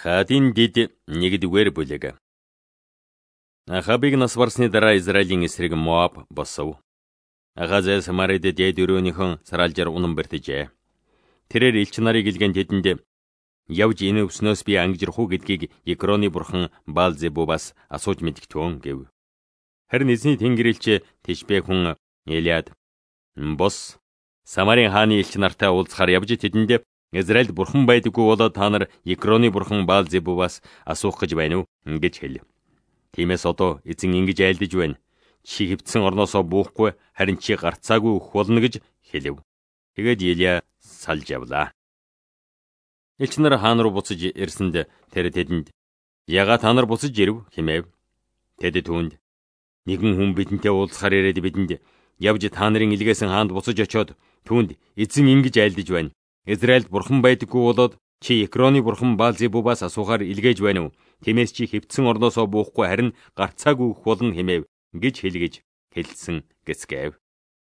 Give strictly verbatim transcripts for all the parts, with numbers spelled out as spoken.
Хадийн дид нэгдүгээр бүлэг. Ахабыг нас барсны дараа Израилийн эсрэг Моаб босов. Ахаз Самарид дээд өрөөнийхөн саралжаар унан бэртжээ. Тэрээр элч нарыг илгэн тэдэнд явж энэ өвснөөс би ангижрах уу гэдгийг Екроны бурхан Баал-зебубаас асууж мэдгтвэн гэв. Харин эзний тэнгэрэлч Тишбэ хүн Элиад бос Самарын хааны элч нартай уулзахаар явж тэдэнд Израильд бурхан байдаггүй болоод та нар Екроны бурхан Баал-зебубаас асуух гэж байна уу гэж хэлв. Тиймээс одоо эзэн ингэж айлдаж байна. Чи хөвцсөн орноосоо буухгүй харин чи гарцаагүй өгөх болно гэж хэлв. Тэгээд Илия салж явлаа. Элч нар хаан руу буцаж ирсэнд тэр тэдэнд яга та нар буцаж ирв хэмэв. Тэд түүнд нэгэн хүн бидэнтэй уулзахаар ирээд бидэнд явж та нарын илгээсэн хаанд буцаж очиод түүнд эзэн ингэж айлдаж байна. Израильд бурхан байдаггүй болоод чи Екроны бурхан Баал-зебубаас асуухаар илгээж байна уу? Тиймээс чи хөвцсөн орноосоо буухгүй харин гарцаагүй өгөх болно хэмэв гэж хэлгэж хэлсэн гэсгэв.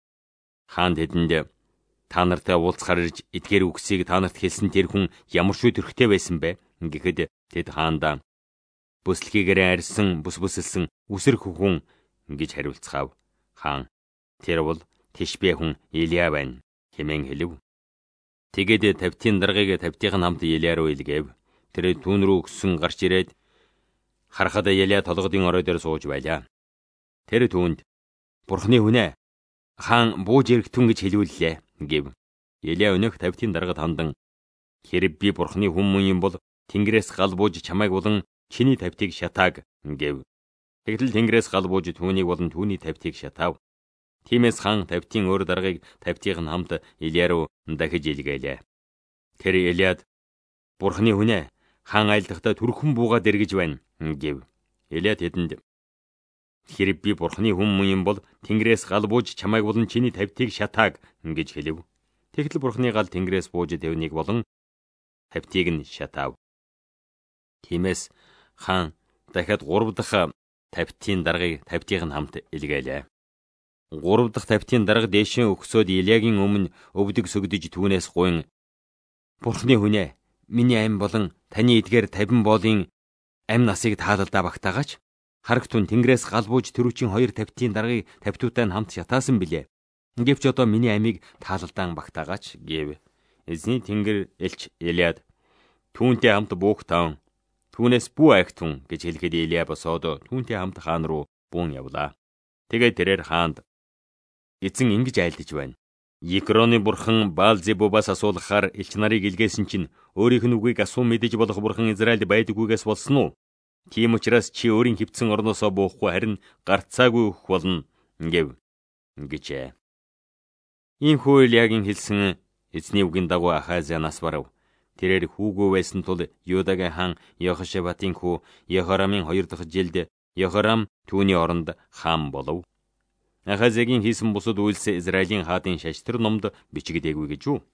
Хаан тэдэнд та нартай уулзахаар ирж эдгээр үгсийг та нарт хэлсэн тэр хүн ямар шүү төрхтэй байсан бэ? Гэхэд тэд хаандаа бүслэхийгээрээ арьсан бүс бүсэлсэн үсэр хүн гэж хариулцгаав. Хаан тэр бол Тишбэ хүн Илия байна хэмээн хэлв. Тэгээд тавтын даргаыг тавтын хамт Илия руу илгээв. Тэр түүн рүү өссөн гарч ирээд харахад Илия толгодын орой дээр сууж байлаа. Тэр түүнд бурхны хүнэ хаан бууж ирэхтэн гэж хэлүүллээ гэв. Илия өнөх тавтын даргад хандан хэрэг би бурхны хүн мөн юм бол тэнгэрээс гал бууж чамайг болон чиний тавтыг шатааг гэв. Тэгтэл тэнгэрээс гал бууж түүнийг болон түүний тавтыг шатаав. Тиймээс хаан тавтын өөр даргаыг тавтын хамт Илия руу дахиж илгээлээ. Тэр Илиад бурхны хүнэ хаан айлдахдаа түрхэн буугаад эргэж байна гэв. Илия тэдэнд хэрэг би бурхны хүн мөн юм бол тэнгэрээс гал бууж чамайг болон чиний тавтыг шатааг гэж хэлв. Тэгтэл бурхны гал тэнгэрээс бууж тэвнийг болон тавтыг нь шатаав. Тиймээс хаан дахиад гурав дахь тавтын даргаыг тавтын хамт илгээлээ. Гурав дахь тавтын дарга дээшин өгсөөд Илиягийн өмнө өвдөг сүгдэж түүнээс гуйн бурхны хүнэ миний ам болон таны эдгээр тавин боолын ам насыг таалалдаа багтаагаач. Харагтун тэнгэрээс гал бууж төрүүчийн хоёр тавтын даргаыг тавтуутай нь хамт шатаасан билээ. Гэвч одоо миний амийг таалалдаан багтаагаач гэв. Эзний тэнгэр элч Илиад түүнтэй хамт буух таан түүнээс бүү айхтун гэж хэлэхэд Илия босоод түүнтэй хамт хаан руу буун явлаа. Тэгээд тэрээр хаанд эзэн ингэж айлдаж байна. Екроны бурхан Баал-зебубаас асуулахаар элч нарыг илгээсэн чинь өөрийнх нь үгийг асуун мэдэж болох бурхан Израильд байдаггүйгээс болсон уу? Тийм учраас чи өөрийн хөвцсөн орноосоо буухгүй харин гарцаагүй өгөх болно гэв гэжээ. Иймхүү Илиягийн хэлсэн эзний үгийн дагуу Ахазия нас барав. Тэрээр хүүгүй байсан тул Юдагийн хаан Йехошафатын хүү Йехорамын хоёр дахь жилд Йехорам түүний оронд хаан болов. Ахазиагийн хийсэн бусад үйлс Израилийн хаадын шаштар номд бичигдээгүй гэж үү?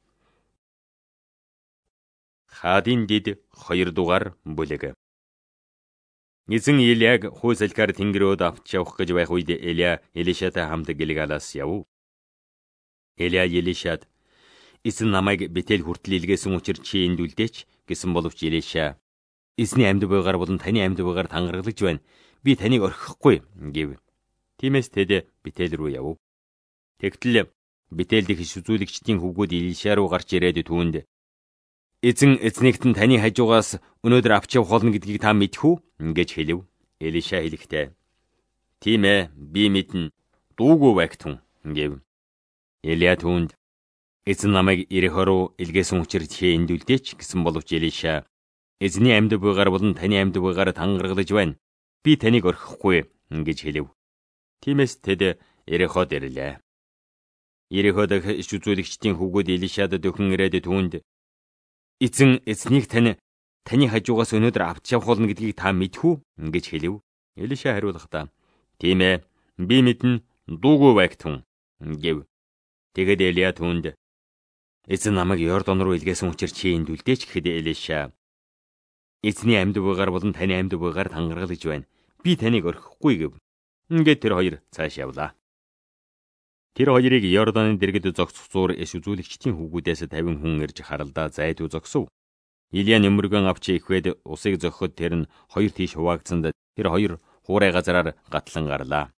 Хаадын дид хоёр дугаар бүлэг. Эзэн Илияг хүй салхиар тэнгэрөөд авч явах гэж байх үед Илия Илишатай хамт Гэлгалаас яв. Илия Илишад эзэн намайг Бетел хүртэл илгээсэн учраас чи энд үлдээч гэсэн боловч Илиша эзний амьд байгаар болон таны амьд байгаар тангаргалж байна. Би таныг орхихгүй гэв. Тиймээс тэд Бетел рүү яв. Тэгтэл Бетел дэх иш үзүүлэгчдийн хөвгүүд Илиша руу гарч ирээд түүнд эзэн эзнийгт нь таны хажуугаас өнөөдөр авч явах болно гэдгийг та мэдэх үү гэж хэлв. Илиша хэлэхдээ тийм ээ би мэднэ дуугүй байгтун гэв. Илия түүнд эзэн намайг Ирихо руу илгээсэн учраас чи энд үлдээч гэсэн боловч Илиша эзний амьд байгаар болон таны амьд байгаар тангаргалж байна. Би таныг орхихгүй гэж хэлв. Тиймээс тэд Ириход ирлээ. Ирихо дэх иш үзүүлэгчдийн хөвгүүд Илишад дөхөн ирээд түүнд эзэн эзнийг тань таны хажуугаас өнөөдөр авч явах болно гэдгийг та мэдэх үү гэж хэлв. Илиша хариулахдаа тийм ээ би мэднэ дуугүй байгтун гэв. Тэгэд Илия түүнд эзэн намайг Йордан руу илгээсэн учраас чи энд үлдээч гэхэд Илиша эзний амьд байгаар болон таны амьд байгаар тангаргалж байна. Би таныг орхихгүй гэв. Ингээд тэр хоёр цааш явлаа. Тэр хоёрыг Йорданы дэргэд зогсох зуур иш үзүүлэгчдийн хөвгүүдээс тавин хүн ирж харалдаа зайдуу зогсов. Илия нөмөргөн авч ихэд усыг зохиход тэр нь хоёр тийш хуваагдсанд тэр хоёр хуурай газараар гатлан гарлаа.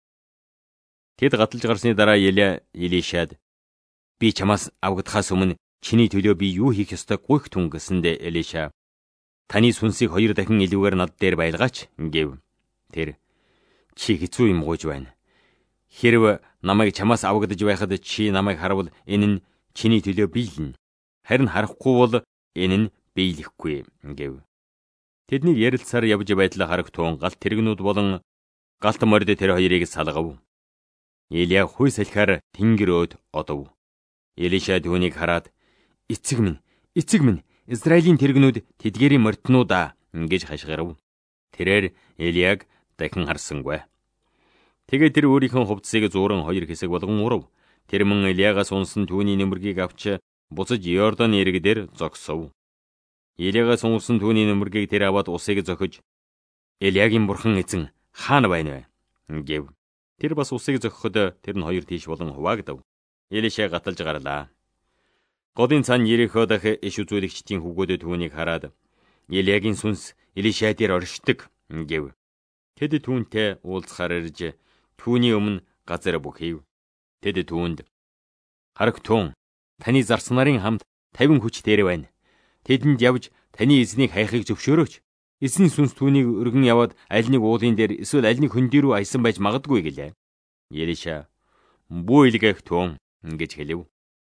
Тэд гаталж гарсны дараа Илия Илишад "Би чамаас авагдахаас өмнө чиний төлөө би юу хийх ёстой гуйх түн" гэсэндэ Илиша "Таны сүнсийг хоёр дахин илүүгээр над дээр байлгаач" гэв. Тэр "Чи хэцүү юм гуйж байна. Хэрв намайг чамаас авагдаж байхад чи намайг харавал энэ нь чиний төлөө биелнэ. Харин харахгүй бол энэ нь биелэхгүй" гэв. Тэдний ярилцсаар явж байтал харагтун галт тэрэгнүүд болон галт морд тэр хоёрыг салгав. Илия хуй салхиар тэнгэрөөд одов. Илиша түүнийг хараад "Эцэг минь, эцэг минь, Израилийн тэрэгнүүд тэдгээрийн морднуудаа" гэж хашгирав. Тэрээр Илияг дахин харсангүй. Тэгээд тэр өөрийнхөө хувцсыг зууран хоёр хэсэг болгон урав. Тэр мөн Илиагаас унсан түүний нөмөргийг авч буцаж Йордан эрэг дээр зогсов. Илиагаас унсан түүний нөмөргийг тэр аваад усыг зохиж "Илиягийн бурхан эзэн хаана байна вэ?" гэв. Тэр бас усыг зохиход тэр нь хоёр тийш болон хуваагдав. Илиша гаталж гарлаа. Годын цан Ерихо дах иш үзүүлэгчдийн хүүгүүд түүнийг хараад "Илиягийн сүнс Илиша дээр оршдог" гэв. Тэд түүнтэй уулзахаар ирж түүний өмнө газар бүхийв. Тэд түүнд "Харагтун, таны зарц нарын хамт тавин хүч дээр байна. Тэдэнд явж таны эзнийг хайхыг зөвшөөрөөч. Эзний сүнс түүнийг өргөн яваад аль нэг уулын дээр эсвэл аль нэг хөндий рүү аясан байж магадгүй" гэлээ. Илиша "Бүү илгээгтун" гэж хэлв.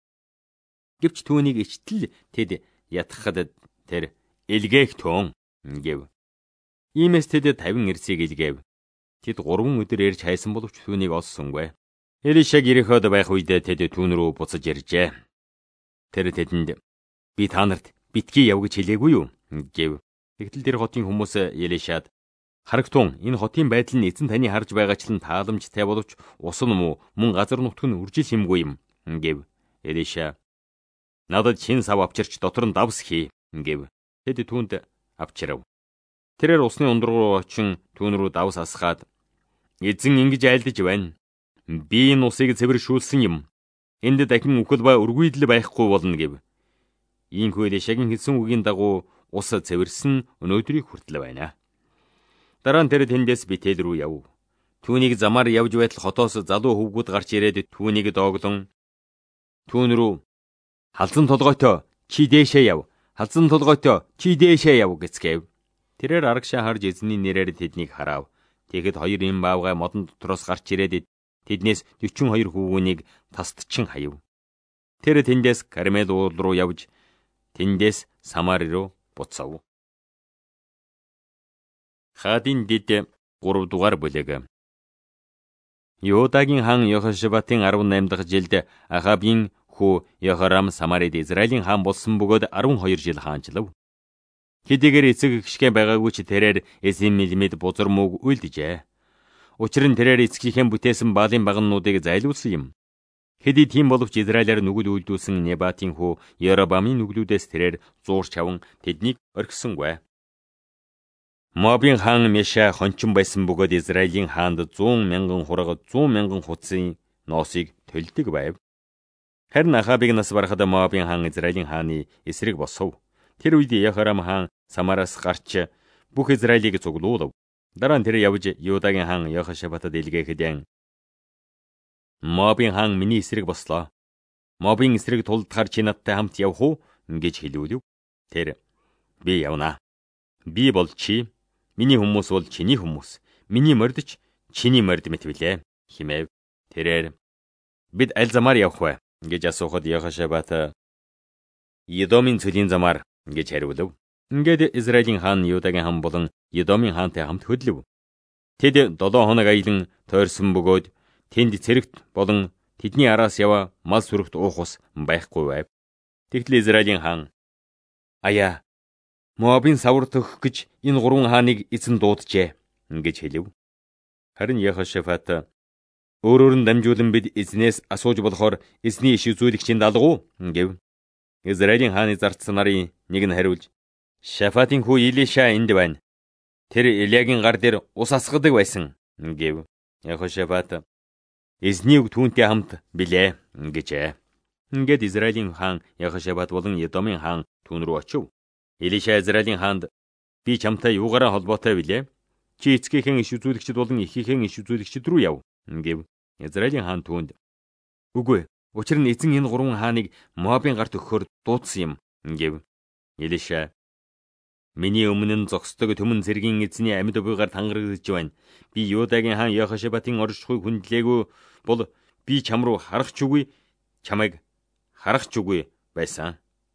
Гэвч түүнийг ичтэл тэд ятгахад тэр "Илгээгтун" гэв. Иймээс тэд тавин эрсийг илгээв. Тэд гурван өдөр ярьж хайсан боловч түүнийг олсонгүй. Илишаг Ериход байх үед тэд түүн рүү буцаж иржээ. Тэр тэдэнд "Би та нарт битгий яв гэж хэлээгүй юу?" гэв. Тэгтэл тэр хотын хүмүүс Илишад "Харагтун, энэ хотын байдал нь эзэн таны харж байгаачлан тааламжтай боловч ус нь муу, мөн газар нутг нь үржил хэмгүй юм" гэв. Илиша "Надад шин сав авчирч дотор нь давс хий" гэв. Тэд түүнд авчирав. Тэрээр усны ундруу руу очин түүн рүү давс асгаад "Эзэн ингэж айлдаж байна. Би энэ усыг цэвэршүүлсэн юм. Энд дахин үхэл ба үргүйдэл байхгүй болно" гэв. Ийхүү Илишагийн хэлсэн үгийн дагуу ус цэвэрсэн өнөөдрийг хүртэл байна. Дараа нь тэр тэндээс Бетел рүү яв. Түүнийг замаар явж байтал хотоос залуу хөвгүүд гарч ирээд түүнийг доогдон түүн рүү "Халзан толгойтой, чи дээшээ яв. Халзан толгойтой, чи дээшээ яв" гэцгээв. Тэрээр арагшаа харж эзний нэрээр тэднийг харав. Тэгэхэд хоёр им баавгай модон дотроос гарч ирээд тэднээс дөчөн хоёр хүүгүнийг тастчин хаяв. Тэр тэндээс Кармел уул руу явж тэндээс Самари руу буцав. Хадин дид гурав дугаар бүлэг. Юудагийн хаан Йехошафатын арван найман дахь жилд Ахабын хүү Йохарам Самарид Израилийн хаан болсон бөгөөд арван хоёр жил хаанчлав. Хэдийгээр эцэг гიშгэ байгаагүй ч тэрээр Эзэмилмэд бузар мөг үлдэжээ. Учир нь тэрээр эцгийнхээ бүтээсэн Баалын багнуудыг зайлуулсан юм. Хэдий тийм боловч Израилаар нүгэл үлдүүлсэн Небатын хүү Яробамын нүглүүдээс тэрээр зуурч аван тэднийг орхисонгүй. Моабын хаан Меша хончин байсан бөгөөд Израилийн хаанд зуун мянган хураг, зуун мянган хуцын ноосыг төлдөг байв. Харин Ахабыг нас барахад Моабын хаан Израилийн хааны эсрэг босов. Тэр үед Йохарам хаан Самараас гарч бүх Израилийг цуглуулав. Дараа нь тэр явж Юудагийн хаан Йехошафатад илгээхэд Моабын хаан "Миний эсрэг бослоо. Моабын эсрэг тулдахаар чи надтай хамт явах уу?" гэж хэлүүлв. Тэр "Би явна. Би бол чи, миний хүмүүс бол чиний хүмүүс, миний мордч чиний морд мэт билээ" хэмэв. Тэрээр "Бид аль замаар явах вэ?" гэж асуухад Йехошафат "Едомын цөлийн замаар" гэж хариулв. Ингээд Израилийн хаан Юудагийн хаан болон Едомын хаантай хамт хөдлөв. Тэд долоо хоног аялан тойрсон бөгөөд тэнд цэрэгт болон тэдний араас яваа мал сүрэгт уух ус байхгүй байв. Тэгтэл Израилийн хаан "Аяа, Моабын савар төгөх гэж энэ гурван хааныг эзэн дууджээ" гэж хэлв. Харин Йехошафат "Өөрөөр нь дамжуулан бид эзнээс асууж болохоор эзний иш үзүүлэгчинд алгуу" гэв. Израилийн хааны зарц нарын нэг нь хариулж "Шафатын хүү Илиша энд байна. Тэр Илиягийн гар дээр ус асгадаг байсан" гэв. Йехошафат "Эзний үг түүнтэй хамт билээ" гэжээ. Ингээд Израилийн хаан Йехошафат болон Едомын хаан түүн рүү очив. Илиша Израилийн хаанд би чамтай юугаараа холбоотой билээ? Чи эцгийнхэн иш үзүүлэгчд болон эхийнхээ иш үзүүлэгчд рүү яв гэв. Израилийн хаан түүнд үгүй, учир нь эзэн энэ гурван хааныг Моабын гарт өгөхөөр дуудсан юм гэв. Илиша миний өмнө нь зогсдог түмэн цэргийн эзний амьд буйгаар тангарагдж байна. Би Юдагийн хаан Йохошафатын оршихуйг хүндлээгүй бол би чам руу харах ч үгүй, чамайг харах ч үгүй байсан.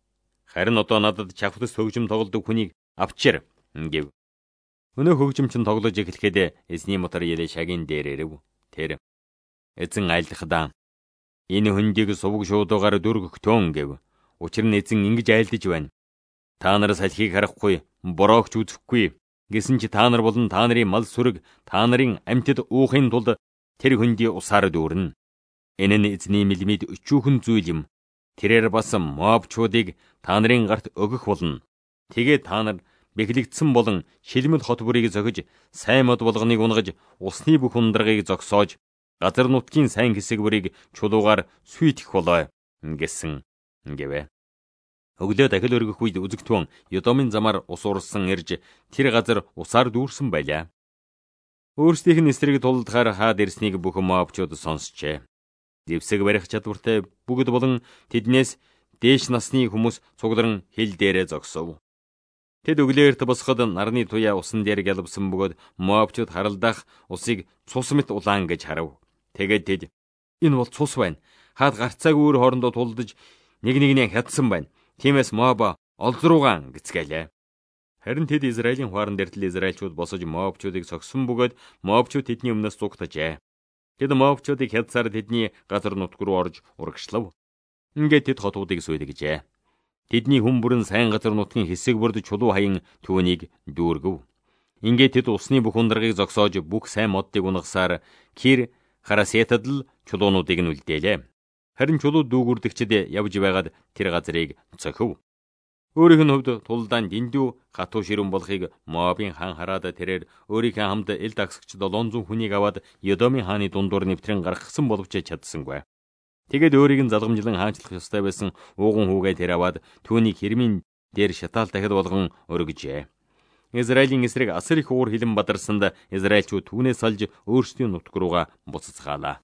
Харин одоо надад чавхлас хөгжим тоглодог хүнийг авчир гэв. Өнөө хөгжим чинь тоглож эхлэхэд эзний мотор Илишагийн дээр ирэв. Тэр эзэн айлдахдаа энэ хүндийг сувг шуудуугаар дүргөхтөн гэв. Учир нь эзэн ингэж айлдаж байна. Та нар салхийг харахгүй, бороогч үзэхгүй гэсэн чи та нар болон та нарын мал сүрэг, та нарын амьтад уухын тулд тэр хүндий усаар дүүрнэ. Энэ нь эзний мэлмид өчүүхэн зүйл юм. Тэрээр бас Моабчуудыг та нарын гарт өгөх болно. Тэгээд та нар бэхлэгдсэн болон шилмэл хот бүрийг зохиж, сайн мод болгоныг унгаж, усны бүх ундрагыг зогсоож, газар нутгийн сайн хэсэг бүрийг чулуугаар сүйтгэх болоо гэсэн гэвэ. Өглөө дахил өргөх үед үзэгтэн Едомын замаар ус урсан ирж тэр газар усаар дүүрсэн байлаа. Өөрсдийнх нь эсрэг тулдахаар хаад ирснийг бүх Моабчууд сонсчээ. Зэвсэг барих чадвартай бүгд болон тэднээс дээш насны хүмүүс цугларн хил дээрээ зогсов. Тэд өглөөрт босоход нарны туяа усан дээр галбсан бөгөөд Моабчууд харалдаах усыг цус мэт улаан гэж харав. Тэгээд тэд энэ бол цус байна. Хаад гарцааг өөр хоорондоо тулдаж нэг нэгнээ хятсан байна. Тиймээс Моаба олзруугаан гэцгээлээ. Харин тэд Израилийн хуаран дэртэл Израильчууд босож Моабчуудыг согсон бөгөөд Моабчууд тэдний өмнөөс зугтажээ. Тэд Моабчуудыг хядсаар тэдний газар нутг руу орж урагшлав. Ингээд тэд хотуудыг сүйтгэжээ. Тэдний хүн бүрэн сайн газар нутгийн хэсэг бүрд чулуу хаян түүнийг дүүргэв. Ингээд тэд усны бүх ундрагыг зогсоож бүх сайн моддыг унгасаар Кир Харасетад л чулуунуудыг нь үлдээлээ. Харин чулуу дүүгүрдэгчд явж байгаад тэр газрыг цохив. Өөрийнх нь хувьд тулдаан дэндүү хатуу ширүүн болохыг Моабын хаан хараад тэрээр өөрийнхөө хамт эл дагсагч долоон зуун хүнийг аваад Едомын хааны дундуур нэвтрэн гаргасан боловч чадсангүй. Тэгээд өөрийг нь залгамжлан хаанчлах ёстой байсан ууган хүүгээ тэр аваад түүнийг хэрмийн дээр шатаал дахид болгон өргөжээ. Израилийн эсрэг асар их уур хилэн бадарсанд Израильчууд түүнээс салж өөрсдийн нутг руугаа буцацгаалаа.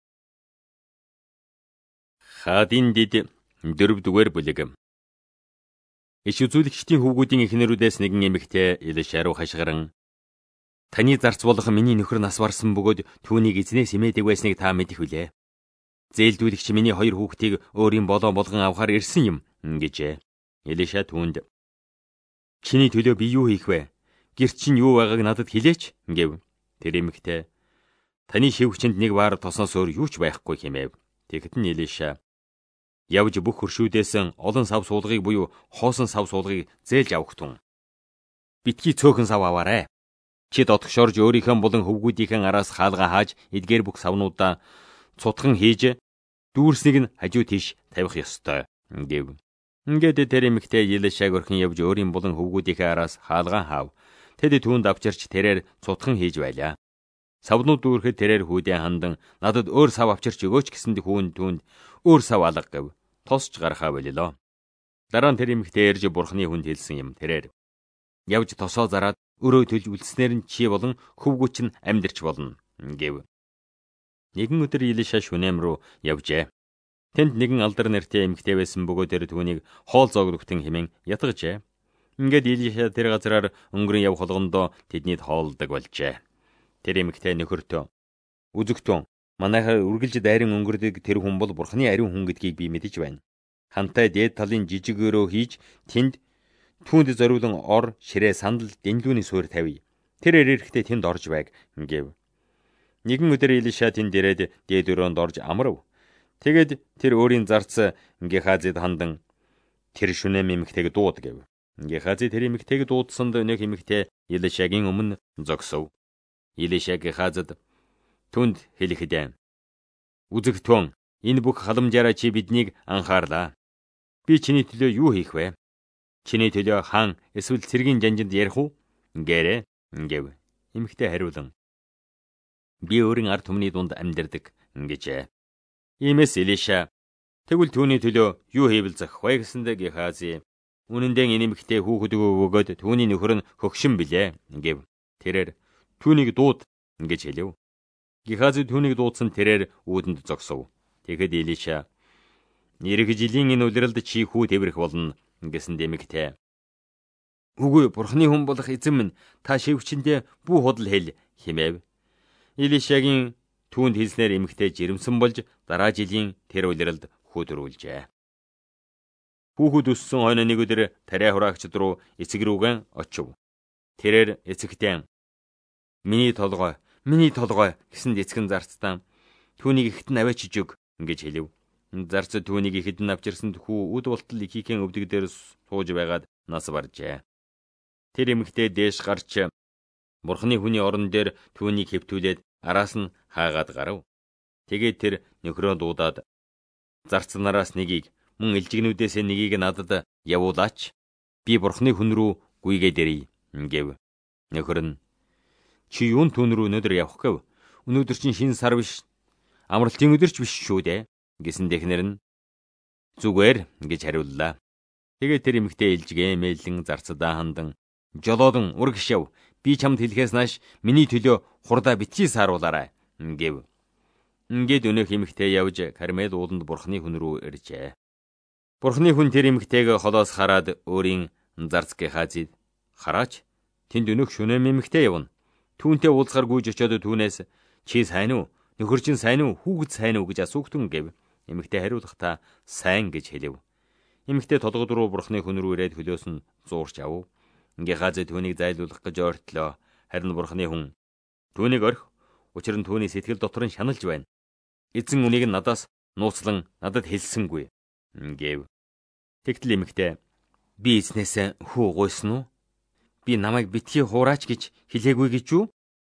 Хаадын дид дөрөвдүгээр бүлэг. Иш үзүүлэгчдийн хүүгүүдийн эхнэрүүдээс нэгэн эмэгтэй Илиша руу хашгиран таны зарц болох миний нөхөр нас барсан бөгөөд түүнийг эзнээс имээдэг байсныг та мэдэх үлээ. Зээлдүүлэгч миний хоёр хүүхдийг өөрийн болоо болгон авахар ирсэн юм гэжээ. Илиша түүнд чиний төлөө би юу хийх вэ? Гэрт чинь юу байгааг надад хэлээч гэв. Тэр эмэгтэй таны шивгчэнд нэг баар тосноос өөр юу ч байхгүй хэмээв. Тэгэхэд нь Илиша явж бүх хөршүүдээс олон сав суулгыг буюу хоосон сав суулгыг зээлж авах тун. Битгий цөөхөн сав аваарай. Чи дотгошорж өөрийнхөө болон хөвгүүдийнхээ араас хаалгаа хааж эдгээр бүх савнуудаа цутхан хийж дүүрснийг нь хажуу тийш тавих ёстой гэв. Ингээд тэр эмэгтэй Илишаг өрхөн явж өөрийн болон хөвгүүдийнхээ араас хаалгаа хаав. Тэд түүнд авчирч тэрээр цутхан хийж байлаа. Савнууд дүүрэхэд тэрээр хүүдээ хандан надад өөр сав авчирч өгөөч гэсэнд хүүн түүнд өөр сав алга гэв. Тосч гарахаа болилоо. Дараа нь тэр эмэгтэй ирж бурхны хүнд хэлсэн юм. Тэрээр явж тосоо зараад өрөө төлж үлдснээр нь чи болон хөвгүүч нь амьдарч болно гэв. Нэгэн өдөр Илиша шүнэм рүү явжээ. Тэнд нэгэн алдар нэртэй эмэгтэй байсан бөгөөд тэр түүнийг хоол зоогдогтон хэмээн ятгажээ. Ингээд Илиша тэр газраар өнгөрөн явх болгондоо тэднийд хоолдог болжээ. Тэр эмэгтэй нөхөртөө үзэгтэн манайхаар үргэлж дайран өнгөрдөг тэр хүн бол бурхны ариун хүн гэдгийг би мэдэж байна. Хантай дээд талын жижиг өрөө хийж тэнд түүнд зориулан ор, ширээ, сандал, дэнлүүний суурь тавья. Тэр ирэхдээ тэнд орж байг гэв. Нэгэн өдөр Илиша тэнд ирээд дээд өрөөнд орж амрав. Тэгэд тэр өөрийн зарц Гехазид хандан тэр шүнэм эмэгтэйг дууд гэв. Гехази тэр эмэгтэйг дуудсанд өнөөх эмэгтэй Илишагийн өмнө зогсов. Илиша Гехазид түнд хэлэхдээ үзэгтэн энэ бүх халамжаараа чи биднийг анхаарлаа. Би чиний төлөө юу хийх вэ? Чиний төлөө хаан эсвэл цэргийн жанжинд ярих уу? Гэрэ гэв. Эмэгтэй хариулан би өөрийн ард түмний дунд амьдардаг гэжээ. Иймээс Илиша тэгвэл түүний төлөө юу хийвэл зохих вэ гэсэндээ Гехази Үнэн дээр энэ эмэгтэй хүүхэд өгөөд түүний нөхөр нь хөгшин билээ гэв. Тэрээр түүнийг дууд гэж хэлв. Гехази түүнийг дуудсан тэрээр үүдэнд зогсов. Тэгэхэд Илиша "Ирэх жилийн энэ улиралд чи хүү тэврэх болно" гэсэн эмэгтэй. "Үгүй, Бурхны хүн болох эзэн минь, та шивгчэндээ бүү худал хэл" хэмэв. Илишагийн түүнд хэлснээр эмэгтэй жирэмсэн болж дараа жилийн тэр улиралд хүүдэрүүлжээ. Хүүхэд өссөн хойно нэг өдөр тариа хураагчд руу эцэг рүүгэн очив. Тэрээр эцэгтэй "Миний толгой, миний толгой" гэсэнд эцэг нь зарцдаа "Түүнийг ихэд нь аваачиж өг" гэж хэлв. Зарц түүнийг ихэд нь авчирсанд хүү үд болтол ихийнхэн өвдөг дээр сууж байгаад нас баржээ. Тэр эмэгтэй дээш гарч Бурхны хүний орон дээр түүнийг хэвтүүлээд араас нь хаагаад гарав. Тэгээд тэр нөхрөө дуудаад "Зарц нараас нэгийг, мөн элжигнүүдээс нэгийг надад явуулаач. Би Бурхны хүн рүү гүйгээд ирье" гэв. Нөхөр нь "Чи юун түүн рүү өнөдөр явах гэв? Өнөөдөр чинь шинэ сар биш, амралтын өдөр ч биш шүү дээ" гэсэн технэр нь "Зүгээр" гэж хариуллаа. Тэгээд тэр эмэгтэй элжгээ мэйлэн зарцдаа хандан "Жолоодон ур гişав. Би чамд хэлэхээс нааш миний төлөө хурдаа битгий сааруулаарай" гэв. Ингээд өнөөх эмэгтэй явж Кармел ууланд Бурхны хүн рүү иржээ. Бурхны хүн тэр эмэгтэйг холоос хараад өөрийн зарц Гехазид "Хараач, тэнд өнөөх шүнэм эмэгтэй явна. Түүнтэй уулзахаар гүйж очиод түүнээс чи сайн уу? Нөхөр чинь сайн уу? Хүүхэд сайн уу гэж асуугтун" гэв. Эмэгтэй хариулахдаа "Сайн" гэж хэлв. Эмэгтэй толгод руу Бурхны хүн рүү ирээд хөлөөс нь зуурч авав. Гехази түүнийг зайлуулах гэж ойртлоо. Харин Бурхны хүн "Түүнийг орхи. Учир нь түүний сэтгэл дотор нь шаналж байна. Эзэн үнийг надаас нууцлан надад хэлсэнгүй" гэв. Тэгтэл эмэгтэй "Би эзнээс хүү гуйсан уу? Би намайг битгий хуураач гэж хэлээгүй гэж юу?"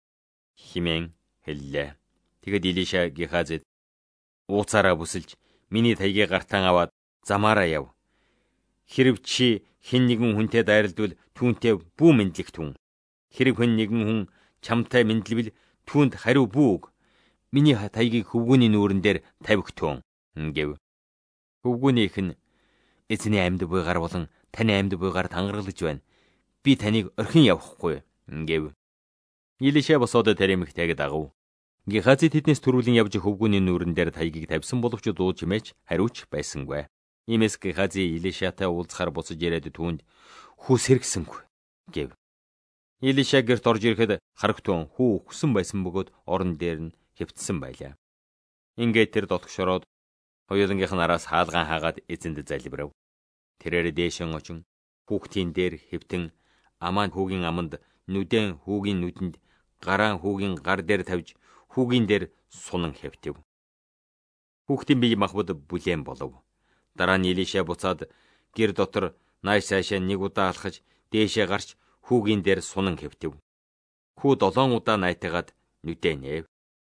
хэмээн хэллээ. Тэгэд Илиша Гехазид "Ууцаараа бүсэлж миний таягийг гартаан аваад замаараа яв. Хэрв чи хэн нэгэн хүнтэй дайралдвал түүнтэй бүү мэдлэх түн. Хэрв хэн нэгэн хүн чамтай мэдлвэл түүнд хариу бүү өг. Миний таягийг хөвгүүний нүүрэн дээр тавих түн" гэв. Хөвгүүнийх нь "Эзний амьд буйгаар болон таны амьд буйгаар тангаргалж байна. Би таныг орхин явахгүй" гэв. Илиша босоод тэр эмэгтэйг дагав. Гехази тэднээс төрүүлэн явж хөвгүүний нүүрэн дээр таягийг тавьсан боловч дуу чимээч хариуч байсангүй. Иймээс Гехази Илишатай уулзахаар буцаж ирээд түүнд "Хүү сэргсэнгүй" гэв. Илиша гэрт орж ирэхэд харагтун хүү өгсөн байсан бөгөөд орон дээр нь хэвтсэн байлаа. Ингээд тэр долгошороод хоёулангийнх нь араас хаалгаан хаагаад эзэнд залбирав. Тэрээр дээшэн очин хүүхдийн дээр хэвтэн амаан хүүгийн аманд, нүдэн хүүгийн нүдэнд, гараан хүүгийн гар дээр тавьж хүүгийн дээр сунан хэвтэв. Хүүхдийн бие махбод бүлээн болов. Дараа нь Илиша буцаад гэр дотор нааш цаашаа нэг удаа алхаж дээшээ гарч хүүгийн дээр сунан хэвтэв. Хүү долоон удаа найтагаад нүдэ нээв.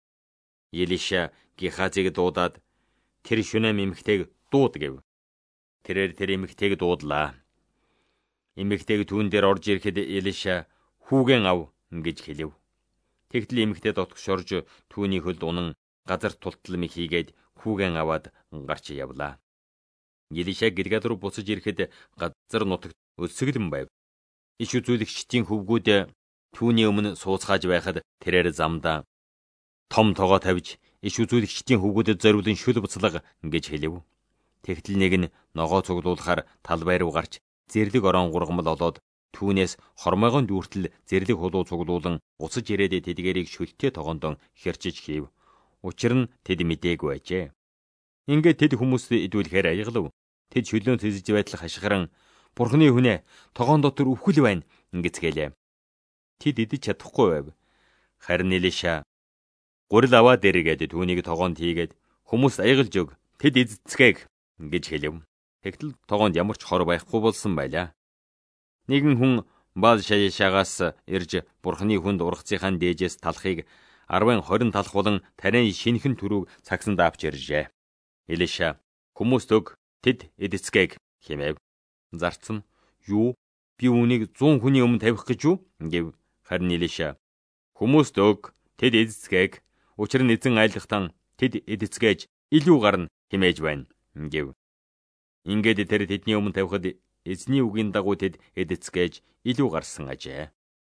Илиша Гехазиг дуудаад "Тэр шүнэм эмэгтэйг дууд" гэв. Тэрээр тэр эмэгтэйг дуудлаа. Эмэгтэйг түүн дээр орж ирэхэд Илиша "Хүүгэн ав" гэж хэлв. Тэгтэл эмэгтэй дотгошорж түүний хөлд унан газар тултлам хийгээд хүүгэн аваад гарч явлаа. Илиша Гилгад руу буцаж ирэхэд газар нутагт өлсгөлэн байв. Иш үзүүлэгчдийн хөвгүүд түүний өмнө сууцгааж байхад тэрээр замдаа том тоогоо тавьж иш үзүүлэгчдийн хөвгүүдэд зориулан шүл буцлага гэж хэлв. Тэгтэл нэг нь ногоо цуглуулахаар талбай руу гарч зэрлэг орон гургамал олоод түүнээс хормойгон дүүртэл зэрлэг хулуу цуглуулан буцаж ирээд тэдгээрийг шүлтээ тогоондон хэрчиж хийв. Учир нь тэд мдээгүй байжээ. Ингээд тэд хүмүүст идүүлэхээр аяглав. Тэд шүлөөн тэжиж байтал хашгиран "Бурхны хүнээ, тогоон дотор үхэл байна" гэцгээлээ. Тэд идэж чадахгүй байв. Харин Илиша "Гурил аваад иргээд түүнийг тогоонд хийгээд хүмүүст аягалж өг. Тэд эзэцгээг" гэж хэлв. Тэгтэл тогоонд ямар ч хор байхгүй болсон байлаа. Нэгэн хүн Баал-Шалишагаас ирж Бурхны хүнд ургацынхаа дээжээс талхыг арван хорин талх болон тарийн шинхэн төрөв цагсанд авч иржээ. Илиша "Хүмүүст өг, тэд эдэцгээг" хэмэв. Зарц нь "Юу? Би үүнийг зуун хүний өмнө тавих гэж юу?" гэв. Харин Илиша "Хүмүүст өг, тэд эдэцгээг. Учир нь эзэн айлгтан тэд эдэцгээж илүү гарна хэмээж байна" гэв. Ингээд тэр тэдний өмнө тавихад эзний үгийн дагуу тэд эдэцгээж илүү гарсан ажээ.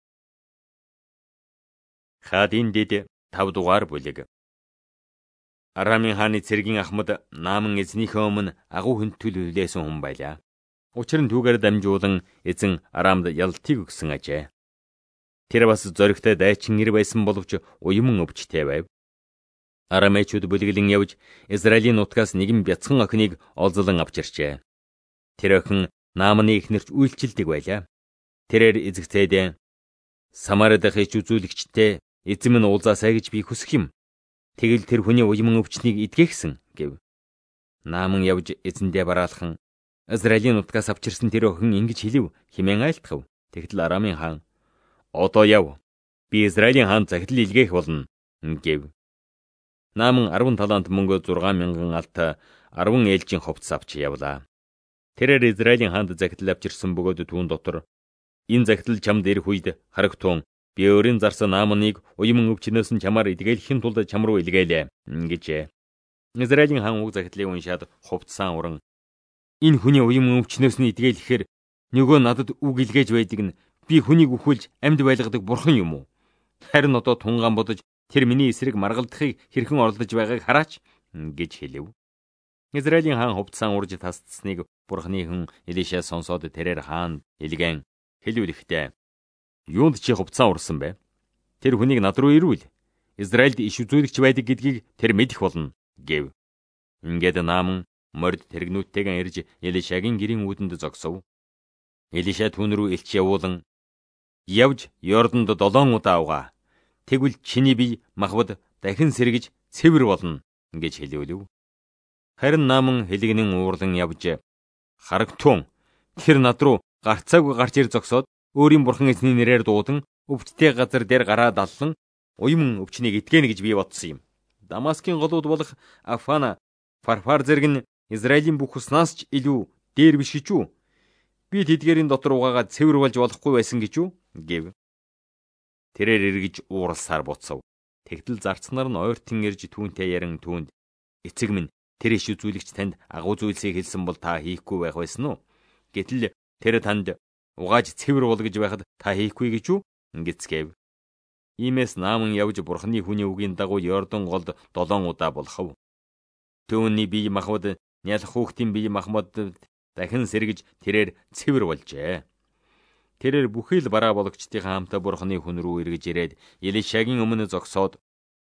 Хаадын дэд тав дугаар бүлэг. Арамын хааны цэргийн ахмад Нааман эзнийхээ өмнө агуу хүндэтгэл хүлээсэн хүн байлаа. Учир нь түүгээр дамжуулан эзэн Арамд ялтыг өгсөн ажээ. Тэр бас зоригтой дайчин ир байсан боловч уяман өвчтэй байв. Арамчууд бүлэглэн явж Израилийн нутгаас нэгэн бяцхан охиныг олзлон авч ирчээ. Тэр охин Нааманы эхнэрч үйлчилдэг байлаа. Тэрээр эзэгцээд Самарид хич үзүүлэгчтэй эзэм нь уулзаасай гэж би хүсэх юм. Тэгэл тэр хүний уяман өвчнийг идгээхсэн гэв. Нааман явж эзэндээ бараалхан Израилийн нутгаас авчирсан тэр охин ингэж хэлв хэмээн айлтгав. Тэгтэл Арамын хаан одоо яв. Би Израилийн хаанд захидал илгээх болно гэв. Нааман арван талант мөнгө зургаан мянган алт арван ээлжийн хувцас авч явлаа. Тэрээр Израилийн хаанд захидал авчирсан бөгөөд түүн дотор энэ захидал чамд ирэх үед харагтун би өөрийн зарсан Нааманыг уяман өвчнөөс нь чамаар идгээхийн тулд чам руу илгээлээ гэжээ. Израилийн хаан уг захидлыг уншаад хувцсаан уран энэ хүний уяман өвчнөөс нь идгээхлэхээр нөгөө надад үг илгээж байдаг нь би хүнийг үхүүлж амьд байлгадаг бурхан юм уу? Харин одоо тунгаан бодож тэр миний эсрэг маргалдахыг хэрхэн орлож байгааг хараач гэж хэлв. Израилийн хаан хувцсаан урж тасцсныг бурханы хүн Илиша сонсоод тэрээр хаан илгээн хэлүүлэхдээ юунд чи хувцсаан урсан бэ? Тэр хүнийг над руу ирүүл. Израильд иш үзүүлэгч байдаг гэдгийг тэр мэдэх болно гэв. Ингээд Нааман морд тэрэгнүүттэйгэн ирж Илишагийн гэрийн үүдэнд зогсов. Илиша түүн рүү элч явуулан явж Йордонд долоон удаа авгаа. Тэгвэл чиний бие махбод дахин сэргэж цэвэр болно гэж хэлэвлэв. Харин Нааман хэлгэнэн уурлан явж харагтун тэр над руу гарцаагүй гарч ир зогсоод өөрийн бурхан эзний нэрээр дуудан өвчтөе газар дээр гараа даллан уяман өвчнийг идгэнэ гэж би бодсон юм. Дамаскын голууд болох Афана, Фарфар зэрэг нь Израилийн бүх уснаас ч илүү дээр биш гэж үү? Би тэдгээрийн дотор угаагаад цэвэр болж болохгүй байсан гэж үү? гэв. Тэрээр эргэж ууралсаар буцав. Тэгтэл зарцнаар нь ойртон ирж түүнтэй ярин түүнд эцэг минь тэр иш үзүүлэгч танд агуу зүйлсийг хэлсэн бол та хийхгүй байх байсан уу? Гэтэл тэр танд угааж цэвэр бол гэж байхад та хийхгүй гэж үү? Ингэцгээв. Иймээс Нааман явж бурханы хүний үгийн дагуу Йордон голд долоон удаа болохов. Түүний бие махбод нялх хүүхдийн бие махбод дахин сэргэж тэрээр цэвэр болжээ. Тэрээр бүхий л бараа бологчдынхаа хамтаа бурханы хүн рүү эргэж ирээд Илишагийн өмнө зогсоод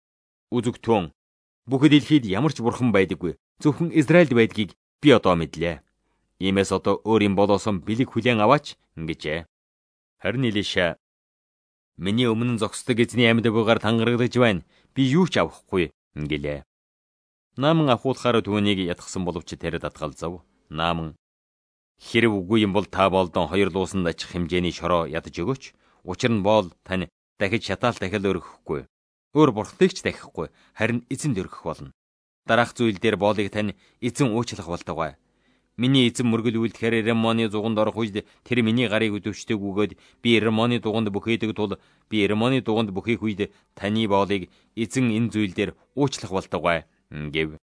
үзэгтэн бүх дэлхийд ямар ч бурхан байдаггүй. Зөвхөн Израильд байдгийг би одоо мэдлээ. Иймээс одоо өөрийн болоосон бэлэг хүлээн аваач гэжээ. Харин Илиша миний өмнө зогсдог эзний амьд бугаар тангарагдж байна. Би юу ч авахгүй гэлээ. Нааман авахулахаар түүнийг ятгсан боловч тэр татгалзав. Нааман хэрв үгүй юм бол та болдон хоёр луусанд ачих хэмжээний шороо ядаж өгөөч. Учир нь боол тань дахиж шатаал дахил өргөхгүй. Өөр бурхтайг ч дахихгүй. Харин эзэнд өргөх болно. Дараах зүйл дээр боолыг тань эзэн уучлах болтугай. Миний эзэн мөргөл үлдэхээр Ремоны дуганд орох үед тэр миний гарыг өдөвчдөг өгөөд би Ремоны дуганд бүхийдэг тул би Ремоны дуганд бүхийх үед таны боолыг эзэн энэ зүйл дээр уучлах болтугай гэв.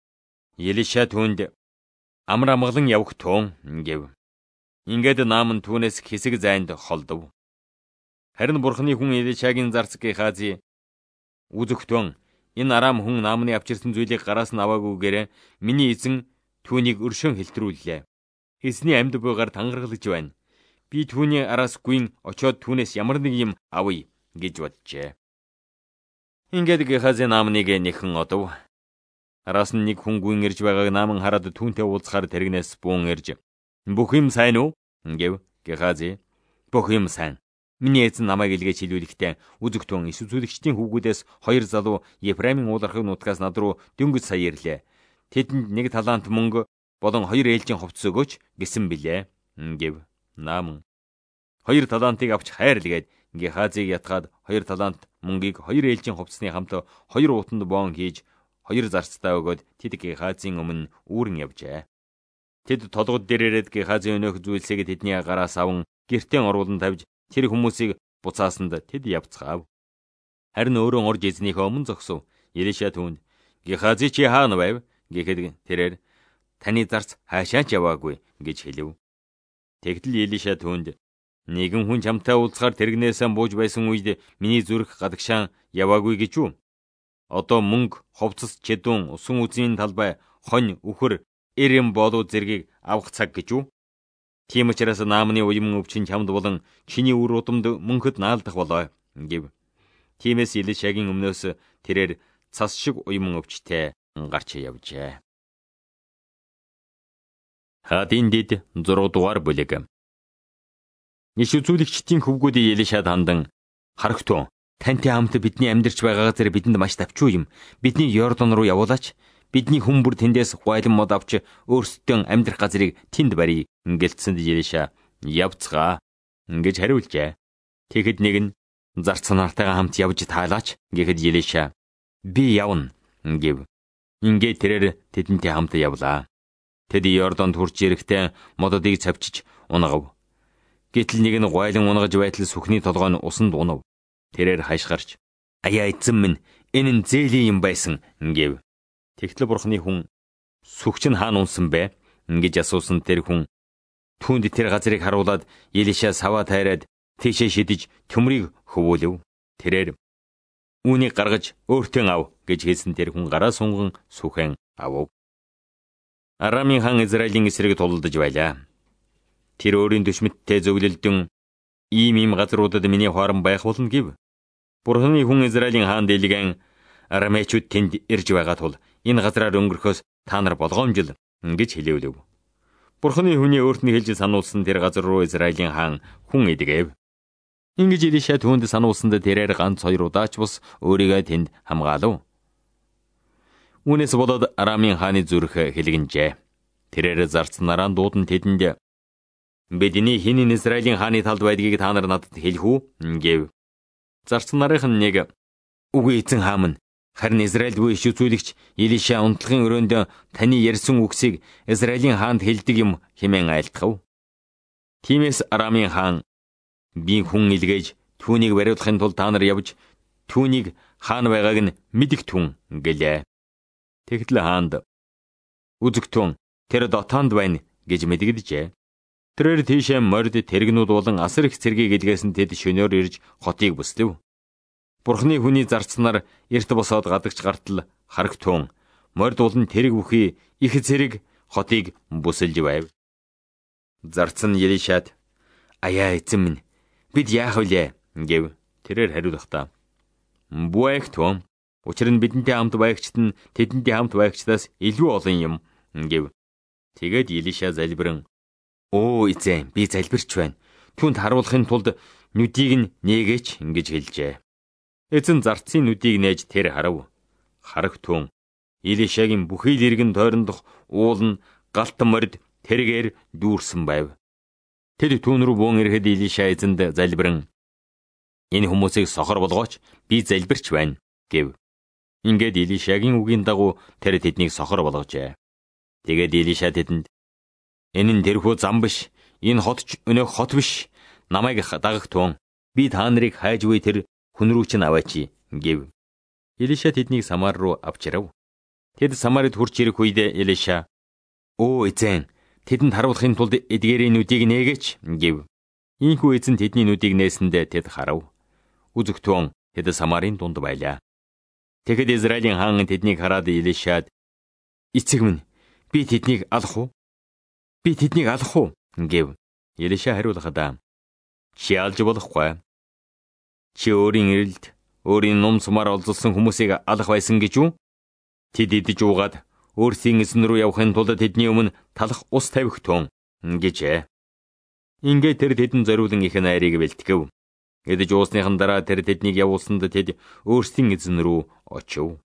Илиша түүнд амар амгалан явах туун гэв. Ингээд Нааман түүнээс хэсэг зайнд холдов. Харин бурханы хүн Илишагийн зарц Гехази үзэгтэн энэ Арам хүн Нааманы авчирсан зүйлийг гараас нь аваагүйгээр миний эзэн түүнийг өршөөн хэлтрүүллээ. Эзний амьд буйгаар тангаргалж байна. Би түүний араас гүйн очоод түүнээс ямар нэг юм авъя гэж боджээ. Ингээд Гехази Нааманыг нэхэн одов. Араас нь нэг хүн гүйн ирж байгааг Нааман хараад түүнтэй уулзахаар тэрэгнээс буун ирж бүх юм сайн уу гэв. Гехази бүх юм сайн. Миний эзэн намайг илгээж хэлүүлэхдээ үзэгтэн иш үзүүлэгчдийн хүүгүүдээс хоёр залуу Ефраимын уулархаг нутгаас над руу дөнгөж сая ирлээ. Тэдэнд нэг талант мөнгө болон хоёр ээлжийн хувцас өгөөч гэсэн билээ гэв. Нааман хоёр талантыг авч хайрлгээд Гехазиг ятгаад хоёр талант мөнгийг хоёр ээлжийн хувцсны хамт хоёр уутанд боон хийж хоёр зарцтай өгөөд тэд Гехазийн өмнө үүрэн явжээ. Тэд толгод дээр ирээд Гехазийн өнөөх зүйлсийг тэдний гараас аван гертэн оруулан тавьж тэр хүмүүсийг буцаасанд тэд явцгаав. Харин өөрөө орж эзнийхээ өмнө зогсов. Илиша түүнд Гехази чи хаана байв гэхэд тэрээр таны зарц хаашаач яваагүй гэж хэлв. Тэгтэл Элиша түүнд "Нэгэн хүн чамтай уулзахаар тэрэгнээсээ бууж байсан үед миний зүрх гадагшаан яваагүй гэж үү? Одоо мөнгө, ховцос, чэдүүн, усан үзийн талбай, хонь, үхэр, эрэм болоо зэргийг авах цаг гэж үү? Тийм учраас наамны уян өвчин чамд болон чиний үр удамд мөнхөд наалдах болоо" гэв. Тиймээс Элишагийн өмнөөс тэрээр цас шиг уян өвчтэй гарч явжээ. Хадийн дэд зураг дугаар бүлэг. Иш үзүүлэгчдийн хөвгүүдийн Элишад хандан "Харагтун, тантай хамт бидний амьдарч байгаа газар бидэнд маш давчуу юм. Бидний Йордан руу явуулаач. Бидний хүмүүр тэндээс гуайлан мод авч өөрсдөө амьдрах газрыг тэнд барья" гэлцсэнд Элиша "Явцгаа" гэж хариулжээ. Тэгэхэд нэг нь "Зарц нартайгаа хамт явж таалаач" гэхэд Элиша "Би явна" гэв. Ингээд тэрээр тэдэнтэй хамт явлаа. Тэд Йорданд хурж ирэхдээ мододыг цавчиж унгав. Гэтэл нэг нь гуайлан унгаж байтал сүхний толгой нь усанд унав. Тэрээр хашгирч "Аяа эзэн минь, энэ нь зээлийн юм байсан" гэв. Тэгтэл Бурхны хүн "Сүхч нь хаана унсан бэ?" гэж асуусан. Тэр хүн түүнд тэр газрыг харуулад Элиша саваа тайраад тийшээ шидэж төмрийг хөвүүлв. Тэрээр "Үүнийг гаргаж өөртөө ав" гэж хэлсэн. Тэр хүн гараа сунган сүхэн авав. Арамын хаан Израилийн эсрэг тулалдаж байлаа. Тэр өөрийн дүшмэттэй зөвлөлдөн "Ийм ийм газруудад миний хоорон байх болно" гэв. Бурхны хүн Израилийн хаан дэлгэн "Арамичууд тэнд ирж байгаа тул энэ газраар өнгөрөхөөс та нар болгоомжил" гэж хэлээвлэв. Бурхны хүний өөрт нь хэлж сануулсан тэр газар руу Израилийн хаан хүн эдгээв. Ингэж Элиша түүнд сануулсанд тэрээр ганц хоёр удаач бус өөрийгөө тэнд хамгаалав. Үүнээс болоод Арамын хааны зүрх хэлгэнжээ. Тэрээр зарц нараа дуудан тэдэнд "Бидний хинэн Израилийн хааны талд байдгийг та нар надад хэлэх үү?" гэв. Зарц нарын нэг "Үгүй эзэн хаан минь, харин Израиль буй иш үзүүлэгч Элиша унтлагын өрөөнд таны ярьсан үгсийг Израилийн хаанд хэлдэг юм" хэмээн айлтгав. Тиймээс Арамын хаан "Би хүн илгээж түүнийг бариулахын тулд та нар явж түүнийг хаана байгааг нь мэдэгтүн" гэлээ. Тэгтэл хаанд "Үзэгтэн, тэр дотоонд байна" гэж мэдэгдэжээ. Тэрээр тийшээ морд, тэрэгнүүд болон асар их цэргийг илгээсэн. Тэд шөнөөр ирж хотыг бүслэв. Бурхны хүний зарцнаар эрт босоод гадагч гартал харагтун морд болон тэрэг бүхий их цэрэг хотыг бүсэлж байв. Зарц нь Элишад "Аяа эзэн минь, бид яах вүлээ?" гэв. Тэрээр хариулахдаа "Буайгтун, учир нь бидэнтэй хамт байгчт нь тэдэнтэй хамт байгчдаас илүү олон юм" гэв. Тэгээд Элиша залбирэн "Оо эзэн, би залбирч байна. Түүнд харуулахын тулд нүдийг нь нээгээч" гэж хэлжээ. Эзэн зарцын нүдийг нээж тэр харав. Харагтун Элишагийн бүхий л иргэн тойрондох уул нь галт морд тэргээр дүүрсэн байв. Тэд түүн рүү буун ирэхэд Элиша эзэнд залбирэн "Энэ хүмүүсийг сохор болгооч, би залбирч байна" гэв. Ингээд Элишагийн үгийн дагуу тэр тэднийг сохор болгожээ. Тэгээд Элиша тэдэнд "Энэ нь тэрхүү зам биш, энэ хот ч өнөөх хот биш. Намайг дагагтун. Би та нарыг хайж буй тэр хүн рүү чинь аваач" гэв. Элиша тэднийг Самар руу авчирав. Тэд Самарид хурж ирэх үед Элиша "Оо эзэн, тэдэнд харуулахын тулд эдгээрийн нүдийг нээгээч" гэв. Ийхүү эзэн тэдний нүдийг нээсэндээ тэд харав. Үзэгтэн тэд Самарын дунд байлаа. Тэгэхэд Израилийн хаан тэднийг хараад Элишад "Эцэг минь, би тэднийг алах уу? Би тэднийг алах уу?" гэв. Элиша хариулахдаа "Чи алж болохгүй. Чи өөрийн эрэлд, өөрийн нум сумаар олзолсон хүмүүсийг алах байсан гэж үү? Тэд идэж уугаад өөрсдийн эзэн рүү явахын тулд тэдний өмнө талах ус тавих тун" гэжээ. Ингээд тэр тэдэн зориулан их найрыг бэлтгэв. Идэж уусныхан дараа тэр тэднийг явуулсанд тэд өөрсдийн эзэн рүү очив.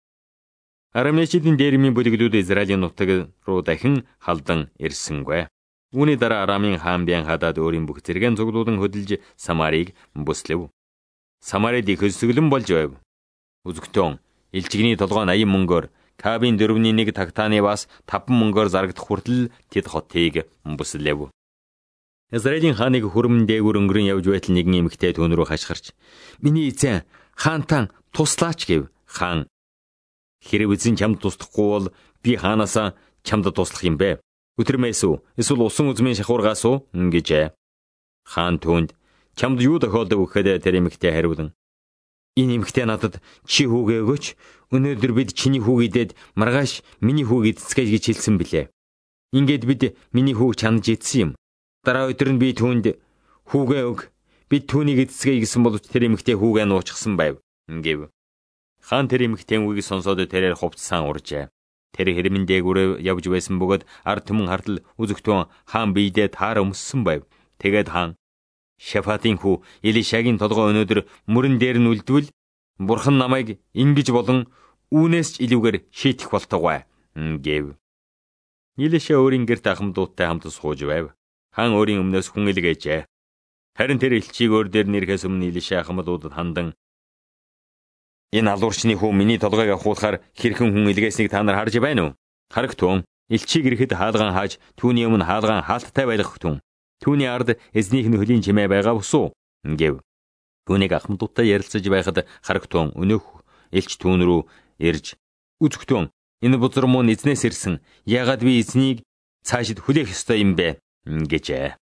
Арамичдын дээрмийн бүлэглүүд Израилийн нутаг руу дахин халдан ирсэнгүй. Үүний дараа Арамын хаан Бен-Хадад өөрийн бүх зэрэген цуглуулан хөдөлж Самарыг бүслэв. Самарид их өсөглөн болж байв. Үзэгтэн элчигний толгой нь аян мөнгөөр, Кабийн дөрөвний нэг тагтааны бас таван мөнгөөр зарагдах хүртэл тэд хотыг бүслэв. Израилийн хааныг хүрмэн дээгүүр өнгөрөн явж байтал нэгэн эмэгтэй түүн рүү хашгирч "Миний эзэн, хаантан туслаач" гэв. Хаан "Хэрэв эзэн чамд туслахгүй бол би хаанаас чамд туслах юм бэ? Өтөрмөөс үү? Эсвэл усан үзмийн шахуургаас уу? Гэжээ. Хаан түүнд чамд юу тохиолдог гэхэд тэр эмэгтэй хариулан энэ эмэгтэй надад чи хүүгээ өгөөч. Өнөөдөр бид чиний хүүгийдэд маргааш миний хүүг эцэцгээе гэж хэлсэн билээ. Ингээд бид миний хүүг чанаж идсэн юм. Дараа өдөр нь би түүнд хүүгээ өг. Бид түүнийг эцэцгээе гэсэн боловч тэр эмэгтэй хүүгээ нуучсан байв. Гэв. Хаан тэр эмэгтэй үгийг сонсоод тэрээр хувцсан уржээ. Тэр хэрмэн дээгүүрээ явж байсан бөгөөд ард түмэн хартал үзэгтэн хаан биедээ таараа өмссөн байв. Тэгээд хаан Шафатын хүү Илишагийн толгой өнөөдөр мөрөн дээр нь үлдвэл Бурхан намайг ингэж болон үүнээс ч илүүгээр шийтэх болтугай гэв. Илиша өөрийн гэрт ахмадуудтай хамт сууж байв. Хаан өөрийн өмнөөс хүн илгээжээ. Харин тэр элчийг өөр дээр нэрэхээс өмнө Илиша ахмадуудад хандан энэ алуурчны хүү миний толгойг ахуулахаар хэрхэн хүн илгээснийг та нар харж байна уу? Харагтун элчийг ирэхэд хаалган хааж түүний өмнө хаалган хаалттай байлгах түн. Түүний ард эзнийх нь хөлийн чимээ байгаа усуу гэв. Түүнийг ахмадуудтай ярилцаж байхад харагтун өнөөх элч түүн рүү ирж үзэгтэн энэ бузар мөн эзнээс ирсэн. Яагаад би эзнийг цаашид хүлээх ёстой юм бэ? Гэжээ.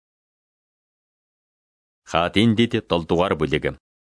Хаадын дэд долдугаар бүлэг.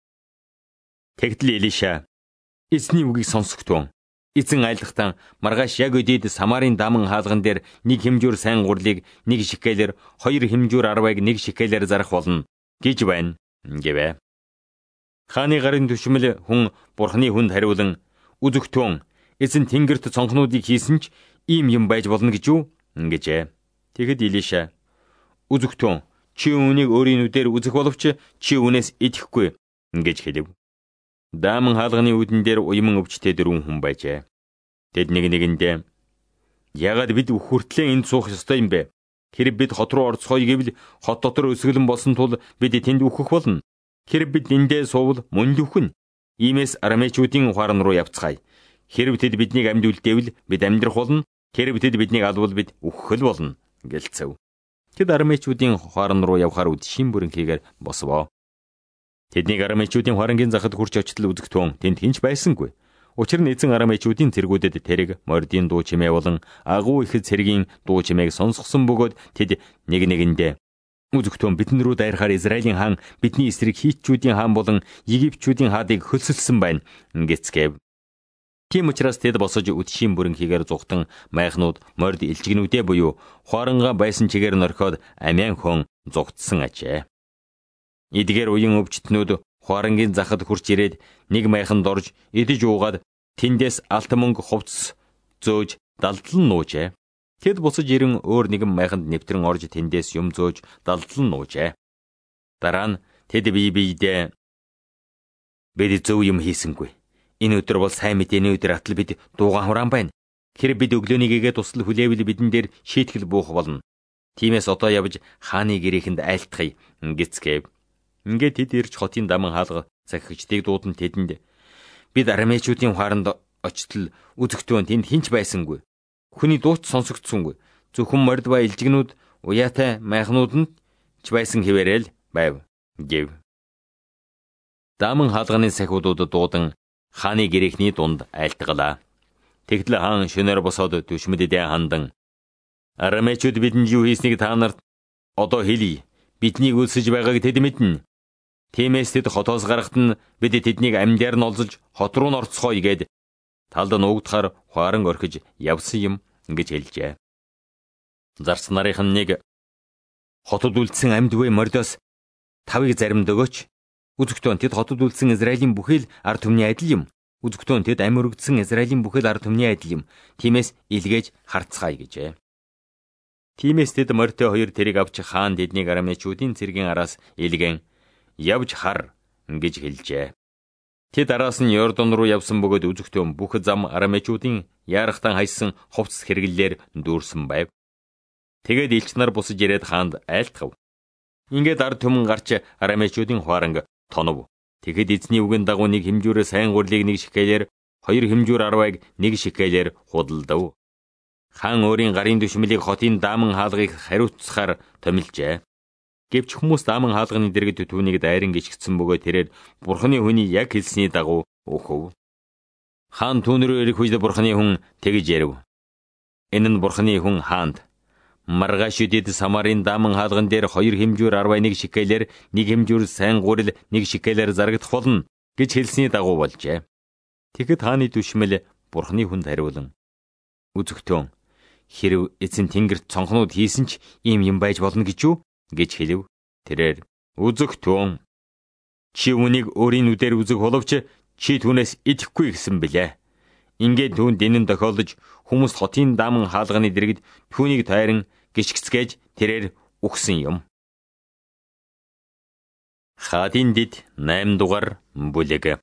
Тэгтэл Илиша эзний үгийг сонсогтун. Эзэн айлдахтан маргааш яг өдөөд Самарын даман хаалган дээр нэг хэмжүүр сайн гурлыг нэг шикелээр, хоёр хэмжүүр арвайг нэг шикелээр зарах болно гэж байна гэвэ. Хааны гарын түшмэл хүн Бурханы хүнд хариулан үзэгтэн эзэн тэнгэрт цонхнуудыг хийсэн ч ийм юм байж болно гэж юу гэжээ. Тэгэхэд Илиша үзэгтэн чи үүнийг өөрийн нүдээр үзэх боловч чи үүнээс идэхгүй гэж хэлв. Дааман хаалганы үүдэн дээр уйман өвчтэй дөрвөн хүн байжээ. Тэд нэг нэгэндээ яагаад бид хүртлээ энд суух ёстой юм бэ? Хэрэг бид хот руу орцгоё гэвэл хот дотор өсгөлэн болсон тул бид тэнд үхэх болно. Хэрэг бид эндээ суувал мөн л үхнэ. Иймээс арамейчүүдийн ухаан руу явцгаая. Хэрэг тэд биднийг амьд үлдээвэл бид амьдрах болно. Хэрэг тэд биднийг албал бид үхэх л болно гэлцэв. Тэд арамейчүүдийн ухаан руу явхаар үдшийн бүрэнхийгээр босвоо. Тэднийг арамейчүүдийн харангийн захад хурч очтол үзэгтэн тэнд хинч байсангүй. Учир нь эзэн арамейчүүдийн цэргүүдэд тэрэг мордийн дуу чимээ болон агуу их цэргийн дуу чимээг сонсгосон бөгөөд тэд нэг нэгэндээ үзэгтэн бидэн рүү дайрахаар Израилийн хаан бидний эсрэг хитчүүдийн хаан болон Египчүүдийн хаадыг хөлсөлсөн байна гэцгээв. Тийм учраас тэд босож үдшийн бүрэнхийгээр зугтан майхнууд морд илжигнүүдээ буюу хуаранга байсан чигээр нь орхиод амиан хон зугтсан ажээ. Эдгээр уян өвчтнүүд хуарангийн захад хурч ирээд нэг майханд орж идэж уугаад тэндээс алт мөнгө хувцс зөөж далдлан нуужээ. Тэд босож ирэн өөр нэгэн майханд нэвтрэн орж тэндээс юм зөөж далдлан нуужээ. Дараа нь тэд бие биедээ бид зөв юм хийсэнгүй. Энэ өдөр бол сайн мэдээний өдөр атал бид дуугаан хураан байна. Хэрэг бид өглөөнийгээ тусал хүлээвэл бидэн дээр шийтгэл буух болно. Тиймээс одоо явж хааны гэрээхэнд айлтгая гэцгээв. Ингээд тэд ирж хотын даман хаалга захигчдыг дуудан тэдэнд бид арамейчүүдийн ухаанд очтол үзэгтэн тэнд хинч байсангүй. Хүний дууч сонсогдсонгүй. Зөвхөн морд ба илжигнүүд уяатай майхнууд нь ч байсан хэвээрэл байв гэв. Даман хаалганы сахиудууд дуудан хааны гэрээхний дунд айлтгалаа. Тэгтэл хаан шөнөөр босоод түшмэдэдээ хандан арамейчүүд бидэнд юу хийснийг та нарт одоо хэлье. Биднийг үлсэж байгааг тэд мэднэ. Тиймээс тэд хотоос гарахт нь бид тэднийг амьдаар нь олзож хот руу н орцгоё гэд талд нуугдахаар хуаран орхиж явсан юм гэж хэлжээ. Зарц нарынхан нэг хотод үлдсэн амьд буй мордоос тавыг заримд өгөөч. Үзэгтэн тэд хотод үлдсэн Израилийн бүхэл ард түмний адил юм. Үзэгтэн тэд амь өргөдсөн Израилийн бүхэл ард түмний адил юм. Тиймээс илгээж харцгаая гэжээ. Тиймээс тэд морьтой хоёр тэрийг авч хаан тэднийг арамейчүүдийн цэргийн араас илгэн явж хар гэж хэлжээ. Тэд араас нь Йордан руу явсан бөгөөд үзэгтэн бүх зам арамейчүүдийн яарахтан хайсан хувцс хэрэглэлээр дүүрсэн байв. Тэгээд элч нар бусаж ирээд хаанд айлтгав. Ингээд ард түмэн гарч арамейчүүдийн хуаранг тонов. Тэгэхэд эзний үгэн дагуу нэг хэмжүүрээ сайн гурлыг нэг шикелээр, хоёр хэмжүүр арвайг нэг шикелээр худалдав. Хаан өөрийн гарын түшмэлийг хотын дааман хаалгыг хариуцахаар томилжээ. Гэвч хүмүүс дааман хаалганы дэргэд түүнийг дайран гიშгцэн бөгөөд тэрээр Бурханы хүний яг хэлсний дагуу өөхөв. Хаан түүн рүү ирэх үед Бурханы хүн тэгж ярив. Энэ нь Бурханы хүн хаанд Маргааш үдэд Самарын дааман хаалган дээр хоёр хэмжүүр арвай нэг шикелээр, нэг хэмжүүр сайн гурил нэг шикелээр зарагдах болно гэж хэлсний дагуу болжээ. Тэгэхэд хааны түшмэл Бурхны хүнд хариулан, "Үзэгтэн, хэрв эзэн тэнгэрт цонхнууд хийсэн ч ийм юм байж болно гэж юу?" гэж хэлв. Тэрээр, "Үзэгтэн, чи үнийг өөрийн нүдээр үзэх боловч чи түүнээс идэхгүй гэсэн билээ. Ингээд түүнд энэ нь тохиолдож хүмүүс хотын дааман хаалганы дэргэд түүнийг тайран гიშгцгээж тэрээр үхсэн юм." Хаадын дид найм дугаар бүлэг.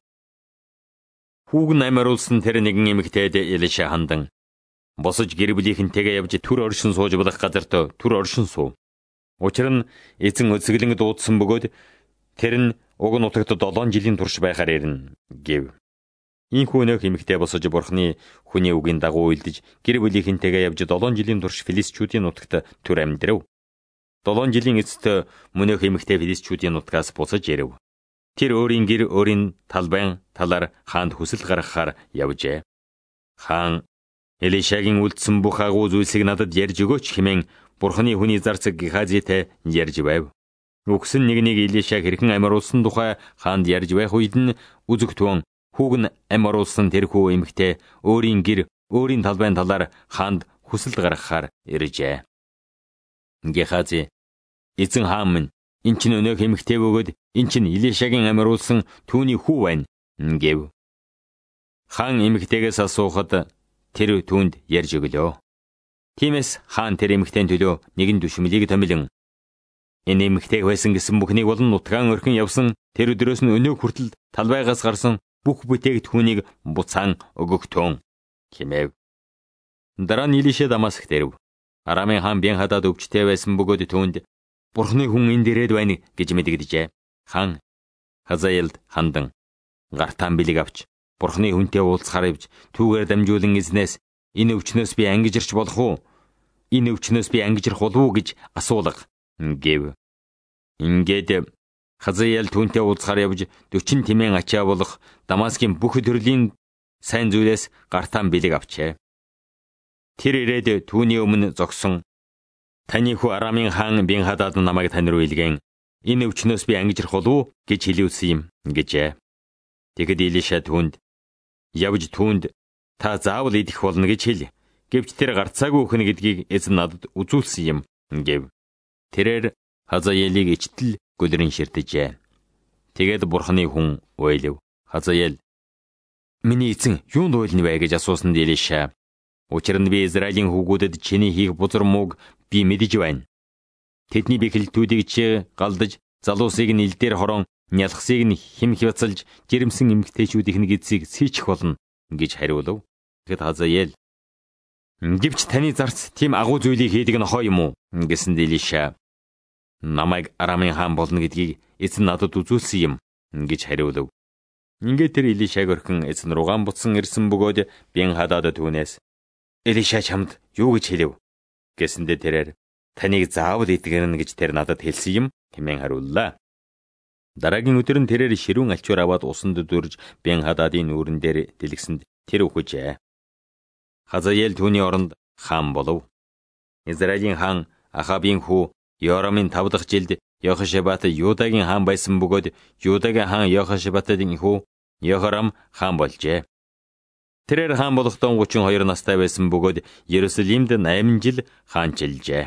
Хүүгэн амируулсан тэр нэгэн эмэгтэйд Элиша хандан, "Босож гэр бүлийнхэнтэйгээ явж түр оршин сууж болох газарт түр оршин суу. Учир нь эзэн өсөглөн дуудсан бөгөөд тэр нь уг нутагт долоон жилийн турш байхаар ирнэ" гэв. Ийхүү нөх эмэгтэй босож Бурхны хүний үгийн дагуу уйлдэж гэр бүлийнхэнтэйгээ явж долоон жилийн турш Филистчүүдийн нутагт түр амьдрав. Долоон жилийн эцэст мөнөөх эмэгтэй Филистчүүдийн нутгаас буцаж ирэв. Тэр өөрийн гэр өөрийн талбайн талаар хаанд хүсэл гаргахаар явжээ. Хаан, "Элишагийн үлдсэн бүх агуу зүйлсийг надад ярьж өгөөч" хэмээн Бурхны хүний зарцаг Гехазитай ярьж байв. Үгсэн нэгнийг Элиша хэрхэн амируулсан тухай хаанд ярьж байх үед нь үзэгтэн хүүгэн амируулсан тэрхүү эмэгтэй өөрийн гэр өөрийн талбайн талаар хаанд хүсэл гаргахаар иржээ. Гехази, "Эзэн хаан минь, энэ чинь өнөөх эмэгтэй бөгөөд энэ чинь Элишагийн амируулсан түүний хүү байна" гэв. Хаан эмэгтэйгээс асуухад тэр түүнд ярьж өглөө. Тиймээс хаан тэр эмэгтэйн төлөө нэгэн түшмэлийг томилон, "Энэ эмэгтэй байсан гэсэн бүхнийг болон нутгаан орхин явсан тэр өдрөөс нь өнөө хүртэл талбайгаас гарсан бүх бүтээгдэхүүнийг буцаан өгөгтөн" хэмээв. Дараа нь Элиша Дамаск дэрв. Арамын хаан Бен-хадад өвчтэй байсан бөгөөд түүнд, "Бурхны хүн энд ирээд байна" гэж мэдэгдэжээ. Хаан Хазаелд хандан, "Гартаан бэлэг авч Бурхны хүнтэй уулзахаар явж түүгээр дамжуулан эзнээс, 'Энэ өвчнөөс би ангижирч болох уу? Энэ өвчнөөс би ангижрах болов уу?' гэж асуулга" гэв. Ингээд Хазаел түүнтэй уулзахаар явж дөрвөн тимэн ачаа болох Дамаскын бүх төрлийн сайн зүйлээс Гартаан бэлэг авчээ. Тэр ирээд түүний өмнө зогсон, "Таны хүү Арамын хаан Бен-хадад намайг тань руу илгээн, 'Энэ өвчнөөс би ангижрах болов уу?' гэж хэлүүлсэн юм" гэжээ. Тэгэхэд Элиша түүнд, "Явж түүнд та заавал идэх болно гэж хэл. Гэвч тэр гарцаагүй өхнө гэдгийг эзэн надад үзүүлсэн юм" гэв. Тэрээр Хазаелийг ичтэл гөлрөн ширтэжээ. Тэгээд Бурхны хүн уйлв. Хазаел, "Миний эзэн юунд уйлна вэ?" гэж асуусанд Элиша, "Учир нь би Израилийн хүүгүүдэд чиний хийх бузар мууг би мэдэж байна. Тэдний бэхэлтүүдийг чи галдаж, залуусыг нь ил дээр хорон, нялхсыг нь хим хвацалж, жирэмсэн эмэгтэйчүүдийн эцийг сийчих болно" гэж хариулв. Тэгэхэд Хазаел, "Гэвч таны зарц тийм агуу зүйлийг хийдэг нь хоо юм уу?" гэсэнд Элиша, "Намайг Арамын хаан болно гэдгийг эзэн надад үзүүлсэн юм" гэж хариулв. Ингээд тэр Элишаг орхин эзэн руугаан буцсан ирсэн бөгөөд Бен-хадад түүнээс, "Элиша чамд юу гэж хэлв?" гэсэндээ тэрээр, "Таныг заавал идгэрнэ гэж тэр надад хэлсэн юм" хэмээн хариуллаа. Дараагийн өдөр нь тэрээр ширүүн алчуур аваад усанд дүрж Бен-хададын нүүрэн дээр дэлгэсэнд тэр үхэжээ. Хазаел түүний оронд хаан болов. Израилийн хаан Ахабын хүү Йорамын тав дахь жилд Йохошебат Юдагийн хаан байсан бөгөөд Юдагийн хаан Йохошебатын хүү Йохорам хаан болжээ. Тэрээр хаан болохдоо гучин хоёр настай байсан бөгөөд Иерусалимд найман жил хаанчилжээ.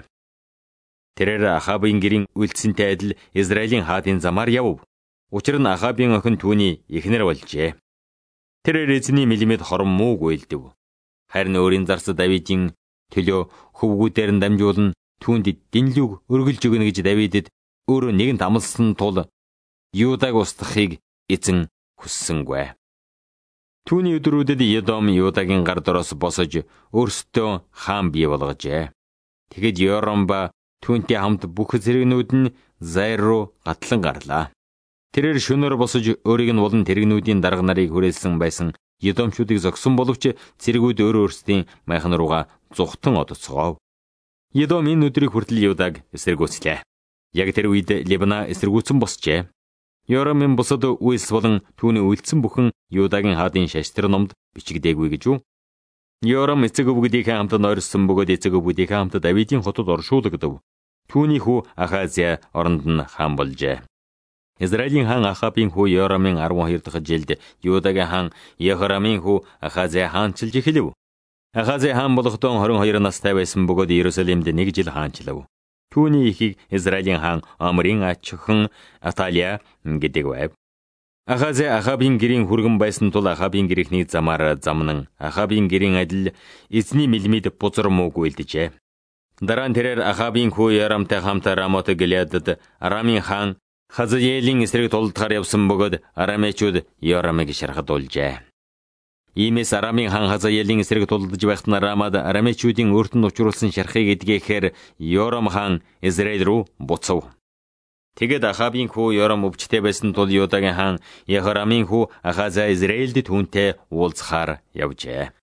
Тэрээр Ахабын гэрийн үлдсэнтэй адил Израилийн хаадын замаар явв. Учир нь Ахабын охин түүний эхнэр болжээ. Тэрээр эзний мэлмэд хорон мууг уйлдэв. Харин өөрийн зарц Давидын төлөө хөвгүүдээр нь дамжуулан түүнд дэнлүүг өргөлж өгнө гэж Давидэд өөрөө нэгэнт амласан тул Юдаг устгахыг эзэн хүссэнгүй. Түүний өдрүүдэд Едом Юдагийн гар дороос босож өөрсдөө хаан бий болгожээ. Тэгэд Йорам ба түүнтэй хамт бүх зэрэгнүүд нь Зайр руу гатлан гарлаа. Тэрээр шөнөөр босож өөрийг нь болон тэрэгнүүдийн дарга нарыг хүрээлсэн байсан Едомчуудыг зогсон боловч зэргүүд өөр өөрсдийн майхан руугаа зүхтан одоцгоов. Едом энэ өдрийг хүртэл Юдаг эсэргүүцлээ. Яг тэр үед Либна эсэргүүцэн босчээ. Йорамын бусад үйлс болон түүний үйлдсэн бүхэн Юдагийн хаадын шаштрын номд бичигдээгүй гэж үү? Йорам эцэг өвгдийнхээ хамтад нойрсон бөгөөд эцэг өвгдийнхээ хамтад Давидын хотод оршуулгадав. Түүний хүү Ахазия оронд нь хаан болжээ. Израилийн хаан Ахабын хүү Йорамын арван хоёр дахь жилд Юудагийн хаан Йехорамын хүү Ахазия хаанчилж эхлэв. Ахазия хаан болохдон хорин хоёр настай байсан бөгөөд Иерусалимд нэг жил хаанчлав. Түүний ихийг Израилийн хаан Омрийн ач охин Аталия гэдэг байв. Ахазия Ахабын гэрийн хүргэн байсан тул Ахабын гэрийнхний замаар замнан Ахабын гэрийн адил эзний мэлмид бузар мууг үлдэжээ. Дараа нь тэрээр Ахабын хүү Йорамтай хамт Рамот Галиадад Арамын хаан Хазаелийн эсрэг тулдахаар явсан бөгөөд арамичууд Йорамыг шархадуулжээ. Иймээс Арамын хаан Хазаелийн эсрэг тулдаж байхад Рамад арамичуудын өөртөнд учруулсан шархыг эдгээхээр Йорам хаан Израиль руу буцав. Тэгэд Ахабын хүү Йорам өвчтэй байсан тул Юудагийн хаан Йехорамын хүү Ахазия Израильд түүнтэй уулзахаар явжээ.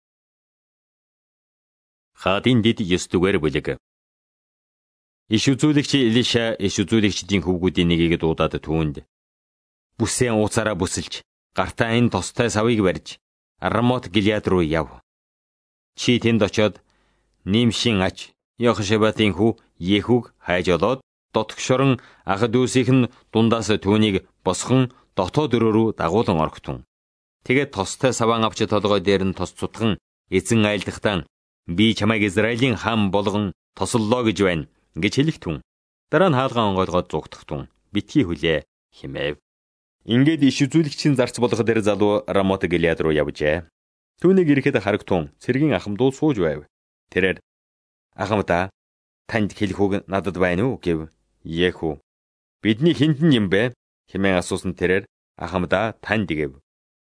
Хаадын дэд ёс дүгээр бүлэг. Иш үзүүлэгч Илиша иш үзүүлэгчдийн хөвгүүдийн нэгийг дуудаад түүнд бүсээ ууцаараа бүсэлж гартаа энэ тостой савыг барьж Рамот Галиад руу яв. Чи тэнд очоод Нимшин ач Йохошебатын хүү Ехүг хайж олоод дотгошорон ах дүүсийнх нь дундаас түүнийг босхон дотоод өрөө рүү дагуулan орхитун. Тэгээд тостой саван авч толгой дээр нь тос цутган эзэн айлдахдаа би чамайг Израилийн хаан болгон тосоллоо гэж байна гэж хэлэхтун. Дараа нь хаалгаа онгойлгоод зугтахтун. Битгий хүлээ хэмээв. Ингээд иш үзүүлэгчийн зарц болох дээр залуу Рамот Галиад руу явжээ. Түүнийг ирэхэд харагтун цэргийн ахмадууд сууж байв. Тэрээр ахмадаа танд хэлэх үг надад байна уу гэв. Ехүү бидний хинтэн юм бэ хэмээн асуусан тэрээр ахмадаа танд гэв.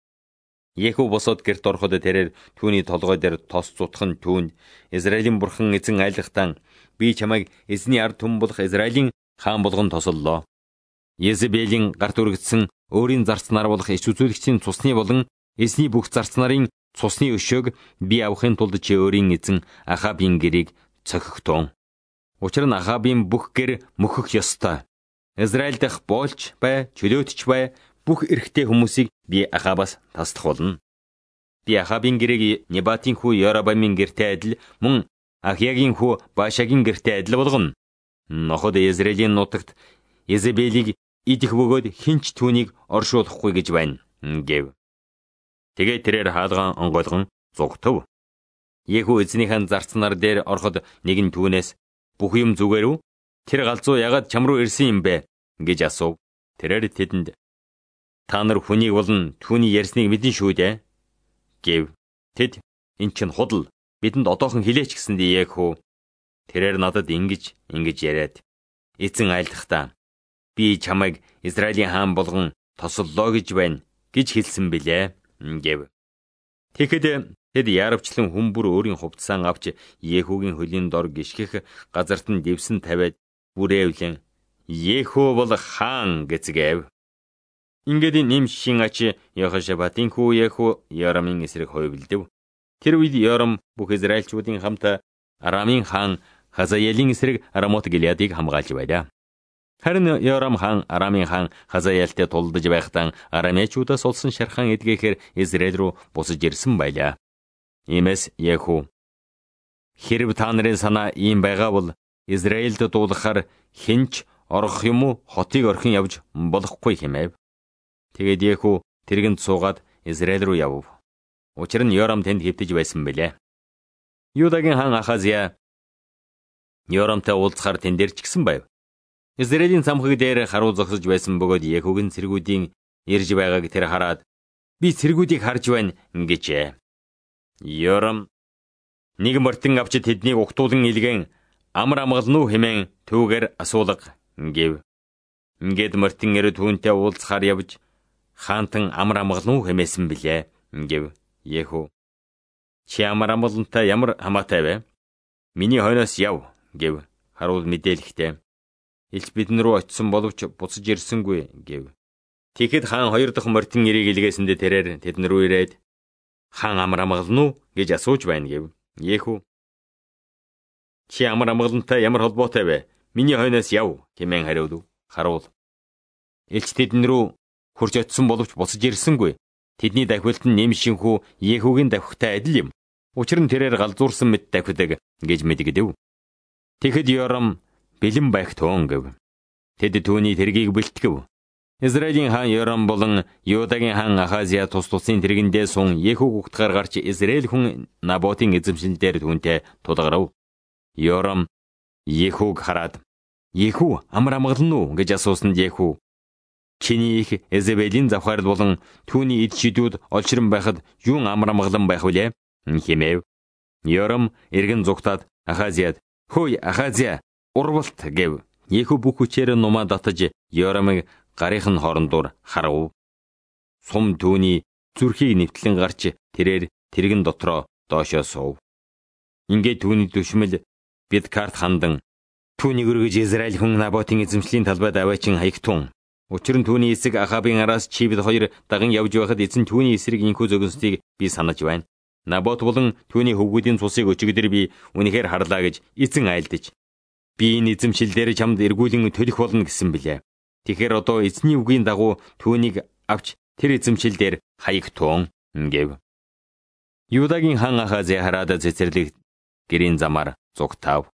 Ехүү босоод гэрт ороход тэрээр түүний толгой дээр тос цутхан түүнд Израилийн бурхан эзэн айлдахдаа би чамайг эзний ард түмэн болох Израилийн хаан болгон тосоллоо. Езебелийн гарт өргөдсөн өөрийн зарц нар болох иш үзүүлэгчийн цусны болон эзний бүх зарц нарын цусны өшөөг би авахын тулд чи өөрийн эзэн Ахабын гэрийг цохигтун. Учир нь Ахабын бүх гэр мөхөх ёстой. Израиль дахь боолч бай, чөлөөтч бай, бүх эрэгтэй хүмүүсийг би Ахабаас тасдах болно. Би Ахабын гэрийг Небатын хүү Йоробамын гэртэй адил мөн Ахиягийн хүү Башагийн гэртэй адил болгоно. Ноход Израилийн нутагт Езебелийг идэх бөгөөд хинч түүнийг оршуулахгүй гэж байна гэв. Тэгээд тэрээр хаалгаан онгойлгон зугтав. Ехүү эзнийхэн зарц нар дээр ороход нэг нь түүнээс бүх юм зүгээр үү? Тэр галзуу ягаад чам руу ирсэн юм бэ гэж асуув. Тэрээр тэдэнд та нар хүнийг болон түүний ярьсныг мэдэн шүү дээ гэв. Тэд эн чинь худал бидэнд одоохон хилээч гэсэндээ Ехүү тэрээр надад ингэж ингэж яриад эзэн айлдахдаа би чамайг Израилийн хаан болгон тосоллоо гэж байна гэж хэлсэн билээ гэв. Тэгэхэд тэд яарвчлан хүмбүр өөрийн хувцсан авч Ехүүгийн хөлийн дор гიშгэх газарт нь дэвсэн тавиад бүрээвлэн Ехүү бол хаан гэцгээв. Ингээд Нимшин ач Йохошебатын хүү Ехүү Йорамын эсрэг хойвилдэв. Тэр үед Йорам бүх израильчүүдийн хамт Арамын хаан Хазаелийн эсрэг Рамот Галиадыг хамгаалж байлаа. Харин Йорам хаан Арамын хаан Хазаелтэй тулдаж байхдаа арамичуудаас олсон шархан эдгээхээр Израиль руу бусаж ирсэн байлаа. Иймээс Ехүү хэрв та нарын санаа ийм байгаа бол Израильд дуулахаар хинч орох юм уу хотыг орхин явж болохгүй хэмээв. Тэгээд Ехүү тэргэнд суугаад Израиль руу явв. Учир нь Йорам тэнд хэвтэж байсан билээ. Юудагийн хаан Ахазия Йорамтай уулзахаар тэн дээр ч гисэн байв. Израилийн цамхаг дээр харуу зогсож байсан бөгөөд Ехүүгийн цэргүүдийн ирж байгааг тэр хараад би цэргүүдийг харж байна гэжээ. Йорам нэг мөртөн авч тэднийг угтуулан илгэн амар амгалан уу хэмээн түүгээр асуулга гэв. Ингээд мөртөн эр түүнтэй уулзахаар явж хаантан амар амгалан уу хэмээсэн билээ гэв. Ехүү чи амар амгалантай ямар хамаатай вэ? Миний хойноос яв гэв. Харуул мэдээлэхдээ илч бидэн рүү очисон боловч буцаж ирсэнгүй гэв. Тэгэхэд хаан хоёр дахь мөртөн ирийг илгээсэндээ тэрээр тэдэн рүү ирээд хаан амар амгалан уу гэж асууж байна гэв. Ехүү чи амар амгалантай ямар холбоотой вэ? Миний хойноос яв хэмээн хариулв. Харуул элч тэдэн рүү хурж очисон боловч буцаж ирсэнгүй. Тэдний давхилт нь Нимшин хүү Ехүүгийн давхитай адил юм. Учир нь тэрээр галзуурсан мэт давхидаг гэж мэдгэдэв. Тэгэхэд Йорам бэлэн байх туун гэв. Тэд түүний тэргийг бэлтгэв. Израилийн хаан Йорам болон Юудагийн хаан Ахазия тус тусын тэргэндээ сун Йеху гутгаар гарч Израиль хүн Наботын эзэмшилдээр түүнтэй тулгарав. Йорам Йехуг хараад "Йеху амар амгалан уу?" гэж асуусанд Йеху "Чиний их Эзебелийн завхаарл болон түүний эд шидүүд олширн байхад юун амар амгалан байх вүлээ?" хэмэв. Йорам эргэн зүгтаад Ахазияд "Хөөе Ахазия, урвалт" гэв. Йеху бүх хүчээр нумаа татаж Йорамыг гарынхын хоорондоор харав. Сум түүний зүрхийг нэвтлэн гарч тэрээр тэргэн дотроо доошоо суув. Ингээд түүний дүшмэл Бидкарт хандан түүнийг өргөж Израиль хүн Наботын эзэмшлийн талбайд аваачин хаягтун. Учир нь түүний эсэг Ахабын араас Чибд хоёр даган явж байхад эзэн түүний эсрэг инхүү зөгнсдгийг би санаж байна. Набот болон түүний хөвгүүдийн цусыг өчигдөр би үнэхээр харлаа гэж эзэн айлдаж. Би энэ эзэмшилдээр чамд эргүүлэн төлөх болно гэсэн билээ. Тэгэхээр одоо эзний үгийн дагуу түүнийг авч тэр эзэмшилдээр хаягтун гэв. Юудагийн хаан Ахазия хараад цэцэрлэг гэрийн замаар зугтав.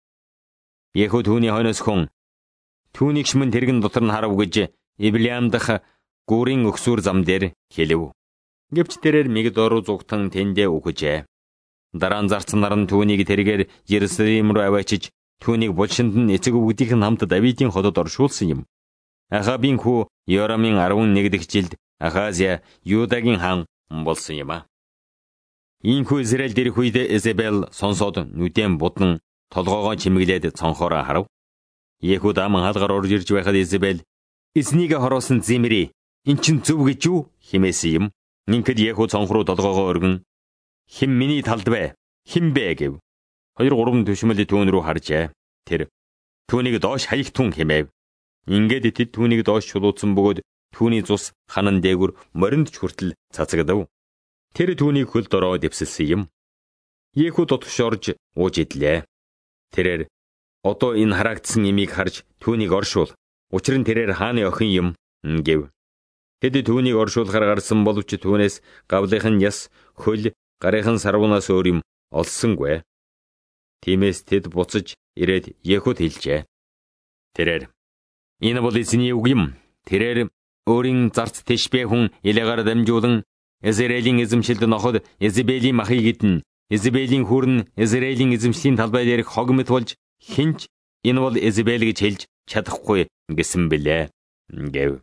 Йеху түүний хойноос хүн түүнийг шмэн тэргэн дотор нь харав гэж Ибилям дах гүүрийн өксүр зам дээр хэлэв. Гэвч тэрээр Мигдор руу зугтан тэндээ үхжээ. Дараа нь зарцнаар нь түүнийг тэргээр Иерусалим руу аваачиж түүнийг булшинд нь эцэг өвгдийнх нь хамт Давидын хотод оршуулсан юм. Ахабын хүү Йорамын арван нэг дахь жилд Ахазия Юудагийн хаан болсон юм а. Ийхүү Израиль дэрх үед Эзебел сонсоод нүдэн будна толгоогоо чимэглээд цонхоороо харав. Йеху даман хаалгаар орж ирж байхад Эзебел "Эзнийг хороосон зэмри, эн чин зөв гэж юу?" хэмээсэн юм. Ингээд Йеху цонх руу толгоогоо өргөн "Хэн миний талд вэ? Хэн бэ?" гэв. Хоёр гурван төшмөл түүн рүү харжээ. Тэр түүнийг доош хаягтун хэмээв. Ингээд тэд түүнийг доош чулуудсан бөгөөд түүний цус ханан дээгүр моринд ч хүртэл цацагдав. Тэр түүнийг хөл дороо дэвсэлсэн юм. Йеху дотгош орж ууж идлээ. Тэрээр "Одоо энэ хараагдсан имийг харж түүнийг оршуул. Учир нь тэрээр хааны охин юм" гэв. Тэд түүнийг оршуулахаар гарсан боловч түүнээс гавлынхын яс, хөл, гарынхын сарвнаас өөр юм олсонгүй. Тиймээс тэд буцаж ирээд Йехуд хэлжээ. Тэрээр "Энэ бол эзний үг юм. Тэрээр өөрийн зарц Тишбэ хүн Илегаар дамжуулан Израилийн эзэмшилд ноход Эзебелийн махыг идэн. Эзебелийн хүрн Израилийн эзэмшлийн талбай дээрх хог мэт болж хинч энэ бол Эзебел гэж хэлж чадахгүй гэсэн билээ" гэв.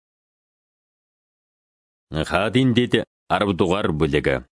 Хаадын дэд арав дугаар бүлэг.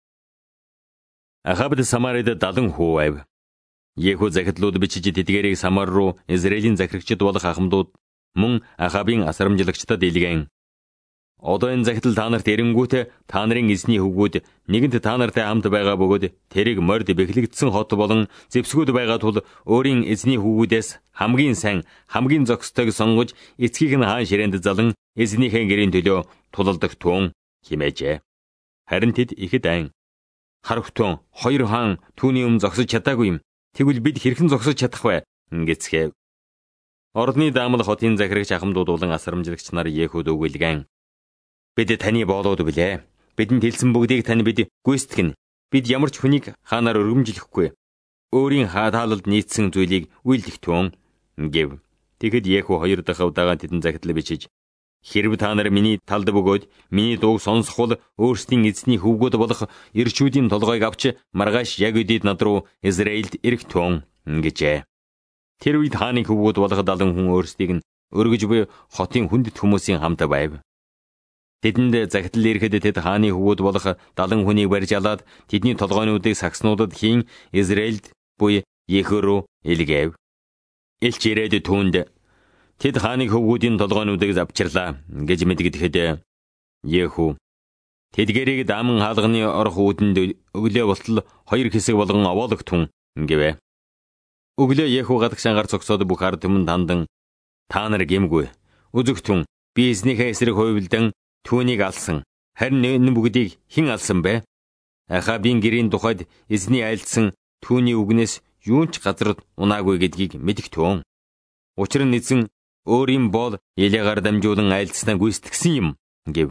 Ахабд Самарид далан хүү байв. Йеху захидлууд бичиж тэдгээрийг Самар руу Израилийн захирагчид болох ахмадууд мөн Ахабын асрамжлагчдад илгээн. "Одоо энэ захидал та нарт эренгүүтээ та нарын эзний хөвгүүд нэгэнт та нартай хамт байгаа бөгөөд тэрийг морд бэхлэгдсэн хот болон зэвсгүүд байгаа тул өөрийн эзний хөвгүүдээс хамгийн сайн, хамгийн зохистойг сонгож эцгийг нь хаан ширээнд залан эзнийхээ гэрийн төлөө тулалдах туун" хэмээжээ. Харин тэд ихэд айн "Харагтун, хоёр хаан түүний өмнө зогсож чадаагүй юм. Тэгвэл бид хэрхэн зогсож чадах вэ?" гэцгээв. Ордны даамал хотын захирагч ахмадууд болон асрамжлагч нар Йехуд өгүүлгэн "Бид таны боолоод билээ. Бидэнд хэлсэн бүгдийг тань бид гүйцэтгэн. Бид ямар ч хүнийг хаанаар өргөмжлөхгүй. Өөрийн хаалалд нийцсэн зүйлийг үйлдэх туун" гэв. Тэгэхэд Йеху хоёр дахь удаага тэдэн захидал бичиж "Хэрв та нар миний талд бөгөөд миний дууг сонсох бол өөрсдийн эзний хөвгүүд болох ирчүүдийн толгойг авч маргааш яг үдийд над руу Израильд ирэх туун" гэжээ. Тэр үед хааны хөвгүүд болох далан хүн өөрсдийг нь өргөж буй хотын хүндэт хүмүүсийн хамт байв. Тэдэнд захидал ирэхэд тэд хааны хөвгүүд болох далан хүнийг барьж алаад тэдний толгойнуудыг сагснуудад хийн Израильд буй Йеху руу илгээв. Илч ирээд түүнд "Тэд хааны хөвгүүдийн толгойнуудыг завчирлаа" гэж мэдгэдэхэд Йеху "Тэдгэрийг дааман хаалганы орох үүдэнд өглөө болтол хоёр хэсэг болгон овоологтун" гэвэ. Өглөө Йеху гадагш ангаар цогцоод бүх ард түмэнд хандан "Та нар гэмгүй. Үзэгтэн, би эзнийхээ эсрэг хувилдан түүнийг алсан. Харин энэ бүгдийг хэн алсан бэ? Ахабын гэрийн тухайд эзний айлдсан түүний үгнээс юун ч газар унаагүй гэдгийг мэдэх туун. Учир нь эзэн өөрийн боол Илегаар дамжуулан айлдснаа гүйцэтгсэн юм" гэв.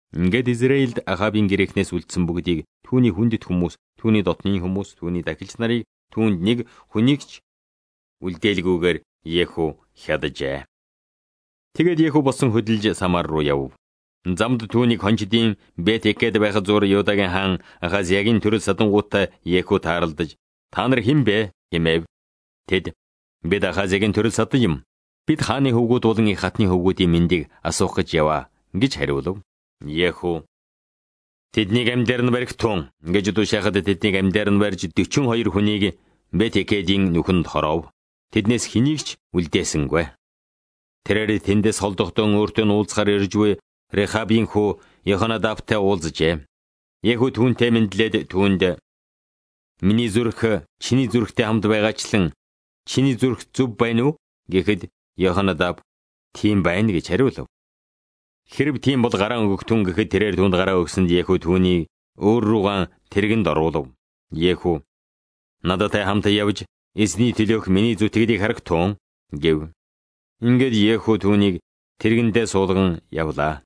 Ингээд Израильд Ахабын гэрээхнээс үлдсэн бүгдийг түүний хүндэт хүмүүс, түүний дотны хүмүүс, түүний дахилч нарыг түүнд нэг хүнийг ч үлдээлгүйгээр Йеху хядаджээ. Тэгээд Йеху босон хөдөлж Самар руу яв. Замд түүнийг хончдын Бет-Эккед байх зур Юдагийн хаан Ахазягийн төрөл садангуудтай Йеху таарлаж, "Та нар хэн бэ?" хэмэв. Тэд, "Бид Ахазягийн төрөл садан юм. Бид хааны хөвгүүд болон их хатны хөвгүүдийн мэндийг асуух гэж яваа" гэж хариулав. Йеху тэднийг амьдаар нь баригтун гэж душаахад тэднийг амьдаар нь барьж дөчөн хоёр хүнийг Бет-Эккедийн нүхэнд хоров. Тэднээс хэнийг ч үлдээсэнгүй. Тэрээр тэндээс холдохдон өөртөө уулзахаар иржгүй Рехабийн хүү Йоханадабтай уулзжээ. Йеху түүнтэй мэдлээд түүнд, "Миний зүрх чиний зүрхтэй хамт байгаачлан чиний зүрх зөв байна уу?" гэхэд Йоханадаб, "Тийм байна" гэж хариулав. Хэрв тийм бол гараа өгөхтүн гэхэд тэрээр түүнд гараа өгсөнд Йеху түүнийг өөр руугаан тэргэнд оруулав. Йеху, "Надтай хамт явж эзний төлөөх миний зүтгэдийг харагтун" гэв. Ингээд Йеху түүнийг тэргэндээ суулган явлаа.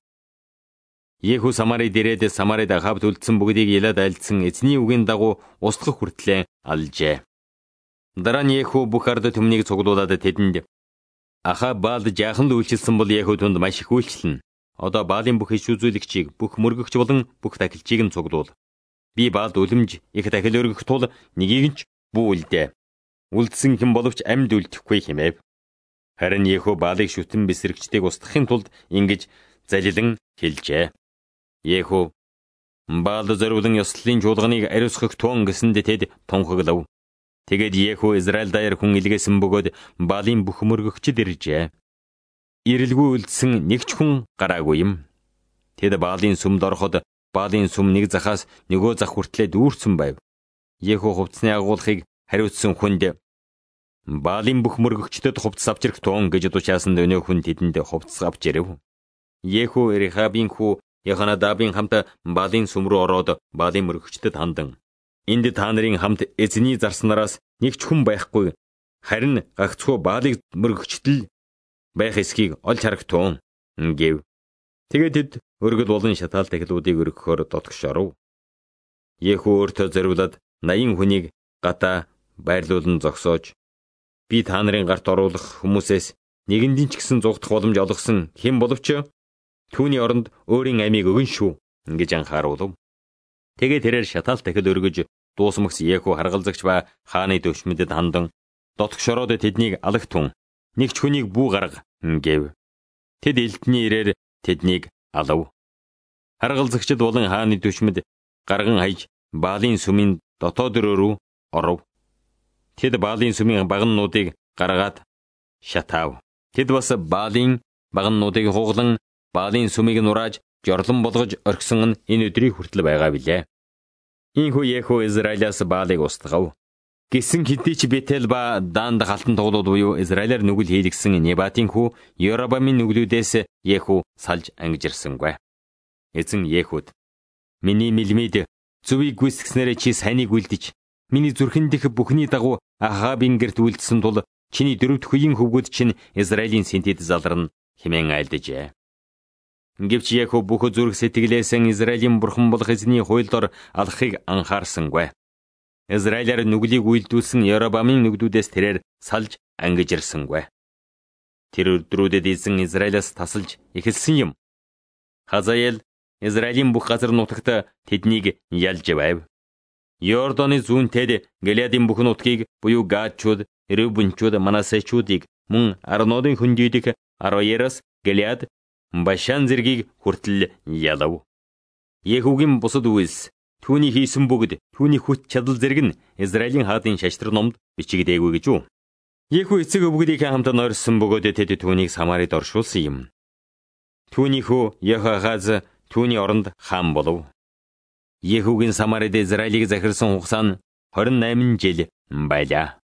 Йеху Самарид ирээд Самарид Ахабд үлдсэн бүгдийг Илад айлдсан эзний үгийн дагуу устгах хүртлээр алжээ. Дараа нь Йеху бүх ард түмнийг цуглуулад тэдэнд, "Ахаб Баалд жаахан л үйлчилсэн бол Йеху түнд маш их үйлчлэнэ. Одоо Баалын бүх иш үзүүлэгчийг, бүх мөргөгч болон бүх дахилчийг нь цуглуул. Би Баалд үлэмж их дахил өргөх тул нэгийг нь ч бүү үлдээ. Үлдсэн хэн боловч амьд үлдэхгүй" хэмэв. Харин Йеху Баалыг шүтэн бэсрэгчдийг устгахын тулд ингэж залилан хэлжээ. Йеху, "Баалд зориулан ёслолын чуулганыг ариусгах тун" гэсэнд тэд тунхаглав. Тэгээд Йеху Израиль даяар хүн илгээсэн бөгөөд Баалын бүх мөргөгчд иржээ. Ирэлгүй үлдсэн нэг ч хүн гараагүй юм. Тэд Баалын сүмд ороход Баалын сүм нэг захаас нөгөө зах хүртлээр дүүрсэн байв. Йеху хувцсны агуулгыг хариуцсан хүнд, "Баалын бүх мөргөгчдөд хувцас авч ирэх тун" гэж душаасан өнөө хүн тэдэнд хувцас авч ирэв. Йеху Рехабийн хүү Йоханадабын хамт Баалын сүм рүү ороод Баалын мөргөгчдөд хандан, "Энд та нарын хамт эзний зарснараас нэг ч хүн байхгүй, харин гагцхүү Баалыг мөргөгчдөл байх эсхийг олж харагтун" гэв. Тэгээд тэд өргөд болон шатаал тахилуудыг өргөхөөр дотгош оров. Йеху өөртөө зориулаад наян хүнийг гатаа байрлуулан зогсоож, "Би та нарын гарт оруулах хүмүүсээс нэгэндийн ч гэсэн зугдах боломж олгосон хэн боловч түүний оронд өөрийн амийг өгнө шүү" гэж анхааруулв. Тэгээд тэрээр шатаал тахил өргөж дуусмагс Йеху харгалзагч ба хааны дэвшмэдэд хандан, дотгош ороод тэднийг алагтун, нэг ч хүнийг бүү гарга гэв. Тэд элдний ирээр тэднийг алав. Харгалзагчд болон хааны дэвшмэд гарган хаяж Баалын сүмийн дотоод рүү оров. Тэд Баалын сүмийн багнуудыг гаргаад шатаав. Тэд бас Баалын багнуудыг хуглан Баалын сүмийг нурааж жорлон болгож орхисон нь энэ өдрийн хүртэл байгаа билээ. Ийхүү Йеху Израилаас Баалыг устгав. Гэсэн хэдий ч Бетел ба Данд халтан тоглоод буюу Израилаар нүгэл хийлгсэн Небатын хүү Йоробамын нүглүүдээс Йеху салж ангижирсангүй. Эзэн Йехуд, "Миний мэлмид зүвийг гүйцэтгснээр чи сайныг үлдэж, миний зүрхэн дэх бүхний дагуу Ахабын гэрт үлдсэн тул чиний дөрөвд хөйн хөвгүүд чинь Израилийн синтэд заларна" хэмээн айлдажээ. Гэвч Йеху бүх зүрх сэтгэлээсэн Израилийн бурхан болох эзний хуйлд ор алхахыг анхаарсангүй. Израилаар нүглийг үйлдүүлсэн Йоробамын нүглүүдээс тэрээр салж ангижирсангүй. Тэр өдрүүдэд эзэн Израилаас тасалж эхэлсэн юм. Хазаэл Израилийн бүх газар нутагт тэднийг ялж байв. Йордоны зүүнтэд Галиадын бүх нутгийг буюу Гадчууд, Рубенчууд, Манасечуудыг мөн Арнодын хөндийдэх Ароероос Галиад, Башан зэргийг хүртэл ялав. Йехугийн бусад үйлс, түүний хийсэн бүгд, түүний хүч чадал зэрэг нь Израилийн хаадын шаштрын номд бичигдээгүй гэж үү? Йеху эцэг өвгдийнхээ хамт нойрсон бөгөөд тэд түүнийг Самарид оршуулсан юм. Түүний хүү Йехоахаз түүний оронд хаан болов. Йехугийн Самарид Израилийг захирсан хугацаа нь хорин найман жил байлаа.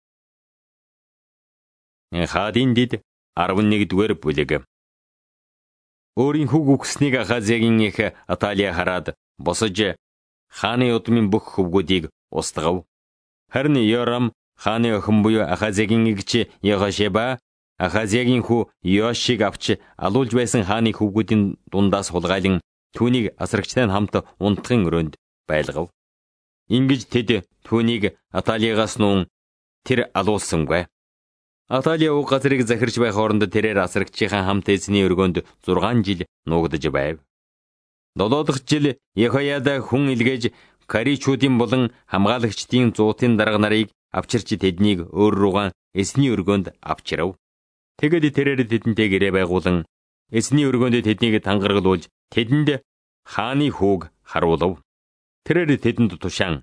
Хаадын дид арван нэгдүгээр бүлэг. Өөрийн хүүг үхснийг Ахазягийн их Аталия хараад босож хааны удмын бүх хөвгүүдийг устгав. Харин Йорам хааны охин буюу Ахазягийн эгч Йехошеба Ахазягийн хүү Йошиг авч алуулж байсан хааны хөвгүүдийн дундаас хулгайлан түүнийг асрагчтай хамт унтахын өрөөнд байлгав. Ингэж тэд түүнийг Аталиягаас нуун тэр алуулсангүй. Аталия уг газрыг захирч байх хооронд тэрээр асрагчийн хамт эзний өргөөнд зургаан жил нуугдж байв. Долоо дахь жил Йехояда хүн илгээж Каричуудын болон хамгаалагчдын зуутын дарга нарыг авчирч тэднийг өөр руугаан эзний өргөөнд авчирав. Тэгэд тэрээр тэдэнтэй гэрээ байгуулан эзний өргөөнд тэднийг тангаргалуулж тэдэнд хааны хүүг харуулв. Тэрээр тэдэнд тушаан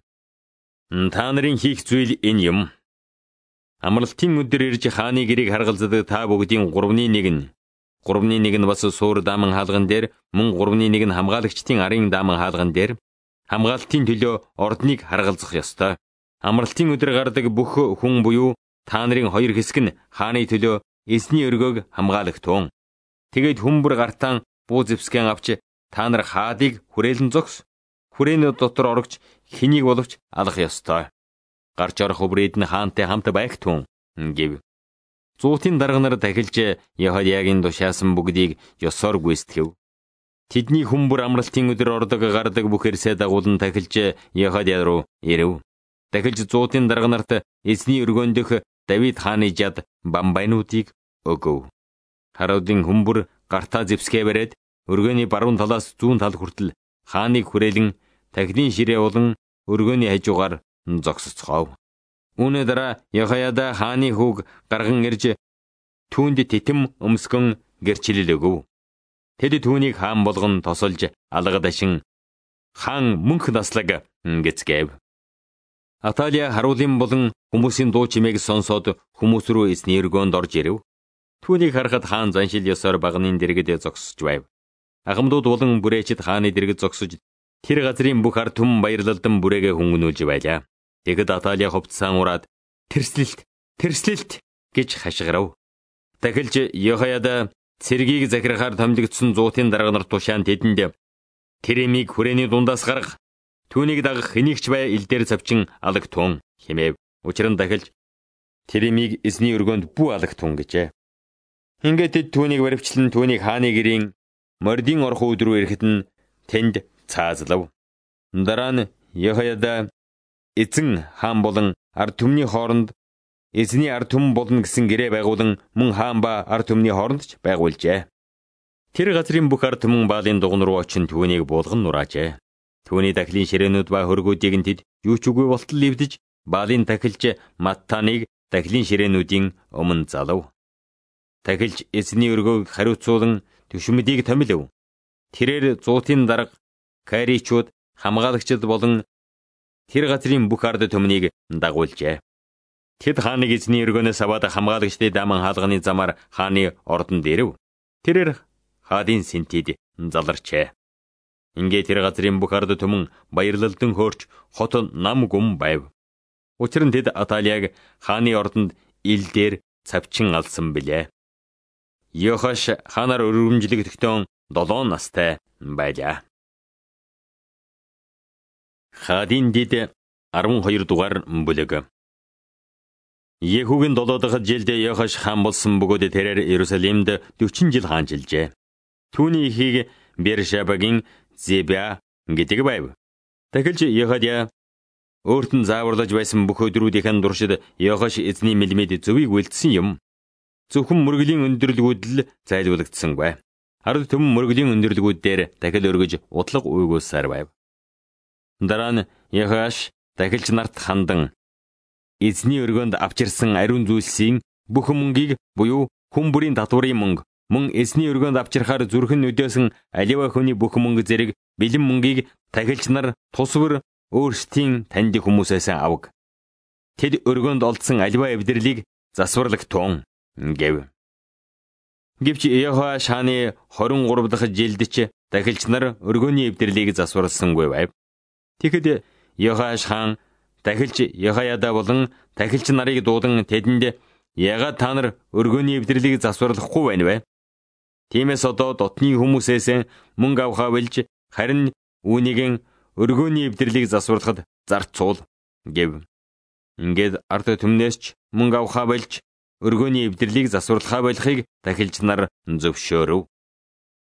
та нарын хийх зүйл энэ юм. Амралтын өдөр ирж хааны гэрийг харгалздаг та бүгдийн гуравны нэг нь гуравны нэг нь бас суур дааман хаалган дээр мөн гуравны нэг нь хамгаалагчдын арын дааман хаалган дээр хамгаалтын төлөө ордныг харгалзах ёстой. Амралтын өдөр гардаг бүх хүн буюу та нарын хоёр хэсэг нь хааны төлөө эзний өргөөг хамгаалагтун. Тэгээд хүн бүр гартаан буу зэвсгэн авч та нар хаадыг хүрээлэн зогс. Хүрээний дотор орогч хэнийг боловч алах ёстой. Гарч орох хүрээд нь хаантай хамт байгтун гэв. Зуутын дарга нар дахилж Йехоягийн тушаасан бүгдийг ёсоор гүйцэтгэв. Тэдний хүн бүр амралтын өдөр ордог гардаг бүх эрсээ дагуулan дахилж Йехоя руу ирэв. Дахилж зуутын дарга нарт эзний өргөөндөх Давид хааны жад бамбайнуудыг өгөв. Харуудын хүн бүр гартаа зэвсгээ бариад өргөөний баруун талаас зүүн тал хүртэл хааныг хүрээлэн тахилын ширээ болон өргөөний хажуугаар зогсоцгов. Үүний дараа Йехояда хааны хүүг гарган ирж түүнд титэм өмсгөн гэрчлэл өгөв. Тэд түүнийг хаан болгон тосолж алга дашин хаан мөнх наслаг гэцгээв. Аталия харуулын болон хүмүүсийн дуу чимээг сонсоод хүмүүс рүү эзний өргөөнд орж ирэв. Түүнийг харахад хаан заншил ёсоор багнын дэргэд зогсож байв. Агамдууд болон бүрээчд хааны дэргэд зогсож тэр газрын бүх ард түмэн баярлалдан бүрээгээ хөнгөнүүлж байлаа. Тэгэд Аталия ховцсан ураад тэрслэлт тэрслэлт гэж хашгирав. Дахилж Йехояда цэргийг захирахаар томилогдсон зуутын дарга нар тушаан тэдэнд Теремиг хүрээний дундаас гарга. Түүнийг дагах хэнийгч бай ил дээр цавчин алагтун хэмэв. Учир нь дахилж Теремиг эзний өргөөнд бүү алагтун гэжээ. Ингээд тэд түүнийг баривчлан түүнийг хааны гэрийн мордын орох өдрөө ирэхэд нь тэнд цаазлав. Дараа нь Йехояда эзэн хаан болон ард түмний хооронд эзний ард түмэн болно гэсэн гэрээ байгуулан мөн хаан ба ард түмний хооронд ч байгуулжээ. Тэр газрын бүх ард түмэн Баалын дугуйн руу очин түүнийг буулган нураажээ. Түүний дахилын ширээнүүд ба хөргүүдийг нь тэд юу ч үгүй болтол ливдэж Баалын дахилч Маттаныг дахилын ширээнүүдийн өмнө залав. Дахилж эзний өргөөг хариуцуулан түшмэдийг томилов. Тэрээр зуутын дарга, Каричууд, хамгаалагчид болон тэр газрын бүх ард түмнийг дагуулжээ. Тэд хааныг эзний өргөөнөөс аваад хамгаалагчдын дааман хаалганы замаар хааны ордонд ирэв. Тэрээр хаадын сэнтид заларчээ. Ингээ тэр газрын бүх ард түмэн баярлалдан хөөрч хот нам гүм байв. Учир нь тэд Аталияг хааны ордонд ил дээр цавчин алсан билээ. Йохош хаанаар өргөмжлөгдөхтөн долоон настай байлаа. Хаадын дид арван хоёр дугаар бүлэг. Ехүүгийн долоо дахь жилд Йохош хаан болсон бөгөөд тэрээр Иерусалимд дөрвөн жил хаанчилжээ. Түүний эхийг Бершабагийн Зебя гэдэг байв. Дахилж Йехоя өөрт нь зааварлаж байсан бүх өдрүүдийн туршид Йохош эзний мэлмэд зөвийг үлдсэн юм. Зөвхөн мөргөлийн өндөрлгүүд л зайлуулагдсангүй. Ард түмэн мөргөлийн өндөрлгүүд дээр дахил өргөж утлаг уйгуулсаар байв. Дараа нь Йохош дахилж нарт хандан эзний өргөөнд авчирсан ариун зүйлсийн бүх мөнгийг буюу хүн бүрийн татварын мөнгө, мөн эзний өргөөнд авчирхаар зүрхэн өдөөсөн аливаа хүний бүх мөнгө зэрэг бэлэн мөнгийг дахилж нар тусвар өөрсдийн таньд хүмүүсээс авг. Тэд өргөөнд олдсон аливаа эвдэрлийг засварлагтун гэв. Гэвч Йехояш хааны хорин гурав дахь жилд ч дахилч нар өргөөний эвдэрлийг засварласангүй байв. Тэгэхэд Йехояш хаан дахилч Йехояда болон дахилч нарыг дуудан тэдэнд яагаад та нар өргөөний эвдэрлийг засварлахгүй байна вэ? Тиймээс одоо дотны хүмүүсээс мөнгө авахаа билж харин үүнийг өргөөний эвдэрлийг засварлахад зарцуул гэв. Ингээд ард түмнээс ч мөнгө авахаа билж өргөөний эвдэрлийг засварлахаа болохыг дахилч нар зөвшөөрөв.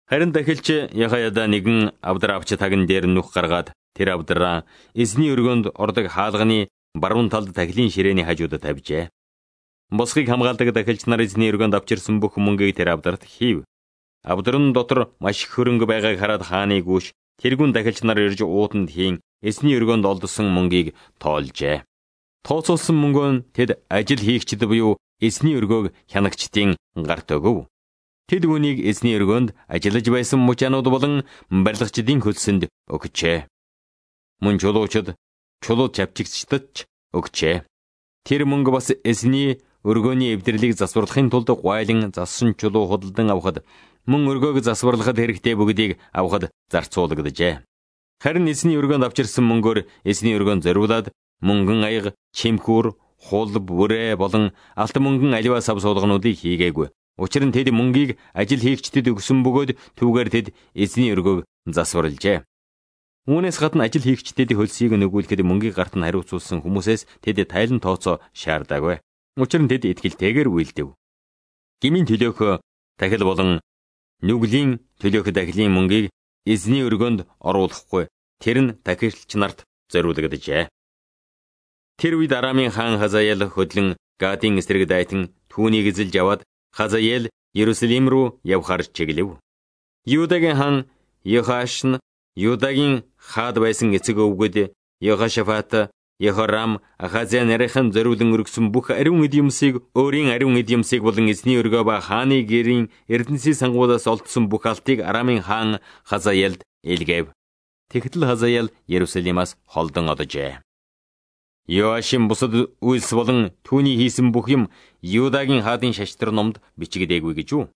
Харин дахилч Яхаяда нэгэн авдар авч тагн дээр нүх гаргаад тэр авдраа эзний өргөнд ордог хаалганы баруун талд тахилын ширээний хажуудад тавьжээ. Босхийг хамгаалдаг дахилч нар эзний өргөнд авчирсан бүх мөнгийг тэр авдарт хийв. Авдрын дотор маш их хөрөнгө байгааг хараад хааны гүйш тэргүүн дахилч нар ирж уутанд хийн эзний өргөнд олдсон мөнгийг тоолжээ. Тооцоолсон мөнгөө нь тэд ажил хийгчд буюу эзний өргөөг хянагчдын гарт өгөв. Тэд үүнийг эзний өргөөнд ажиллаж байсан мужаанууд болон барилгачдын хөлсөнд өгчээ. Мөн чулуучид, чулуу чавчигчдад өгчээ. Тэр мөнгө бас эзний өргөөний эвдэрлийг засварлахын тулд гуайлан зассан чулуу худалдан авахд, мөн өргөөг засварлахад хэрэгтэй бүгдийг авахд зарцуулагдажээ. Харин эзний өргөөнд авчирсан мөнгөөр эзний өргөөнд зориулаад мөнгөн аяга, чимхүүр, хулб, бүрээ болон алт мөнгөн аливаа сав суулгануудыг хийгээгүй. Учир нь тэд мөнгийг ажил хийгчдэд өгсөн бөгөөд түүгээр тэд эзний өргөөг засварлжээ. Үүнээс гадна ажил хийгчдэд хөлсийг нөгүүлэхэд мөнгийг гарт нь хариуцуулсан хүмүүсээс тэд тайлан тооцоо шаардаагүй. Учир нь тэд итгэлтэйгээр үйлдэв. Гмийн төлөөх дахил болон нүглийн төлөөх дахилын мөнгийг эзний өргөөнд оруулахгүй. Тэр нь дахилч нарт зориулагдажээ. Тэр үед Арамын хаан Хазаел хөдлөн Гадын эсрэг дайтан түүнийг эзэлж аваад Хазаел Иерусалим руу явхаар чиглэв. Юдагийн хаан Йохаш нь Юдагийн хаад байсан эцэг өвгөд Йохошафат, Йохорам, Ахазия нарийнхан зориулан өргөсөн бүх ариун эд юмсыг, өөрийн ариун эд юмсыг болон эзний өргөө ба хааны гэрийн эрдэнэсийн сангуудаас олдсон бүх алтыг Арамын хаан Хазаелд илгээв. Тэгтэл Хазаел Иерусалимаас холдон одожээ. Йоашийн бусад үйлс болон түүний хийсэн бүх юм Юдагийн хаадын шаштар номд бичигдээгүй гэж үү?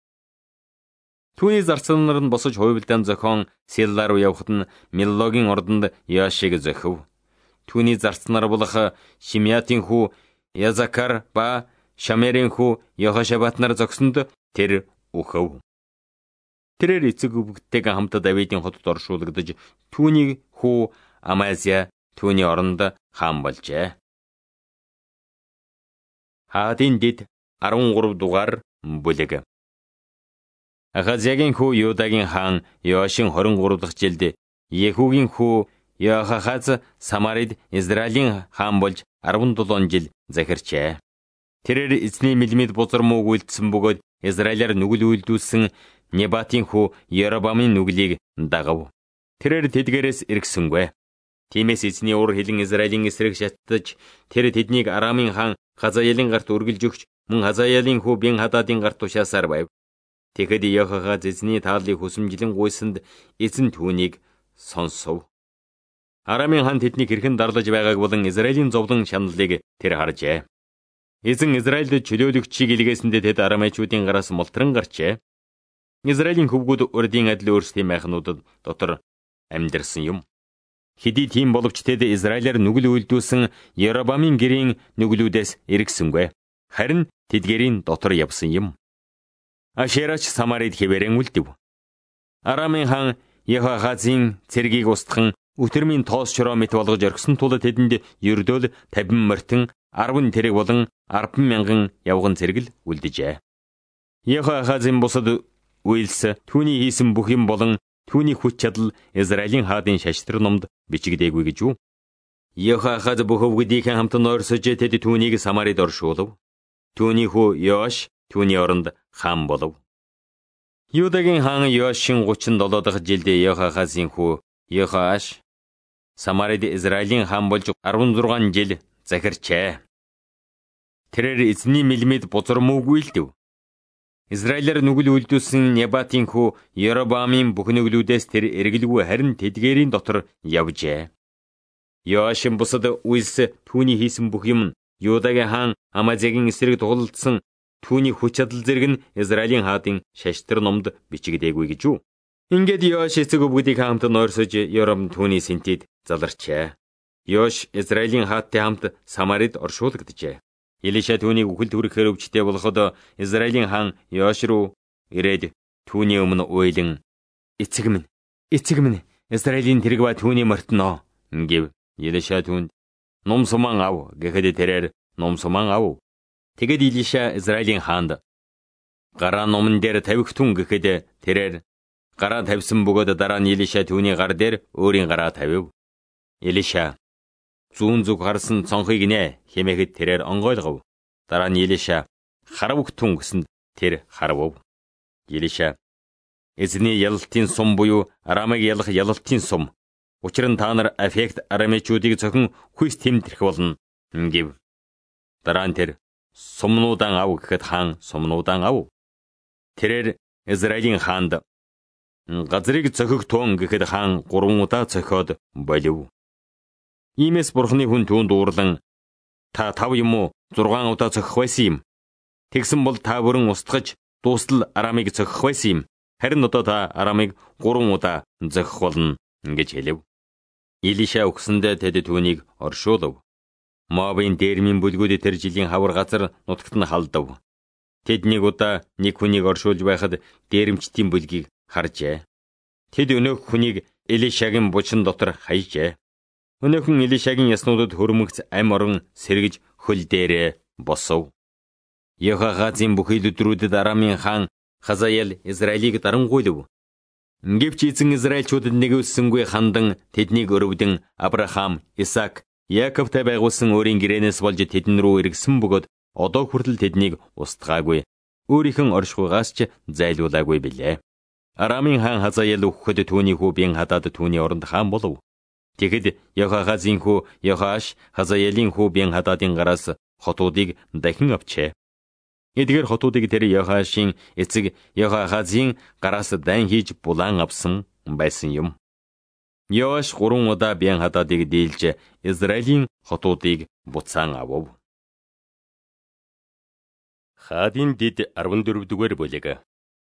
Түүний зарцанаар нь босож хувилдаан зохион Силлаа руу явхад нь Миллогийн ордонд Йоашиг зохив. Түүний зарцанаар болох Шимеатын хүү Язакар ба Шамерийн хүү Йохошафат нар зогсонд тэр үхв. Тэрээр эцэг өвгөдтэйгээ хамт Давидын хотод оршуулгадж түүний хүү Амазия түүний оронд хаан болжээ. Хаадын дид арван гурав дугаар бүлэг. Ахазиягийн хүү Юдагийн хаан Йоашийн хорин гурав дахь жилд Ехүүгийн хүү Йохахаз Самарид Израилийн хаан болж арван долоон жил захирчээ. Тэрээр эзний мэлмид бузар мууг үлдсэн бөгөөд Израилаар нүгэл үлдүүлсэн Небатын хүү Яробамын нүглийг дагав. Тэрээр тэдгээрээс эргэсэнгүй. Тиймээс эзний ур хилэн Израилийн эсрэг шаттаж тэр тэднийг Арамын хаан Хазаелын гарт үргэлж өгч мөн Хазаелын хүү Бен-Хададын гарт тушаасаар байв. Тэгэхэд Йохахаз эзний тааллыг хүсэмжлэн гуйсанд эзэн түүнийг сонсов. Арамын хаан тэднийг хэрхэн дарлаж байгааг болон Израилийн зовлон шаналлыг тэр харжээ. Эзэн Израильд чөлөөлөгчийг илгээсэндээ тэд арамайчуудын гараас мултран гарчээ. Израилийн хөвгүүд урдын адил өөрсдийн майхнуудад дотор амьдарсан юм. Хэдий тийм боловч тэд Израилаар нүгэл үйлдүүлсэн Яробамын гэрийн нүглүүдээс эргэсэнгүй. Харин тэдгэрийн дотор явсан юм. Ашерач Самарид хэвээрэн үлдэв. Арамын хаан Йохахазын цэргийг устган өтөрмийн тоос чороо мэт болгож орхисон тул тэдэнд ердөөл тавин морьтон арван тэрэг болон арван мянган явган цэргэл үлдэжээ. Йохахазын бусад үйлс түүний хийсэн бүх юм болон түүний хүч чадал Израилийн хаадын шаштар номд бичигдээгүй гэж үү? Йохахаз бүх өвгдийнхээ хамт нойрсож тэд түүнийг Самарид оршуулв. Түүний хүү Йоаш түүний оронд хаан болов. Юдагийн хаан Йоашийн гучин долоо дахь жилд Йохахазын хүү Йохаш Самарид Израилийн хаан болж арван зургаан жил захирчээ. Тэрээр эзний мэлмид бузар мууг үйлдэв. Израилаар нүгэл үлдүүлсэн Небатын хүү Яробамын бүх нүглүүдээс тэр эргэлгүй харин тэдгээрийн дотор явжээ. Йоашийн бусад үйлс түүний хийсэн бүх юм Юдагийн хаан Амазиягийн эсрэг тулалдсан түүний хүч чадал зэрэг нь Израилийн хаадын шаштар номд бичигдээгүй гэж үү? Ингээд Йоаш эцэг өвгдийг хамт нойрсож Йорам түүний сэнтид заларчээ. Йоаш Израилийн хаадтай хамт Самарид оршуулгджээ. Илиша түүнийг үхэлд хүрэхээр өвчтэй болоход Израилийн хаан Йоаш руу ирээд түүний өмнө уйлан "Эцэг минь, эцэг минь, Израилийн тэрэг ба түүний мортноо" гэв. Илиша түүнд "Ном суман ав" гэхэд тэрээр ном суман ав. Тэгэд Илиша Израилийн хаанд "Гараа номон дээр тавих түн" гэхэд тэрээр гараа тавьсан бөгөөд дараа нь Илиша түүний гар дээр өөрийн гараа тавив. Илиша зүүн зүг харсан цонхыг нэ хэмээхэд тэрээр онгойлгов. Дараа нь Илиша харав түн гэсэнд тэр харав. Илиша эзний ялалтын сум буюу Арамыг ялах ялалтын сум. Учир нь та нар Афект арамичуудыг зөвхөн хүйс тэмдэрх болно гэв. Дараа нь тэр сумнуудаа ав гэхэд хаан сумнуудаа ав. Тэрээр Израилийн хаанд газрыг зохих туун гэхэд хаан гурван удаа зохиод болив. Иймээс бурхны хүн түүнд дуурлан та тав юм уу зургаан удаа зохих байсан юм. Тэгсэн бол та бүрэн устгаж дуустал Арамыг зохих байсан юм. Харин одоо та Арамыг гурван удаа зохих болно гэж хэлв. Илиша өгсөндөө тэд түүнийг оршуулв. Моабын дээрмийн бүлгүүд тэр жилийн хавар газар нутагт нь халдав. Тэд нэг удаа нэг хүнийг оршуулж байхад дээрэмчдийн бүлгийг харжээ. Тэд өнөөх хүнийг Илишагийн бучин дотор хайжээ. Өнөөхөн Илишагийн яснуудад хөрмөгц ам орон сэргэж хөл дээрээ босов. Йохахазын бүхий л өдрүүдэд Арамын хаан Хазаел Израилийг дарангуйлав. Гэвч эзэн Израильчуудад нэгүүлсэнгүй хандан тэднийг өрөвдөн Авраам, Исаак, Яаковтай байгуулсан өөрийн гэрээнээс болж тэдэн рүү иргсэн бөгөөд одоо хүртэл тэднийг устгаагүй. Өөрийнх нь оршихуйгаас ч зайлуулаагүй билээ. Арамын хаан Хазаел өгөхөд түүний хүү Бен-Хадад түүний оронд хаан болов. Тэгэхэд Йохахазын хүү Йохаш Хазаелийн хүү Бен-Хададын гараас хотуудыг дахин авчээ. Эдгээр хотуудыг тэр Йохашийн эцэг Йохахазын гараас дайн хийж булаан авсан байсан юм. Йоаш гурван удаа Бен-Хададыг дийлж Израилийн хотуудыг буцаан авав. Хаадын дид арван дөрөвдүгээр бүлэг.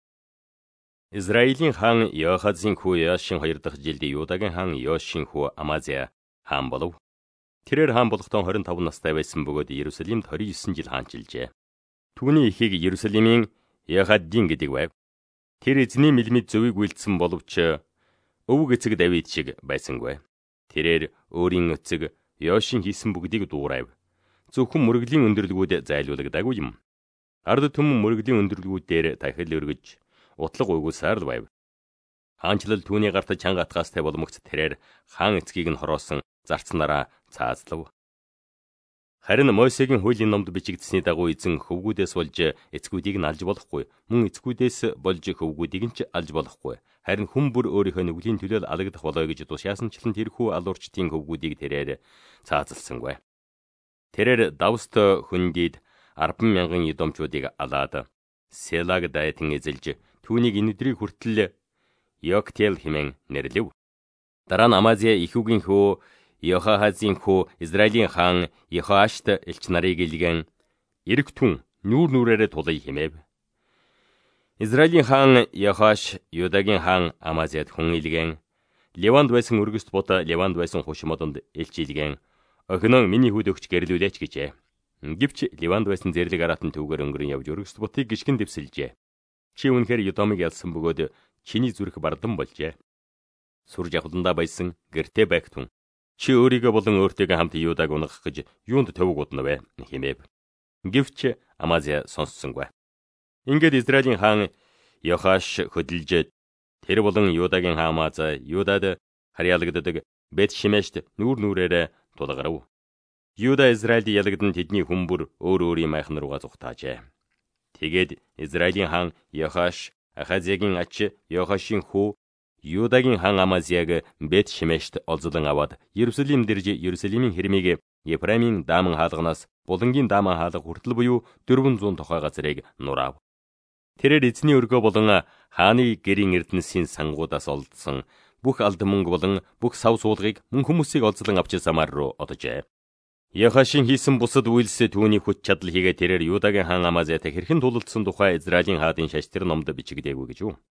Израилийн хаан Йохазын хүү Йоашийн хоёр дахь жилд Юдагийн хаан Йоашийн хүү Амазия хаан болов. Тэрээр хаан болохдоо хорин таван настай байсан бөгөөд Иерусалимд хорин есөн жил хаанчилжээ. Түүний эхийг Иерусалимийн Яхаддин гэдэг байв. Тэр эзний мэлмид зөвийг үйлдсэн боловч өвөг эцэг Давид шиг байсангүй. Тэрээр өөрийн эцэг Йоашийн хийсэн бүгдийг дуурайв. Зөвхөн мөрөглийн өндөрлгүүд зайлуулагдаагүй юм. Ард түмэн мөрөглийн өндөрлгүүдээр дахил өргөж утлаг уйгуулсаар л байв. Хаанчлал түүний гарт чанга атгаастай боломогц тэрээр хаан эцгийг нь хороосон зарцнараа цаазлав. Харин Мосегийн хуулийн номд бичигдсэний дагуу эзэн хөвгүүдээс болж эцгүүдийг нь алж болохгүй, мөн эцгүүдээс болж хөвгүүдийг нь ч алж болохгүй. Харин хүн бүр өөрийнхөө нүглийн төлөөл алагдах болоо гэж тушаасанчлан тэрхүү алуурчдын хөвгүүдийг тэрээр цаазалсангүй. Тэрээр Давст хөндийд арван мянган идомчуудыг алаад Селаг дайтан эзэлж түүнийг энэ өдрийг хүртэл Йоктел хэмээн нэрлэв. Дараа нь Амазия ихүүгийн хөө Йохахазын хүү Израилийн хаан Йохашт элч нарыг илгэн эрэг түн нүүр нүрээрээ тулъя хэмэв. Израилийн хаан Йохаш Юдагийн хаан Амазиад хүн илгэн Леванд байсан өргөст бут Леванд байсан хушмодонд элч илгэн охиноо миний хүүд өгч гэрлүүлээч гэжээ. Гэвч Леванд байсан зэрлэг аратан төвгөр өнгөрөн явж өргөст бутыг гიშгэн дэвсэлжээ. Чи үнэхээр Юдомыг ялсан бөгөөд чиний зүрх бардан болжээ. Сүр жавхландаа байсан гэртээ байгтун. Чи өөрийгөө болон өөртөөгөө хамт Юдаг унгах гэж юунд төвөг удна вэ хэмэв. Гэвч Амазия сонссонгүй. Ингээд Израилийн хаан Йохаш хөдөлж тэр болон Юдагийн хаан Амаза Юдад харьяалагддаг Бет-Шемешт нүүр нүрээрээ тулгарав. Юда Израильд ялагдсан тэдний хүмүүр өөр өөрийн майхан руугаа зүгтаажээ. Тэгээд Израилийн хаан Йохаш Ахазиагийн ач Йохашийн хүү Юдагийн хаан Амазияг Бет-Шемешт олзлон аваад Иерусалим дэрж Иерусалимийн хэрмийг Ефраимийн дааман хаалганаас Булангийн дааман хаалга хүртэл буюу дөрвөн зуун тохой газрыг нураав. Тэрээр эзний өргөө болон хааны гэрийн эрдэнэсийн сангуудаас олдсон бүх алд мөнгө болон бүх сав суулгыг мөн хүмүүсийг олзлон авч Самар руу одожээ. Йохашийн хийсэн бусад үйлс түүний хүч чадал хийгээ тэрээр Юдагийн хаан Амазиятай хэрхэн тулалдсан тухай Израилийн хаадын шаштрын номд бичигдээгүй гэж юу?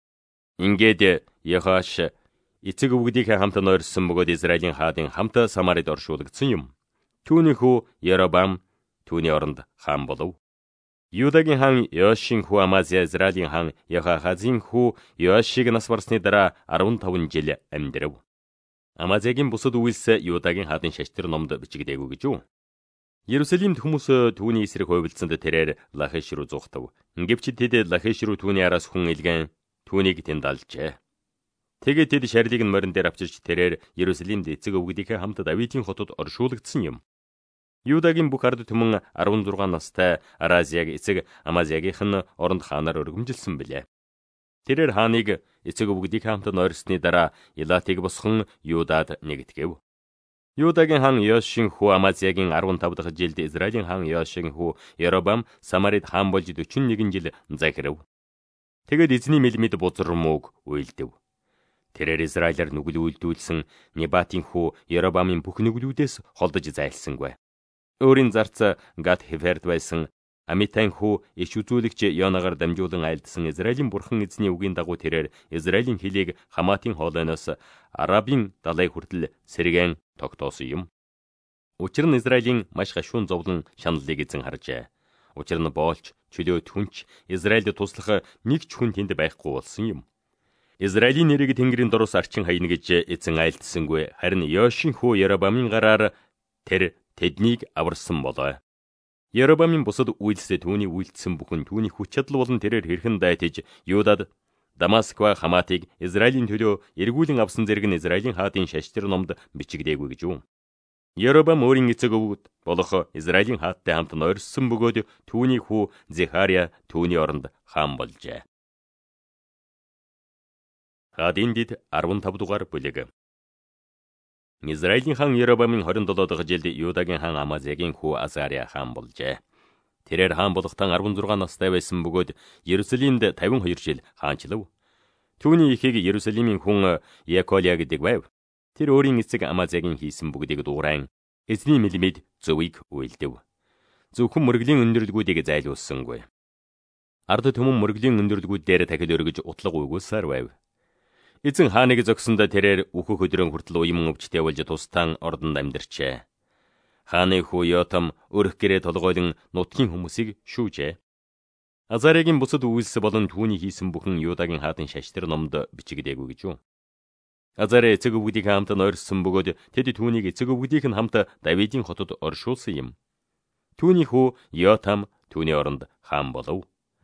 Ингээд Йохаш эцэг өвгдийнхээ хамт нойрсон бөгөөд Израилийн хаадын хамт Самарид оршуулгдсан юм. Түүний хүү Яробам түүний оронд хаан болов. Юдагийн хаан Йоашийн хүү Амазия Израилийн хаан Йохахазын хүү Йоашийг нас барсны дараа арван таван жил амьдарав. Амазиягийн бусад үйлс Юдагийн хаадын шаштрын номд бичигдээгүй гэж юу? Иерусалимд хүмүүс түүний эсрэг хувилдсанд тэрээр Лахиш руу зугтав. Гэвч тэд Лахиш руу түүний араас хүн илгэн түүнийг тэнд алжээ. Тэгээд тэд шарлиг нь морин дээр авчирч тэрээр Иерусалимд эцэг өвгдийнхээ хамт Давидын хотод оршуулгдсан юм. Юдагийн бүх ард түмэн арван зургаан настай Аразиаг эцэг Амазиагийнх нь оронд хаанаар өргөмжилсөн билээ. Тэрээр хааныг эцэг өвгдийнхээ хамт нойрсны дараа Илатыг босгон Юдад нэгтгэв. Юдагийн хаан Йошийн хүү Амазиагийн арван тав дахь жилд Израилийн хаан Йошийн хүү Яробам Самарид хаан болж дөрвөн нэгэн жил захирав. Тэгэд эзний мэлмид бузар мууг уйлдэв. Тэрээр Израилаар нүгэл үйлдүүлсэн Небатын хүү Яробамын бүх нүглүүдээс холдож зайлсангүй. Өөрийн зарц Гат Хеферд байсан Амитайн хүү иш үзүүлэгч Йонагаар дамжуулан айлдсан Израилийн бурхан эзний үгийн дагуу тэрээр Израилийн хөлийг Хаматын хоолойноос Арабын далай хүртэл сэргэн тогтоосон юм. Учир нь Израилийн маш гашуун зовлон шаналлыг эзэн харжээ. Учир нь боолч, чөлөө түнч Израильд туслах нэг ч хүн тэнд байхгүй болсон юм. Израилийн нэрийг Тэнгэрийн дорос арчин хайна гэж эзэн айлдсангүй, харин Йошийн хүү Яробамын гараар тэр тэднийг аварсан болоо. Яробамын бусад үйлсээ түүний үйлдсэн бүхэн түүний хүч чадал болон тэрээр хэрхэн дайтаж Юдад Дамаск ба Хаматыг Израилийн төлөө эргүүлэн авсан зэрэг нь Израилийн хаадын шаштар номд бичигдээгүй гэж юм. Яробам өөрийн эцэг өвгд болох Израилийн хаадтай хамт нойрссон бөгөөд түүний хүү Зехария түүний оронд хаан болжээ. Хаадын дэд арван тав дугаар бүлэг. Израилийн хаан Яробамын хорин долоо дахь жилд Юдагийн хаан Амазиагийн хүү Азария хаан болжээ. Тэрээр хаан болохтан арван зургаан настай байсан бөгөөд Иерусалимд тавин хоёр жил хаанчлав. Түүний ихийг Иерусалимийн хүн Яколия гэдэг байв. Тэр өөрийн эцэг Амазиагийн хийсэн бүгдийг дуурайн эзний мэлмид зөвийг уйлдэв. Зөвхөн мөргөлийн өндөрлгүүдийг зайлуулсангүй. Ард түмэн мөргөлийн өндөрлгүүд дээр дахид өргөж утлаг уйгуулсаар байв. Эзэн хааныг зогсонд тэрээр үхэх өдрөн хүртэл уйман өвчтэй болж тустан ордонд амьдарчээ. Хааны хүү Йотам өрх гэрээ толгойлон нутгийн хүмүүсийг шүүжээ. Азариагийн бусад үйлс болон түүний хийсэн бүхэн Юдагийн хаадын шаштар номд бичигдээгүй гэж юу. Азари эцэг өвгдийг хамт нойрсон бөгөөд тэд түүнийг эцэг өвгдийнх нь хамт Давидын хотод оршуулсан юм. Түүний хүү Йотам түүний оронд хаан болов.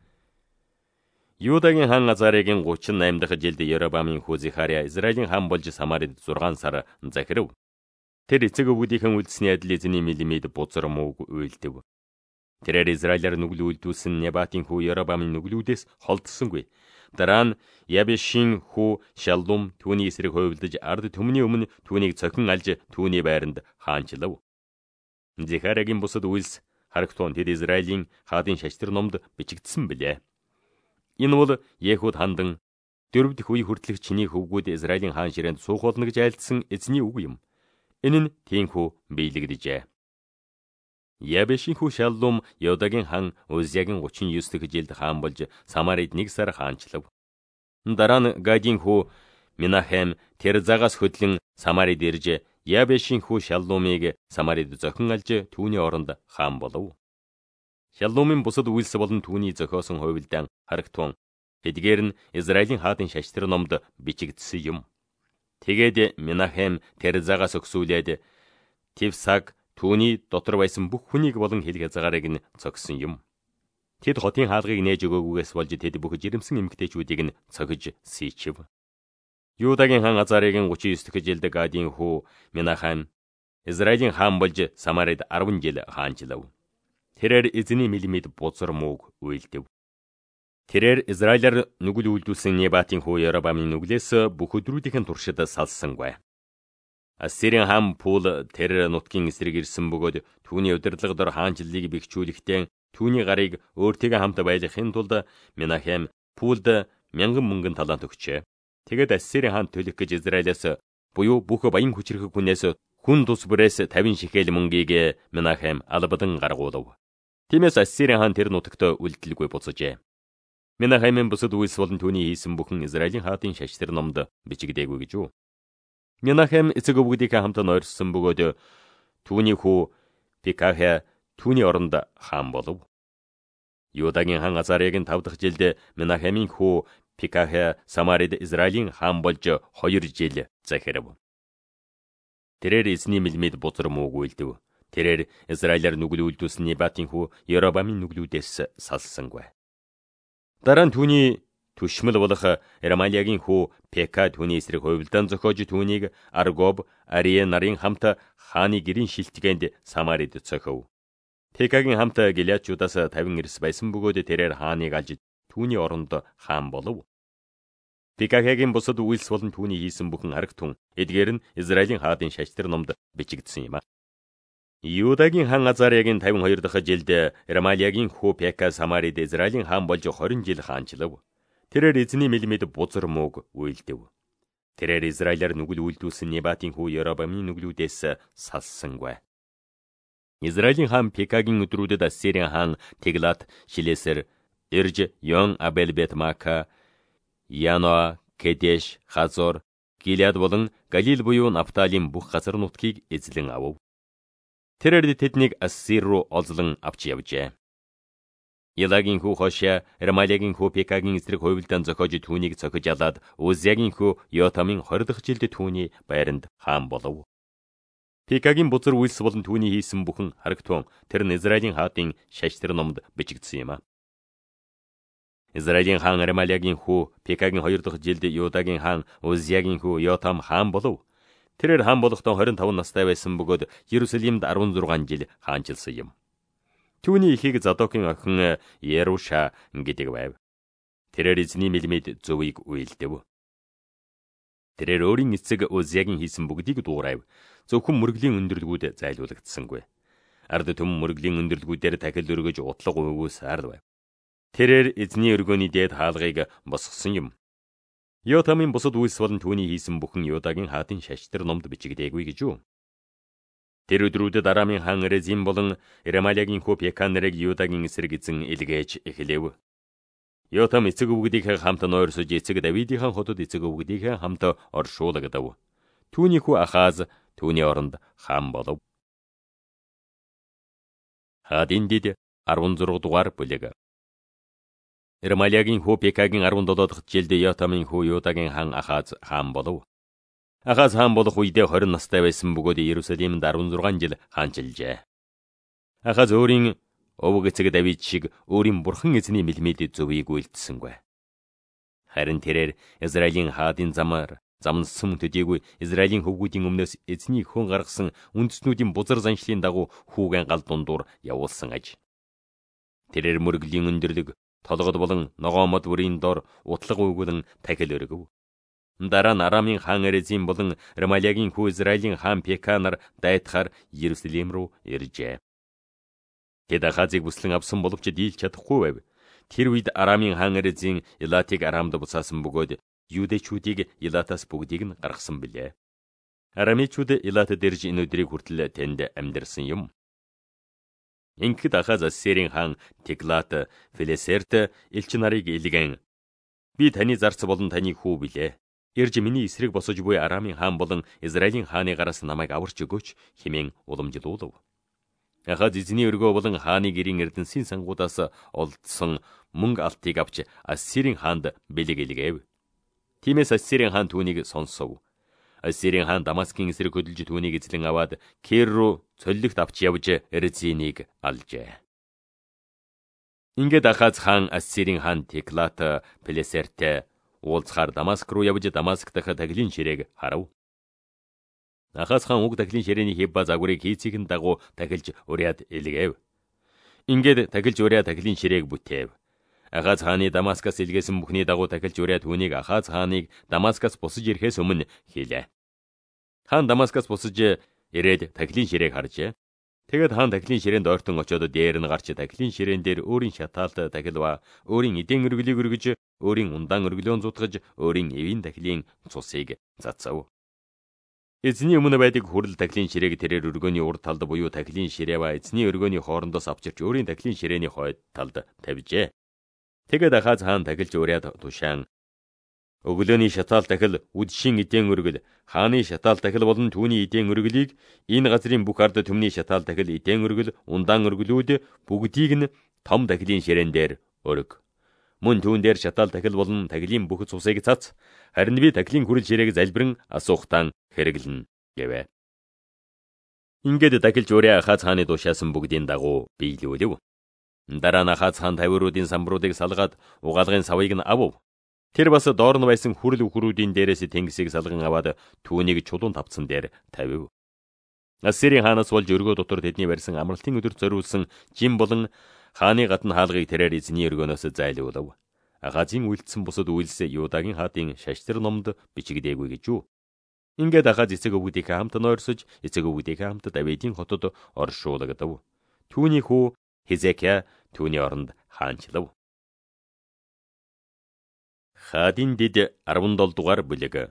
Юдагийн хаан Азариагийн гучин осем дахь жилд Яробамын хүү Зехария Израилийн хаан болж Самарид зургаан сар захирав. Тэр эцэг өвгдийнхэн үлдсэний адил эзний мэлмид бузар мууг уйлдэв. Тэрээр Израилаар нүгэл үйлдүүлсэн Небатын хүү Яробамын нүглүүдээс холдсонгүй. Дараа нь Ябешийн хүү Шаллум түүний эсрэг хувилдаж ард түмний өмнө түүнийг цохин алж түүний байранд хаанчлав. Зехариагийн бусад үйлс харагтун тэд Израилийн хаадын шаштар номд бичигдсэн билээ. Энэ бол Ехуд хандан дөрөв дэх үе хүртэлх чиний хөвгүүд Израилийн хаан ширээнд суух болно гэж айлдсан эзний үг юм. Энэ нь тийхүү биелэгдэжээ. Ябешийн хүү Шаллум Юдагийн хаан Узиягийн гучин девять дахь жилд хаан болж Самарид нэг сар хаанчлав. Дараа нь Гадийн хүү Минахем тэр загаас хөдлөн Самарид ирж Ябешийн хүү Шаллумыг Самарид зохин алж түүний оронд хаан болов. Шаллумын бусад үйлс болон түүний зохиосон хувилдаан харагтун эдгээр нь Израилийн хаадын шаштар номд бичигдсэн юм. Тэгээд Минахем тэр загаас өксүүлээд Тивсаг түүний дотор байсан бүх хүнийг болон хил хязгаарыг нь цогсон юм. Тэд хотын хаалгыг нээж өгөөгүйгээс болж тэд бүх жирэмсэн эмэгтэйчүүдийг нь цогж сийчив. Юдагийн хаан Азариагийн гучин девять дахь жилд Гадийн хүү Минахем Израилийн хаан болж Самарид арван жил хаанчлав. Тэрээр эзний мэлмид бузар мууг уйлдэв. Тэрээр Израилаар нүгэл үйлдүүлсэн Небатын хүү Яробамын нүглээс бүх өдрүүдийн туршид салсангүй. Ассирийн хаан Пул тэр нутгийн эсрэг ирсэн бөгөөд түүний удирдлага дор хаанчлалыг бэхжүүлэхдээ түүний гарыг өөртөөгөө хамт байлгахын тулд Минахем Пулд мянган мөнгөн талант өгчээ. Тэгэд Ассирийн хаан төлөх гэж Израилаас буюу бүх баян хүчрэх хүнээс хүн тус бүрээс тавин шихэл мөнгийг Минахем албадан гаргуулав. Тиймээс Ассирийн хаан тэр нутагт үлдэлгүй буцажээ. Минахемын бусад үйлс болон түүний хийсэн бүхэн Израилийн хаадын шаштар номд бичигдээгүй гэж юу. Минахем эцэг өвгдийнхээ хамт нойрсон бөгөөд түүний хүү Пикахя түүний оронд хаан болов. Юдагийн хаан Азариагийн тав дахь жилд Минахемийн хүү Пикахя Самарид Израилийн хаан болж хоёр жил захирав. Тэрээр эзний мэлмид бузар мууг уйлдэв. Тэрээр Израилаар нүгэл үйлдүүлсэн Небатын хүү Яробамын нүглүүдээс салсангүй. Дараа нь түүний түшмэл болох Ремалиягийн хүү Пека түүний эсрэг хувилдаан зохиож түүнийг Аргоб, Арие нарын хамт хааны гэрийн шилтгэнд Самарид цохив. Пекагийн хамт Гилеадчудаас тавин эрс байсан бөгөөд тэрээр хааныг алж түүний оронд хаан болов. Пекагийн бусад үйлс болон түүний хийсэн бүхэн харагтун эдгээр нь Израилийн хаадын шаштар номд бичигдсэн юм а. Юдагийн хаан Азариагийн тавин хоёр дахь жилд Ремалиягийн хүү Пека Самарид Израилийн хаан болж хорин жил хаанчлав. Тэрээр эзний мэлмэд бузар мууг үйлдэв. Тэрээр Израилаар нүгэл үйлдүүлсэн Небатын хүү Яробамын нүглүүдээс салсангүй. Израилийн хаан Пекагийн өдрүүдэд Ассирийн хаан Теглат Шилесер ирж Йон Абел Бетмака, Яноа, Кедеш, Хазор, Гилеад болон Галил буюу Нафталийн бүх газар нутгийг эзлэн авав. Тэрээр тэднийг Ассир руу олзлон авч явжээ. Илагийн хүү Хошя, Ремалиягийн хүү Пекагийн эсрэг хувилдаан зохиож түүнийг цохиж алаад Узягийн хүү Йотамын хоёр дахь жилд түүний байранд хаан болов. Пекагийн бузар үйлс болон түүний хийсэн бүхэн харагтун тэр нь Израилийн хаадын шаштар номд бичигдсэн юм а. Израилийн хаан Ремалиягийн хүү Пекагийн хоёр дахь жилд Юдагийн хаан Узягийн хүү Йотам хаан болов. Тэрээр хаан болохдоо хорин таван настай байсан бөгөөд Иерусалимд арван зургаан жил хаанчилсан юм. Түүний ихийг Задокийн охин Еруша гэдэг байв. Тэрээр эзний мэлмэд зөвийг үйлдэв. Тэрээр өөрийн эцэг Узягийн хийсэн бүгдийг дуурайв. Зөвхөн мөргөлийн өндөрлгүүд зайлуулагдсангүй. Ард түмэн мөргөлийн өндөрлгүүдээр тахил өргөж утлаг өвгөөс ард байв. Тэрээр эзний өргөөний дээд хаалгыг босгосон юм. Йотамын бусад үйлс болон түүний хийсэн бүхэн Юдагийн хаадын шаштар номд бичигдээгүй гэж юу? Тэр өдрүүдэд Арамын хаан Резин болон Ремалиягийн хүү Пека нарыг Юдагийн эсрэг эзэн илгээж эхлэв. Йотам эцэг өвгдийнхээ хамт нойрсож эцэг Давидынхаа хотод эцэг өвгдийнхээ хамт оршуулгадав. Түүний хүү Ахаз түүний оронд хаан болов. Хаадын дид арван зураг дугаар бүлэг. Ремалиягийн хүү Пекагийн арван долоо дахь жилд Йотамын хүү Юдагийн хаан Ахаз хаан болов. Ахаз хаан болох үедээ хорин настай байсан бөгөөд Иерусалимд арван зургаан жил хаанчилжээ. Ахаз өөрийн өвөг эцэг Давид шиг өөрийн бурхан эзний мэлмэд зөвийг үйлдсэнгүй. Харин тэрээр Израилийн хаадын замаар замнсан төдийгүй Израилийн хөвгүүдийн өмнөөс эзний хүн гаргасан үндэстнүүдийн бузар заншлын дагуу хүүгэн гал дундуур явуулсан аж. Тэрээр мөргөлийн өндөрлөг толгод болон ногоомод бүрийн дор утлаг өгүүлэн тахил өргөв. Дараа нь Арамын хаан Резин болон Ремалиягийн хүү Израилийн хаан Пека нар дайтахаар Иерусалим руу иржээ. Тэд Ахазыг бүслэн авсан боловч дийлж чадахгүй байв. Тэр үед Арамын хаан Резин Илатыг Арамд буцаасан бөгөөд Юдэчүүдийг Илатаас бүгдийг нь гаргасан билээ. Арамичууд Илат дэрж энэ өдрийг хүртэл тэнд амьдарсан юм. Ингээд Ахаз Ассирийн хаан Теглат Филесерт элч нарыг илгэн би таны зарц болон таны хүү билээ. Ирж миний эсрэг босож буй Арамын хаан болон Израилийн хааны гараас намайг аварч өгөөч хэмээн уламжлуулав. Ахаз эзний өргөө болон хааны гэрийн эрдэнсийн сангуудаас олдсон мөнгө алтыг авч Ассирийн хаанд бэлэг илгээв. Тиймээс Ассирийн хаан түүнийг сонсов. Ассирийн хаан Дамаскын эсрэг хөдөлж түүнийг эзлэн аваад Кир руу цоллогт авч явж Резинийг алжээ. Ингээд Ахаз хаан Ассирийн хаан Теглат Пилесерт уулзахаар Дамаск руу явж Дамаск дахь тахилын ширээг харав. Ахаз хаан уг тахилын ширээний хибба загварыг хийцийн дагуу тахилж уряад илгээв. Ингээд тахилж уряад тахилын ширээг бүтээв. Ахаз хааны Дамаскаас илгээсэн бүхний дагуу тахилж уряад түүнийг Ахаз хааныг Дамаскаас босож ирэхээс өмнө хийлээ. Хаан Дамаскаас босож ирээд тахилын ширээг харжээ. Тэгээд хаан тахилын ширээнд ойртон очиод дээр нь гарч тахилын ширээн дээр өөрийн шатаалт тахилва, өөрийн эдийн өргөлийг өргөж, өөрийн ундаан өргөлөөн зутгаж, өөрийн эвийн тахилын цусыг цацав. Эзний өмнө байдаг хүрэл тахилын ширээг тэрээр өргөөний урд талд буюу тахилын ширээ ба эзний өргөөний хоорондоос авчирч өөрийн тахилын ширээний хойд талд тавьжээ. Тэгээд Ахаз хаан тахилж уряад тушаан өглөөний шатаал тахил, үдшийн эдийн өргөл, хааны шатаал тахил болон түүний эдийн өргөлийг энэ газрын бүх ард түмний шатаал тахил, эдийн өргөл, ундаан өргөлүүд бүгдийг нь том тахилын ширээн дээр өрг. Мөн түүн дээр шатаал тахил болон тахилын бүх цусыг цац. Харин би тахилын хүрэл ширээг залбирэн асуухтан хэрэглэнэ гэвэ. Ингээд тахилж уряа Ахаз хааны тушаасан бүгдийн дагуу биелүүлв. Дараа нь Ахаз хаан тавируудын самбаруудыг салгаад угаалгын савыг нь авав. Тэр бас доор нь байсан хүрэл үхрүүдийн дээрээс тэнгисийг салган аваад түүнийг чулуун тавцсан дээр тавив. Ассирийн хаанаас болж өргөө дотор тэдний барьсан амралтын өдөрт зориулсан жим болон хааны гадна хаалгыг тэрээр эзний өргөнөөс зайлуулав. Ахазын үйлдсэн бусад үйлс Юдагийн хаадын шаштар номд бичигдээгүй гэж юу. Ингээд Ахаз эцэг өвгдийнхээ хамт нойрсож, эцэг өвгдийнхээ хамт Давидын хотод оршуулгадав. Түүний хүү Хизекия түүний оронд хаанчлав. Хаадын дид арван долоо дугаар бүлэг.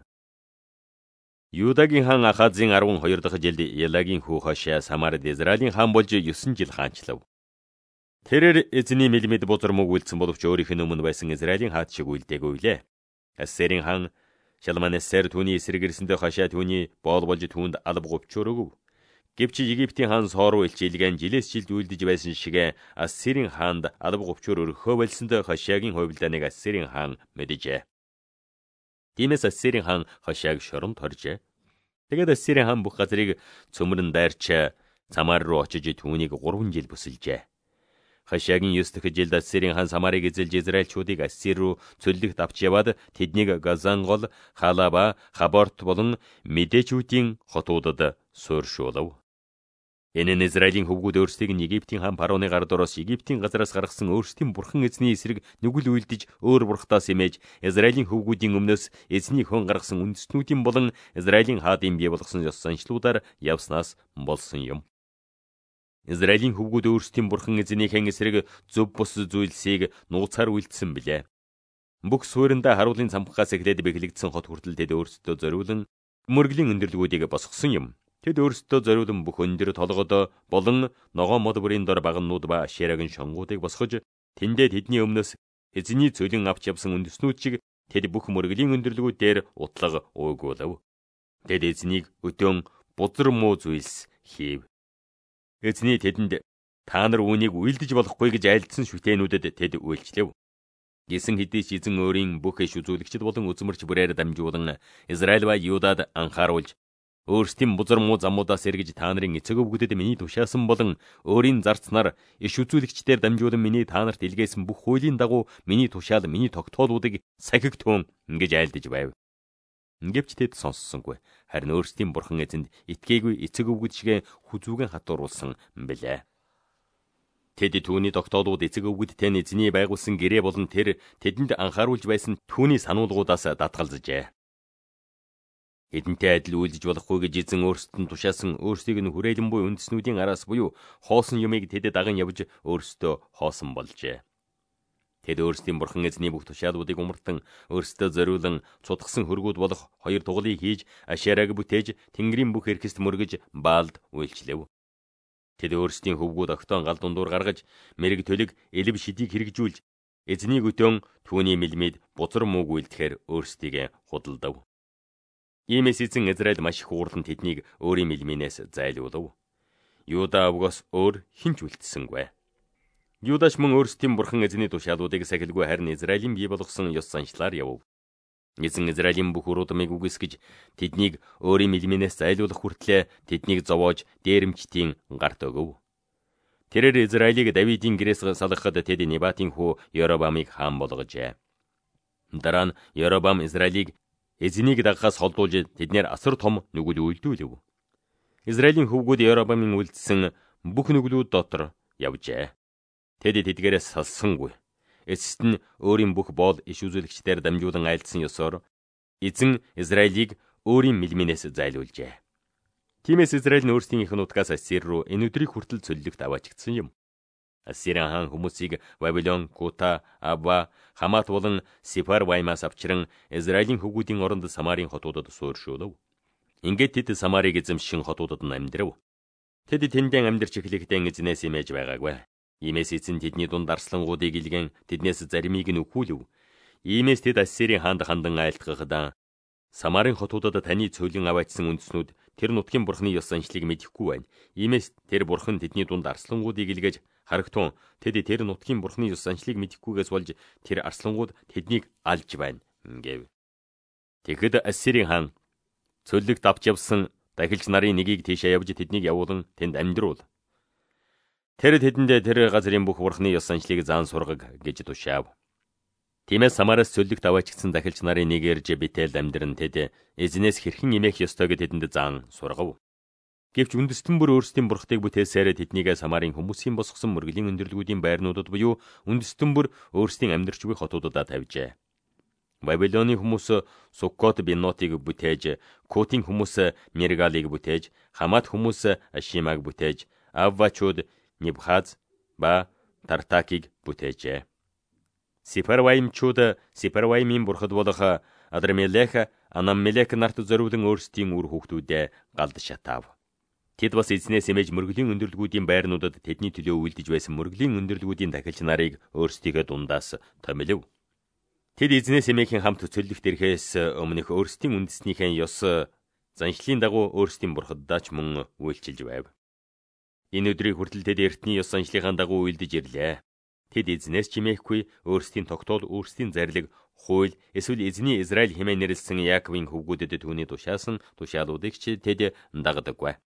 Юдагийн хаан Ахазын арван хоёр дахь жилд Елагийн хүү Хошеа Самарид Израилийн хаан болж есөн жил хаанчлав. Тэрээр эзний мэлмэд бузар мөг үйлдсэн боловч өөрийнх нь өмнө байсан Израилийн хаад шиг үйлдээгүй лээ. Ассирийн хаан Шалманесер түүний эсрэгэрсэндээ Хошеа түүний боол болж түүнд алба говчөөрөв. Гэвч Египтийн хаан Сору элчилгэн жилээс жилд үйлдэж байсан шиг Ассирийн хаанд алба говчоор өргөхөө болсонд Хошеагийн хувилдааныг Ассирийн хаан мэджээ. Тиймээс Ассирийн хаан Хошеаг шоронд хоржээ. Тэгээд Ассирийн хаан бүх газрыг цөмрөн дайрч Самар руу очиж түүнийг гурван жил бүсэлжээ. Хошеагийн ёс дахь жилд Ассирийн хаан Самарыг эзэлж Израильчүүдийг Ассир руу цөллөгт авч яваад тэднийг Газан гол, Халаба, Хаборт болон Медечүүдийн хотуудад сууршуулав. Энэ нь Израилийн хөвгүүд өөрсдийг нь Египтийн хаан Пароны гар дороос Египтийн газраас гаргасан өөрсдийн бурхан эзний эсрэг нүгэл үйлдэж өөр бурхтаас имэж Израилийн хөвгүүдийн өмнөөс эзний хон гаргасан үндэстнүүдийн болон Израилийн хаадын бий болгосон ёс заншлуудаар явснаас болсон юм. Израилийн хөвгүүд өөрсдийн бурхан эзнийхэн эсрэг зөв бус зүйлсийг нууцаар үйлдсэн билээ. Бүх суурьндаа харуулын цамхгаас эхлээд бэхлэгдсэн хот хүртэл тэд өөрсдөө зориулан мөргөлийн өндөрлгүүдийг босгосон юм. Тэд өөрсдөө зориулан бүх өндөр толгод болон ногоон мод бүрийн дор багнууд ба Ашерагийн шонгуудыг босгож, тэндээ тэдний өмнөөс эзний цөлөн авч явсан үндэснүүд шиг тэд бүх мөргөлийн өндөрлгүүд дээр утлаг уугуулав. Тэд эзнийг өтөн бузар муу зүйлс хийв. Эзний тэдэнд та нар үүнийг үйлдэж болохгүй гэж айлдсан шүтээнүүдэд тэд үйлчлэв. Гисэн хэдий ч эзэн өөрийн бүх иш үзүүлэгчд болон үзмэрч бүрээр дамжуулан Израиль ба Юдад анхааруулж өөрсдийн бузар муу замуудаас эргэж та нарын эцэг өвгдөд миний тушаасан болон өөрийн зарцнаар иш үзүүлэгчдээр дамжуулан миний та нарт илгээсэн бүх хуулийн дагуу миний тушаал миний тогтоолуудыг сахигтуун гэж айлдаж байв. Гэвч тэд сонссонгүй. Харин өөрсдийн бурхан эзэнд итгээгүй эцэг өвгөд шиг хүзүүгэн хатууруулсан билээ. Тэд түүний тогтоолууд эцэг өвгөдтэй нь эзний байгуулсан гэрээ болон тэр тэдэнд анхааруулж байсан түүний сануулгуудаас датгалзжээ. Эдэнтэй адил үйлдэж болохгүй гэж эзэн өөрсдөд нь тушаасан өөрсдийг нь хүрээлэн буй үндэснүүдийн араас буюу хоосон юмыг тэд даган явж өөрсдөө хоосон болжээ. Тэд өөрсдийн бурхан эзний бүх тушаалуудыг умартан өөрсдөө зориулан цутгсан хөргүүд болох хоёр тугалыг хийж Ашераг бүтээж Тэнгэрийн бүх эрхэст мөргөж Баалд үйлчлэв. Тэд өөрсдийн хөвгүүд огтон гал дундуур гаргаж мэрэг төлөг элэв шидийг хэрэгжүүлж эзнийг өтөн түүний мэлмид бузар мууг үйлдэхээр өөрсдийгээ худалдав. Иймээс эзэн Израиль маш их уурлан тэднийг өөрийн мэлминээс зайлуулав. Юда авгоос өөр хинч үлдсэнгүй. Юдаш мөн өөрсдийн бурхан эзний тушаалуудыг сахилгүй харин Израилийн бий болгосон ёс заншлаар явв. Эзэн Израилийн бүх уруудмыг үгүйсгэж тэднийг өөрийн мэлминээс зайлуулах хүртлээр тэднийг зовоож дээрэмчтийн гарт өгөв. Тэрээр Израилийг Давидын гэрээс салгахад тэд Небатын хүү Яробамыг хаан болгожээ. Дараа нь Яробам Израилийг эзнийг дагахаас холдуулж тэднэр асар том нүгэл үйлдүүлв. Израилийн хөвгүүд Яробамын үлдсэн бүх нүглүүд дотор явжээ. Тэд тэдгээрээс салсангүй. Эцэст нь өөрийн бүх боол иш үзүүлэгчдээр дамжуулан айлдсан ёсоор эзэн Израилийг өөрийн мэлминээс зайлуулжээ. Тиймээс Израиль нь өөрсдийн их нутгаас Ассир руу энэ өдрийг хүртэл цөллөгт аваачигдсан юм. Ассирийн хаан хүмүүсийг Вавилон, Кута, Аба, Хамат болон Сефарваймаас авчран Израилийн хөвгүүдийн оронд Самарын хотуудад сууршуулв. Ингээд тэд Самарыг эзэмшин хотуудад амьдрав. Тэд тэндэн амьдарч эхлэхдээ эзнээс имэж байгаагүй. Иймээс эзэн тэдний дунд арслангуудыг илгэн тэднээс заримыг нь өхүүлв. Иймээс тэд Ассирийн хаанд хандан айлтгахад Самарын хотуудад таны цөөлөн аваачсан үндэснүүд тэр нутгийн бурхны ёс заншлыг мэдэхгүй байна. Иймээс тэр бурхан тэдний дунд арслангуудыг илгээж харагтун тэд тэр нутгийн бурхны ёс заншлыг мэдэхгүйгээс болж тэр арслангууд тэднийг алж байна гэв. Тэгэхэд Ассирийн хаан цөллөгт авч явсан дахилч нарын нэгийг тийшээ явж тэднийг явуулан тэнд амьдруул. Тэр тэдэндээ тэр газрын бүх бурхны ёс заншлыг заан сургаг гэж тушаав. Тиймээс Самараас цөллөгт аваачигдсан захилч нарын нэг ирж Бетелд амьдран тэд эзнээс хэрхэн эмээх ёстойг тэдэнд заан сургав. Гэвч үндэстэн бүр өөрсдийн бурхтыг бүтээсээр тэднийг Самарын хүмүүсийн босгосон мөргөлийн өндөрлгүүдийн байрнуудад буюу үндэстэн бүр өөрсдийн амьдарч буй хотуудад тавьжээ. Бабилоны хүмүүс Суккот Биннотыг бүтээж, Кутын хүмүүс Нергалыг бүтээж, Хамат хүмүүс Ашимаг бүтээж, Аввачууд Нибхаз ба Тартакийг бүтээжээ. Сепарваимчууд Сепарваимын бурхад болох Адрамелех, Анаммелек нарт зориулан өөрсдийн үр хүүхдүүдээ галд шатаав. Тэд бас эзнээс эмээж мөргөлийн өндөрлгүүдийн байрнуудад тэдний төлөө үйлдэж байсан мөргөлийн өндөрлгүүдийн дахилч нарыг өөрсдийнхөө дундаас томилов. Тэд эзнээс эмээхийн хамт цөллөгт ирэхээс өмнөх өөрсдийн үндэснийхэн ёс заншлын дагуу өөрсдийн бурхаддаа ч мөн үйлчилж байв. Энэ өдрийг хүртэл тэд эртний ёс заншлынхаа дагуу үйлдэж ирлээ. Тэд эзнээс ч эмээхгүй, өөрсдийн тогтоол, өөрсдийн зарлиг, хууль, эсвэл эзний Израиль хэмээн нэрлсэн Яаковын хөвгүүдэд түүний тушаасан тушаалуудыг ч тэд дагдаггүй.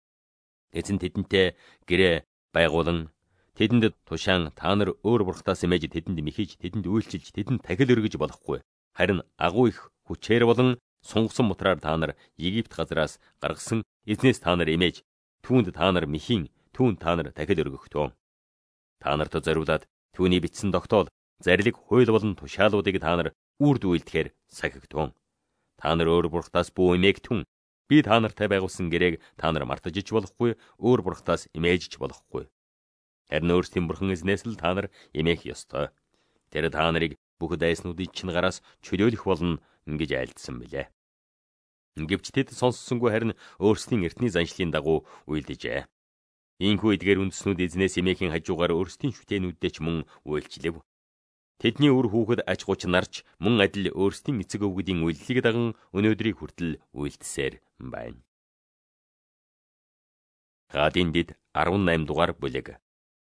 Эзэн тэдэнтэй гэрээ байгуулан тэдэнд тушаан та нар өөр бурхтаас эмээж тэдэнд мэхиж, тэдэнд үйлчилж, тэдэнд тахил өргөж болохгүй. Харин агуу их хүчээр болон сунгасан мутраар та нар Египт газраас гаргасан эзнээс та нар эмээж, түүнд та нар мэхийн, түүнд та нар тахил өргөхдөө. Та нарт зориулаад түүний бичсэн тогтоол, зарлиг, хууль болон тушаалуудыг та нар үрд үйлдэхээр сахигдвэн. Та нар өөр бурхтаас бүү эмээгтэн. Би та нартай байгуулсан гэрээг та нар мартаж ч болохгүй, өөр бурхтаас эмээж ч болохгүй. Харин өөрсдийн бурхан эзнээс л та нар эмээх ёстой. Тэр та нарыг бүх дайснуудын чинь гараас чөлөөлөх болно гэж айлдсан билээ. Гэвч тэд сонссонгүй, харин өөрсдийн эртний заншлын дагуу үйлдэжээ. Ийхүү эдгээр үндэснүүд эзнээс эмээхийн хажуугаар өөрсдийн шүтээнүүддээ ч мөн үйлчлэв. Тэдний үр хүүхэд аж гуч нарч мөн адил өөрсдийн эцэг өвгдийн үйлдлийг даган өнөөдрийг хүртэл үйлдсээр байна. Гадын дид арван найман дугаар бүлэг.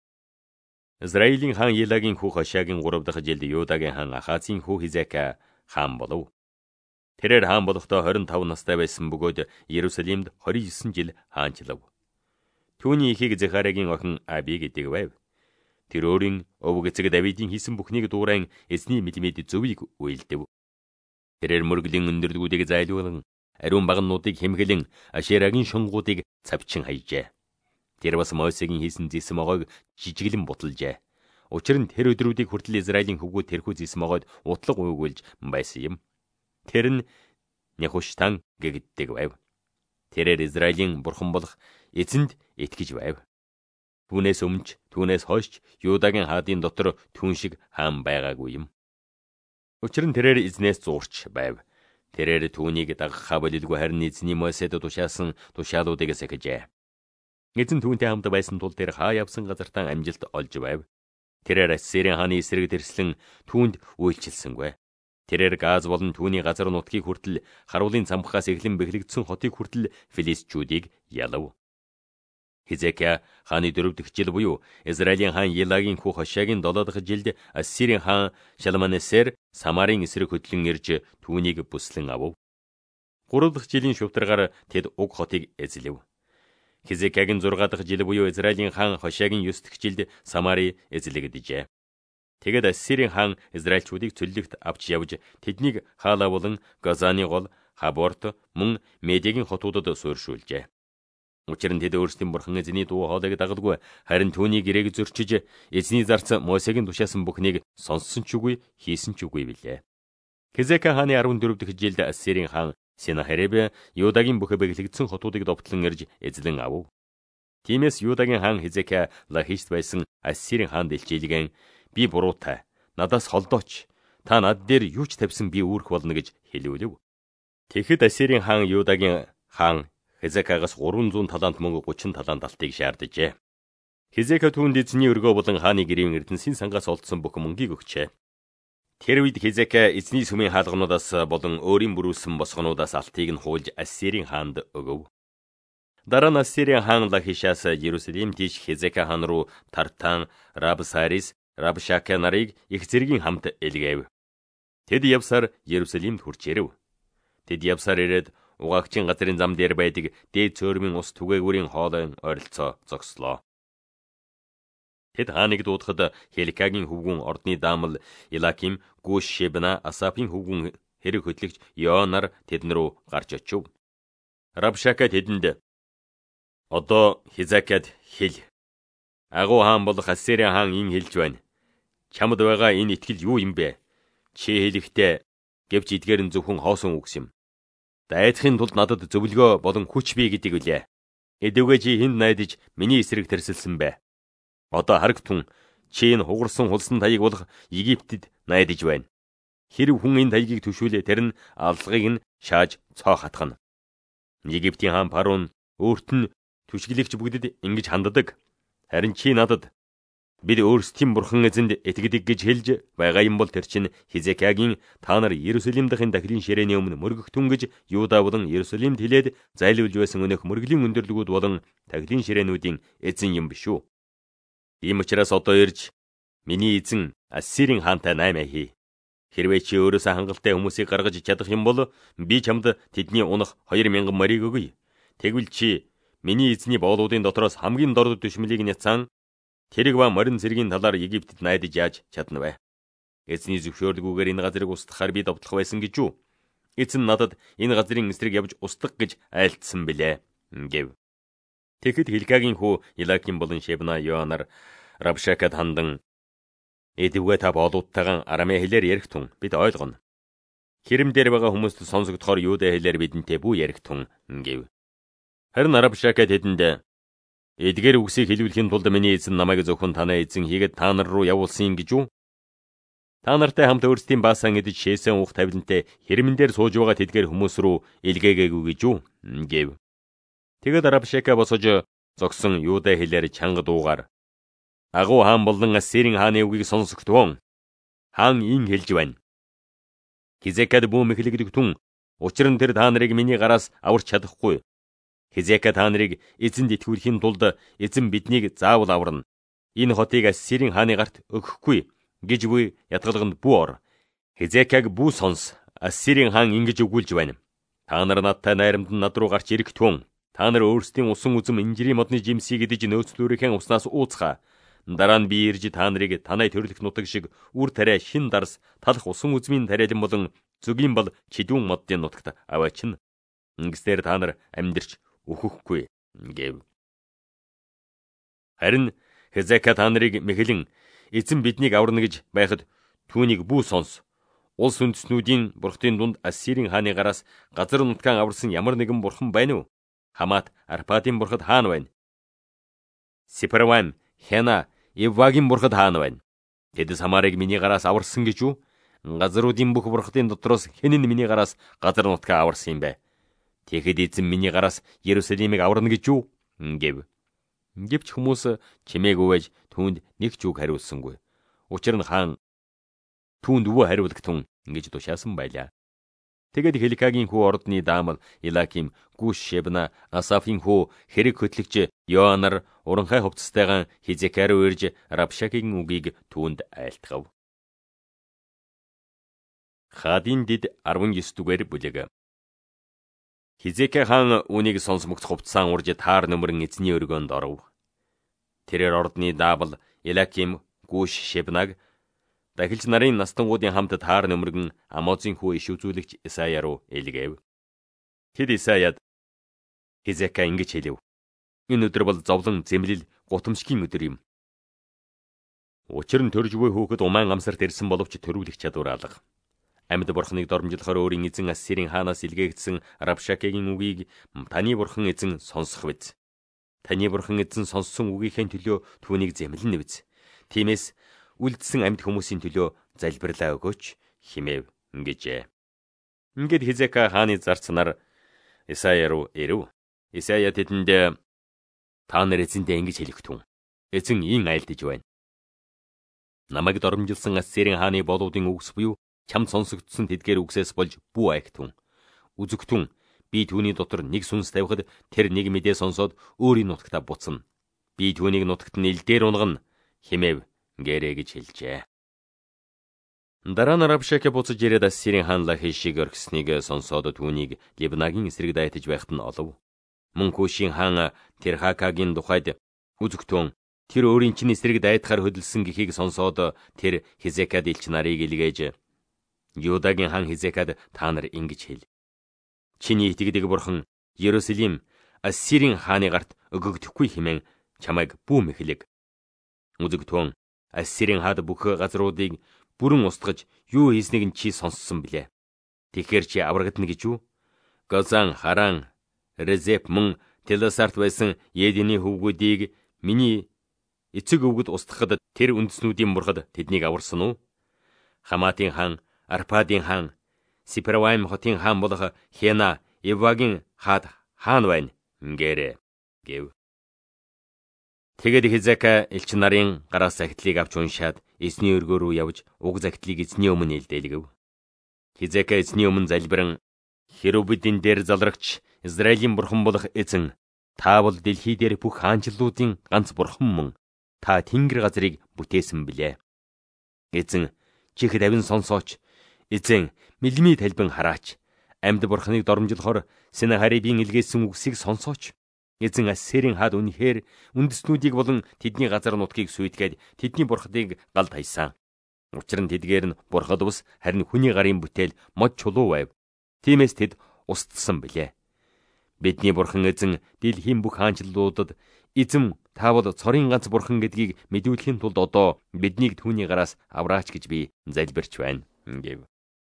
Израилийн хаан Елагийн хүү Хошагийн гурав дахь жилд Юудагийн хаан Ахазын хүү Хизека хаан болов. Тэрээр хаан болохдоо хорин тав настай байсан бөгөөд Иерусалимд хорин есөн жил хаанчлав. Түүний ихийг Захариагийн охин Аби гэдэг байв. Тэр өөрийн өвөг эцэг Давидын хийсэн бүхнийг дуурайн эзний мэлмэд зөвийг үйлдэв. Тэрээр мөргөлийн өндөрлгүүдийг зайлуулан, ариун багнуудыг хэмгэлэн, Ашерагийн шонгуудыг цавчин хайжээ. Тэр бас Мосегийн хийсэн зэсмогойг жижиглэн буталжээ. Учир нь тэр өдрүүдийг хүртэл Израилийн хөвгүүд тэрхүү зэсмогойд утлаг уйгуулж байсан юм. Тэр нь Нехуштан гэгддэг байв. Тэрээр Израилийн бурхан болох эзэнд итгэж байв. Түүнээс өмнө, түүнээс хойш Юудагийн хаадын дотор түүн шиг хаан байгаагүй юм. Учир нь тэрээр эзнээс зуурч байв. Тэрээр түүнийг дагахаа болилгүй, харин эзний Мосед тушаасан тушаалуудыг сахижээ. Эзэн түүнтэй хамт байсан тул тэр хаа явсан газартаа амжилт олж байв. Тэрээр Ассирийн хааны эсрэг тэрслэн түүнд үйлчилсэнгүй. Тэрээр Газ болон түүний газар нутгийг хүртэл, харуулын цамхаас эхлэн бэхлэгдсэн хотыг хүртэл филистчүүдийг ялав. Хизекия хааны дөрөв дэх жил буюу Израилийн хаан Елагийн хүү Хошагийн долоо дахь жилд Ассирийн хаан Шалманесер Самарын эсрэг хөдлөн ирж түүнийг бүслэн авав. гурав дахь жилийн шувтаргаар тэд уг хотыг эзлэв. Хизекиягийн зургаа дахь жил буюу Израилийн хаан Хошагийн ёс дэх жилд Самари эзлэгдэжээ. Тэгэд Ассирийн хаан Израильчүүдийг цөллөгт авч явж тэднийг Хаала болон Газаны гол, Хаборт мөн Медиагийн хотуудад суурьшуулжээ. Учир нь тэд өөрсдийн бурхан эзний дуу хоолойг дагалгүй, харин түүний гэрээг зөрчиж, эзний зарц Мосегийн тушаасан бүхнийг сонссон ч үгүй, хийсэн ч үгүй билээ. Хизека хааны арван дөрөв дэх жилд Ассирийн хаан Сенахериб Юудагийн бүх бэхлэгдсэн хотуудыг довтлон ирж эзлэн авав. Тиймээс Юудагийн хаан Хизека Лахишт байсан Ассирийн хаанд илчилгэн, би буруутай, надаас холдооч, та над дээр юу ч тавьсан би үүрх болно гэж хэлүүлв. Тэгэхэд Ассирийн хаан Юудагийн хаан Хизекагаас гурван зуун талант мөнгө гучин талант алтыг шаардажээ. Хизека түүнд эзний өргөө болон хааны гэрийн эрдэнсийн сангаас олдсон бүх мөнгийг өгчээ. Тэр үед Хизека эзний сүмийн хаалгануудаас болон өөрийн бүрүүлсэн босгонуудаас алтыг нь хуулж Ассирийн хаанд өгөв. Дараа нь Ассирийн хаан Лахишаас Иерусалим тийш Хизека хаан руу Тартан, Рабсарис, Рабшаке нарыг их зэргийн хамт илгээв. Тэд явсаар Иерусалимд хурж ирэв. Тэд явсаар ирээд угаагчийн газрын зам дээр байдаг дээд цөөрмийн ус түгээгүүрийн хоолойн ойролцоо зогслоо. Тэд хааныг дуудахад Хилкиагийн хөвгүүн ордны даамал Илаким, Гүш Шебна, Асафын хөвгүүн хэрэг хөтлөгч Йоанар тэдэн рүү гарч очив. Рабшака тэдэнд одоо Хизкияд хэл. Агуу хаан болох Ассирийн хаан ин хэлж байна. Чамд байгаа энэ итгэл юу юм бэ? Чи хэлэхдээ гэвч эдгээр нь зөвхөн хоосон үгс юм. Дайдахын тулд надад зөвлөгөө болон хүч бий гэдэг үлээ. Эдвгээ чи хүнд найдаж миний эсрэг тэрсэлсэн бэ. Одоо харагтун чи энэ хугарсан хулсан таяг болох Египтэд найдаж байна. Хэрв хүн энэ таягийг төшүүлээ тэр нь аллагыг нь шааж цоо хатгана. Египтийн хаан Парун өөрт нь түшиглэгч бүгдэд ингэж ханддаг. Харин чи надад бид өөрсдийн бурхан эзэнд итгэдэг гэж хэлж байгаа юм бол тэр чинь Хизкиягийн та нар Иерусалим дахин дахилын ширээний өмнө мөргөгтүн гэж Юда болон Иерусалимд хэлээд зайлуулж байсан өнөөх мөргөлийн өндөрлгүүд болон дахилын ширээнүүдийн эзэн юм биш үү? Ийм учраас одоо ирж миний эзэн Ассирийн хаантай наймаа хий. Хэрвээ чи өөрөөсөө хангалттай хүмүүсийг гаргаж чадах юм бол би чамд тэдний унах хоёр мянган морийг өгье. Тэгвэл чи миний эзний боолуудын дотроос хамгийн дорд düşмөлийг няцаан тэрэг ба морин цэргийн талаар Египтэд найдаж яаж чадна вэ? Эзний зөвшөөрлгүйгээр энэ газрыг устгахаар би довтлох байсан гэж үү? Эзэн надад энэ газрын эсрэг явж устгах гэж айлтсан билээ гэв. Тэгэхэд Хилкиагийн хүү Илаким болон Шебна Йоанар Рабшакад хандан эдвгээ та боолуудтайгаан арамей хэлээр ярих тун бид ойлгоно. Хэрэм дээр байгаа хүмүүст сонсогдохоор юудэ хэлээр бидэнтэй бүү ярих тун гэв. Харин Рабшакад тэдэнд эдгээр үгсийг хэлүүлэхийн тулд миний эзэн намайг зөвхөн танай эзэн хийгээд та нар руу явуулсан гэж үү? Та нартай хамт өөрсдийн баасан идэж шээсэн ух тавилантай хэрмэн дээр сууж байгаа тэдгээр хүмүүс рүү илгээгээгүй гэж үү? гэв. Тэгэд Рабшака босож зогсон юудэ хэлээр чанга дуугаар агуу хаан болон Ассирийн хааны үгийг сонсогдвон. Хаан ин хэлж байна. Хизкияд бүүм эхлэгдэх тун учир нь тэр та нарыг миний гараас аварч чадахгүй. Хизкия та нарыг эзэнд итгүүлэхийн тулд эзэн биднийг заавал аварна. Энэ хотыг Ассирийн хааны гарт өгөхгүй гэж буй ятгалганд бүү ор. Хизкияг бүү сонс. Ассирийн хаан ингэж өгүүлж байна. Та нар надтай найрамд над руу гарч ирэх тун. Та нар өөрсдийн усан үзэм инжирийн модны жимсийг идэж нөөцлүүрийн уснаас ууцгаа. Дараа нь би ирж та нарыг танай төрлөх нутаг шиг үр тариа шин дарс талах усан үзмийн тариалан болон зүгийн бол чидүүн модын нутагт аваачна. Ингэснээр та нар амьдэрч өөхөхгүй гэв. Харин Хизкия та нарыг мэхлэн эзэн биднийг аварна гэж байхад түүнийг бүү сонс. Улс үндэстнүүдийн бурхтын дунд Ассирийн хааны гараас газар нутгаан аварсан ямар нэгэн бурхан байна уу? Хамаат Арпадын бурхад хаана байна? Сипарвайм, Хена, Иввагийн бурхад хаана байна? Тэд Самарыг миний гараас аварсан гэж үү? Газруудын бүх бурхтын дотроос хэн нь миний гараас газар нутгаа аварсан юм бэ? Тэгэхэд эзэн миний гараас Иерусалимыг аварна гэж үү? гэв. Гэвч хүмүүс чимээгүй байж түүнд нэг ч үг хариулсангүй. Учир нь хаан түүнд өвөө хариулах тун ингэж тушаасан байлаа. Тэгэд Хилкиагийн хүү ордны даамал Илаким, Гүш Шебна, Асафын хүү хэрэг хөтлөгч Йоанар уранхай хувцастайгаан Хизкия руу ирж Рабшакийн үгийг түүнд айлтгав. Хадин дид арван девять дугаар бүлэг. Хизкия хаан үүнийг сонсмогц хувцаан урж таар нөмрөн эзний өргөөнд оров. Тэрээр ордны даамал Илаким, Гүш Шебнаг дахилч нарын настангуудын хамт таар нөмргөн Амозын хүү иш үзүүлэгч Исая руу илгээв. Тэд Исаяд Хизкия ингэж хэлв. Энэ өдөр бол зовлон зэмлэл гутамшгийн өдөр юм. Учир нь төрж буй хүүхэд умаан амсарт ирсэн боловч төрүүлэх чадвар алга. Амьд бурхныг дормжлохоор өөрийн эзэн Ассирийн хаанаас илгээгдсэн Рабшакигийн үгийг таны бурхан эзэн сонсох биз. Таны бурхан эзэн сонссон үгийнхээ төлөө түүнийг зэмлэнэ биз. Тиймээс үлдсэн амьд хүмүүсийн төлөө залбирлаа өгөөч хэмэв гэжээ. Ингээд Хизкия хааны зарц нар Исая руу ирэв. Исая тэдэнд та нар эзэндээ ингэж хэлэх тун. Эзэн ин айлдаж байна. Намайг дормжилсан Ассирийн хааны болуудын үгс буюу чамд сонсогдсон тэдгээр үгсээс болж бүү айхтун. Үзэгтун би түүний дотор нэг сүнс тавихад тэр нэг мэдээ сонсоод өөрийн нутагта буцна. Би түүнийг нутагт нь илдээр унгана хэмэв гэрэ гэж хэлжээ. Дараа нь Рабшака буцаж ирээд Ассирийн хаан Лахишиг орхисныг сонсоод түүнийг Либнагийн эсрэг дайтаж байхад нь олов. Мөн Кушийн хаан Тэрхакагийн тухайд үзэгтэн тэр өөрийн чинь эсрэг дайдахаар хөдөлсөн гэхийг сонсоод тэр Хизекад элч нарыг илгээж, Юдагийн хан Хизекад та нар ингэж хэл. Чиний итгэдэг бурхан Иерусалим Ассирийн хааны гарт өгөгдөхгүй хэмээн чамайг бүү мэхлэг. Үзэгтэн Ассирийн хаад бүх газруудыг бүрэн устгаж юу хийснийг нь чи сонссон билээ. Тэгэхээр чи аврагдана гэж юу? Газан, Харан, Резеп мөн Теласарт байсан Единий хөвгүүдийг миний эцэг өвгөд устгахад тэр үндэснүүдийн бурхад тэднийг аварсан уу? Хаматын хаан, Арпадын хаан, Сиправайм хотын хаан болох Хена, Ивагийн хаад хаан байна гээрэ гэв. Тэгэд Хизека элч нарын гараас захидлыг авч уншаад эзний өргөө рүү явж уг захидлыг эзний өмнө илдэйлгэв. Хизека эзний өмнө залбиран, Херубидийн дээр залрагч Израилийн бурхан болох эзэн, та бол дэлхий дээр бүх хаанчлалуудын ганц бурхан мөн. Та тэнгэр газрыг бүтээсэн билээ. Эзэн, чих давин сонсооч. Эзэн, мэлмий талбин хараач. Амьд бурханыг доромжлохоор Сенахарибийн илгээсэн үгсийг сонсооч. Эзэн Ассирийн хаад үнэхээр үндэснүүдийг болон тэдний газар нутгийг сүйтгэхэд тэдний бурхадыг гал тайсан. Учир нь тэдгээр нь бурхад ус, харин хүний гарын бүтээл мод чулуу байв. Тиймээс тэд устсан билээ. Бидний бурхан эзэн дэлхийн бүх хаанчлалуудад эзэм та бол цорын ганц бурхан гэдгийг мэдүүлэхийн тулд одоо биднийг түүний гараас авраач гэж би залбирч байна гэв.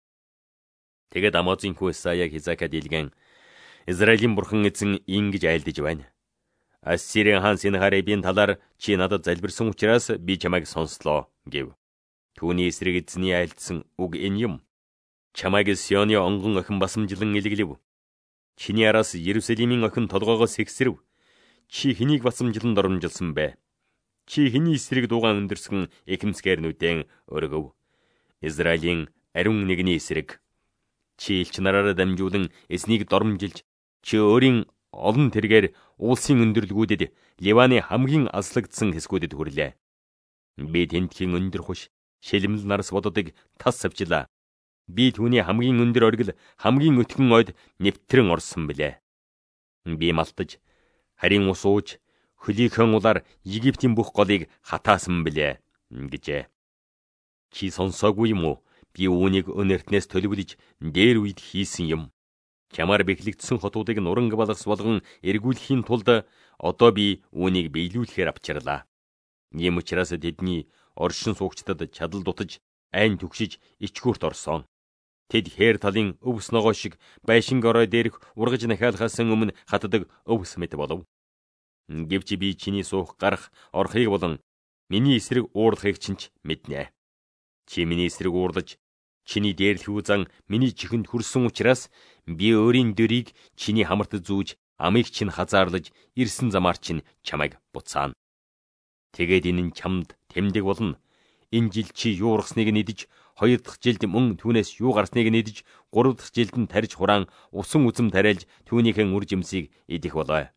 Тэгэд Амозын хүү Исая Хизекад илгэн, Израилийн бурхан эзэн ингэж айлдаж байна. Ассирийн хаан Сенахарибийн талаар чи надад залбирсан учраас би чамайг сонслоо гэв. Түүний эсрэг эзний айлдсан үг энэ юм. Чамайг Сионы онгон охин басамжлан илгэлэв. Чиний араас Иерусалимийн охин толгоогоос сэгсрэв. Чи хэнийг басамжлан доромжилсан бэ? Чи хэний эсрэг дуугаан өндөрсөн эхэмсгэрнүүдэн өргөв. Израилийн ариун нэгний эсрэг. Чи элч нараараа дамжуулан эзнийг доромжилж, чи өөрийн олон тэргээр уулсын өндөрлгүүдэд Ливаны хамгийн аслагдсан хэсгүүдэд хүрлээ. Би тентхийн өндөр хуш, шилмэл нарс бододыг тас савчлаа. Би түүний хамгийн өндөр оргил, хамгийн өтгөн ойд нэвтрэн орсон билээ. Би малтаж, харин ус ууж, хөлийнхөн улаар Египтийн бүх голыг хатаасан билээ гэжээ. Чи сонсоогүй юм уу? Би үүнийг өнөртнөөс төлөвлөж дээр үед хийсэн юм. Чамаар бэхлэгдсэн хотуудыг нуранг балгас болгон эргүүлэхийн тулд одоо би үүнийг биелүүлэхээр авчирлаа. Ийм учраас тэдний оршин суугчдад чадал дутаж, айн түгшиж, ичгүүрт орсон. Тэд хээр талын өвс ногоо шиг байшинг орой дээрх ургаж нахиалахаас өмнө хатдаг өвс мэт болов. Гэвч би чиний суух гарах орохыг болон миний эсрэг уурлахыг чинь мэднэ. Чи миний эсрэг уурлаж, чиний дээрлэхүү зан миний чихэнд хүрсэн учраас би өөрийн дөрийг чиний хамарт зүүж, амийг чинь хазаарлаж, ирсэн замаар чинь чамайг буцаана. Тэгээд энэ нь чамд тэмдэг болно. Энэ жил чи юу ургасныг нэдэж, хоёр дахь жилд мөн түүнээс юу гарсныг нэдэж, гурав дахь жилд нь тарж хураан усан үзэм тариалж түүнийхэн үр жимсийг идэх болоо.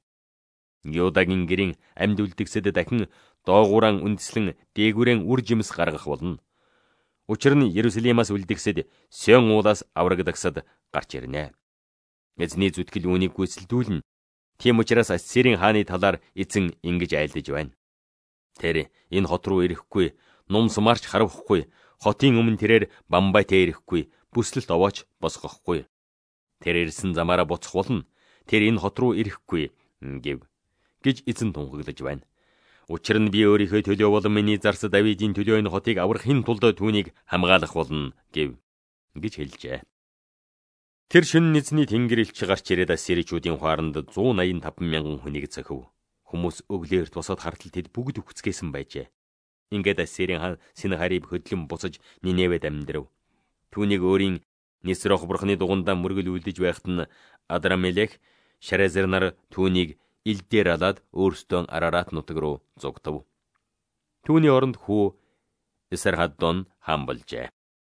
Юдагийн гэрийн амьд үлдгэсэд дахин доогууран үндэслэн дээгүүрэн үр жимс гаргах болно. Учир нь Иерусалимаас үлдгэсэд Сион уулаас аврагдагсад гарч ирнэ. Эзний зүтгэл үүнийг гүйцэлдүүлнэ. Тийм учраас Ассирийн хааны талаар эзэн ингэж айлдаж байна. Тэр энэ хот руу ирэхгүй, нумс марч харавхгүй, хотын өмнө тэрээр бамбайтай ирэхгүй, бүслэлт овооч босгохгүй. Тэр ирсэн замаараа буцах болно. Тэр энэ хот руу ирэхгүй гэв гэж эзэн тунхаглаж байна. Учир нь би өөрийнхөө төлөө болон миний зарс Давидын төлөө энэ хотыг аврахын тулд түүнийг хамгаалах болно гэв гэж хэлжээ. Тэр шөнө эзний тэнгэр элч гарч ирээд Ассиричүүдийн хооронд зуун аян таван мянган хүнийг зохив. Хүмүүс өглөөрт босоод хартал тэд бүгд үхцгээсэн байжээ. Ингээд Ассирийн хаан Сенахариб хөдлөн буцаж Ниневед амьдарв. Түүнийг өөрийн Нисрох бурхны дугундаа мөргөл үлдэж байхад нь Адрамелех, Шарезер нар түүнийг ил дээр алаад өөрсдөө Арарат нутаг руу зугтав. Түүний оронд хүү Эсархаддон хаан болжээ.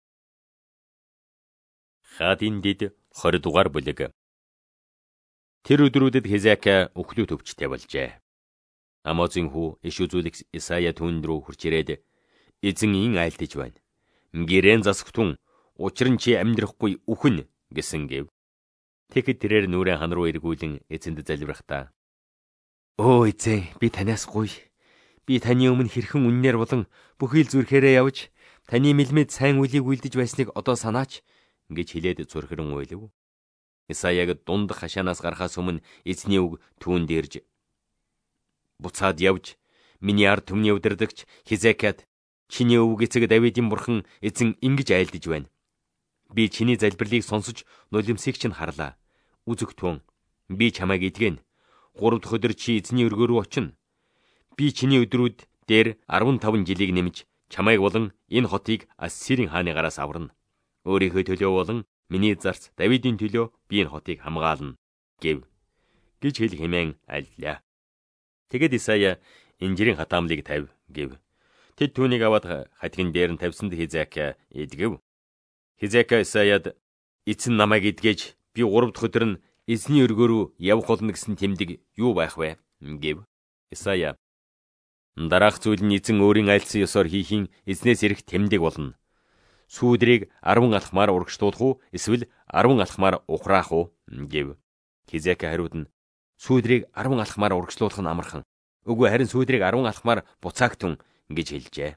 Хадин дид двадцать дугаар бүлэг. Тэр өдрүүдэд Хизека өхлөө төвчтэй болжээ. Амозын хүү иш үзүүлэгч Исая түүнд рүү хурч ирээд эзэн ин айлдаж байна. Гэрэн засагтун, учир нь чи амьдрахгүй үхэн гэсэн гэв. Тэгэхэд тэрээр нүрэн хан руу эргүүлэн эзэнд залбирахдаа: "Өө эзэн, би танаас гуй. Би таны өмнө хэрхэн үннээр болон бүхий л зүрхээрээ явж таны мэлмэд сайн үлийг үлдэж байсныг одоо санаач гэж хэлээд зүрхэрэн уйлав. Исаяг дундах хашаанаас гарахаас өмнө эзний үг түүнд ирж буцаад явж миний ард түмний удирдагч Хизекиад чиний өвөг эцэг Давидын бурхан эзэн ингэж айлдаж байна. Би чиний залбирлыг сонсож нулимсыг чинь харлаа. Үзэгтэн би чамайг идгэн. Гурав дахь өдөр чи эзний өргөө рүү очино. Би чиний өдрүүд дээр арван таван жилийг нэмж чамайг болон энэ хотыг Ассирийн хааны гараас аварна. Өөрийнхөө төлөө болон миний зарц Давидын төлөө би энэ хотыг хамгаална гэв гэж хэл хэмээн айлдлаа. Тэгэд Исая инжирийн хатаамлыг тавь гэв. Тэд түүнийг аваад хатгын дээр нь тавьсанд Хизекия идгэв. Хизекия Исаяд эзэн намайг идгээж би гурав дахь өдөр нь эзний өргөө рүү явах болно гэсэн тэмдэг юу байх вэ гэв. Исая дараах зүйл нь эзэн өөрийн айлцсан ёсоор хийхийн эзнээс ирэх тэмдэг болно. Сүүдрийг арван алхмаар урагшлуулах уу эсвэл арван алхмаар ухраах уу гэв. Хизекия хариуд нь сүүдрийг арван алхмаар урагшлуулах нь амархан. Үгүй харин сүүдрийг арван алхмаар буцаагтун гэж хэлжээ.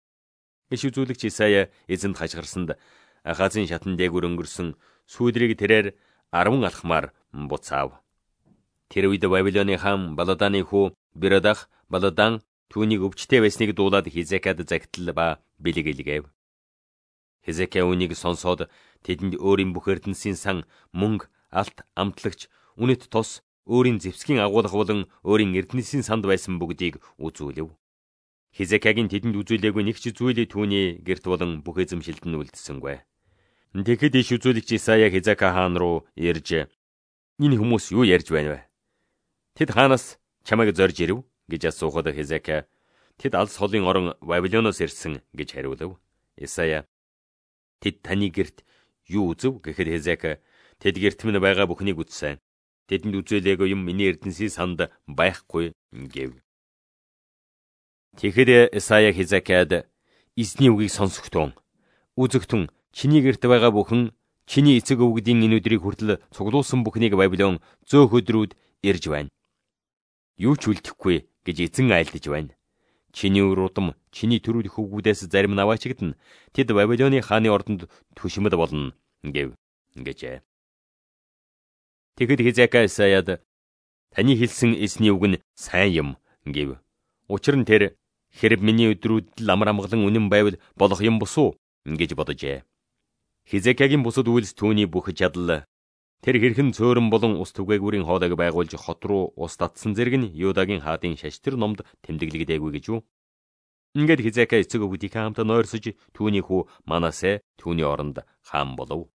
Иш үзүүлэгч Исая эзэнд хашгирсанд Ахазын шатан дээгүүр өнгөрсөн сүүдрийг тэрээр арван алхмаар буцаав. Тэр үед Бабилоны хаан Баладаны хүү Бирадах Баладан түүнийг өвчтэй байсныг дуулаад Хизекиад загтал ба бэлэг илгээв. Хизекия үнийг сонсоод тэдэнд өөрийн бүх эрдэнсийн сан, мөнгө, алт, амтлагч, үнэт тос, өөрийн зэвсгийн агуулга болон өөрийн эрдэнсийн санд байсан бүгдийг үзүүлэв. Хизекиягийн тэдэнд үзүүлээгүй нэг ч зүйл түүний гэрт болон бүх эзэмшилд нь үлдсэнгүй. Тэгэхэд иш үзүүлэгч Исая Хизекия хаан руу ирж энэ хүмүүс юу ярьж байна вэ? Тэд хаанаас чамайг зорж ирв гэж асуухад Хизекия тэд алс холын орон Бабилоноос ирсэн гэж хариулав. Исая тэд таны гэрт юу үзв гэхэд Хизекия тэд гэрт минь байгаа бүхнийг үзсэн. Тэдэнд үзүүлээгүй юм миний эрдэнсийн санд байхгүй гэв. Тэгэхэд Исая Хизекияд эзний үгийг сонсогтун. Үзэгтэн чиний гэрт байгаа бүхэн чиний эцэг өвгдийн энэ өдрийг хүртэл цуглуулсан бүхнийг Бабилон зөөх өдрүүд ирж байна. Юу ч үлдэхгүй гэж эзэн айлдаж байна. Чиний уруудам чиний төрүүлэх хөвгүүдээс зарим нь аваачигдана. Тэд Бабилоны хааны ордонд түшмэд болно гэв гэжээ. Тэгэхэд Хизекия Исаяд таны хэлсэн эзний үг нь сайн юм гэв. Учир нь тэр хэрэг миний өдрүүд л амар амгалан үнэн байвал болох юм босуу гэж боджээ. Хизекиягийн бусад үйлс түүний бүх чадал тэр хэрхэн цөөрөн болон ус түгээгүүрийн хоолойг байгуулж хот руу ус татсан зэрэг нь Юдагийн хаадын шаштэр номд тэмдэглэгдээгүй гэж юу? Ингээд Хизекия эцэг өвгдийг хамт нойрсож түүний хүү Манасе түүний оронд хаан болов.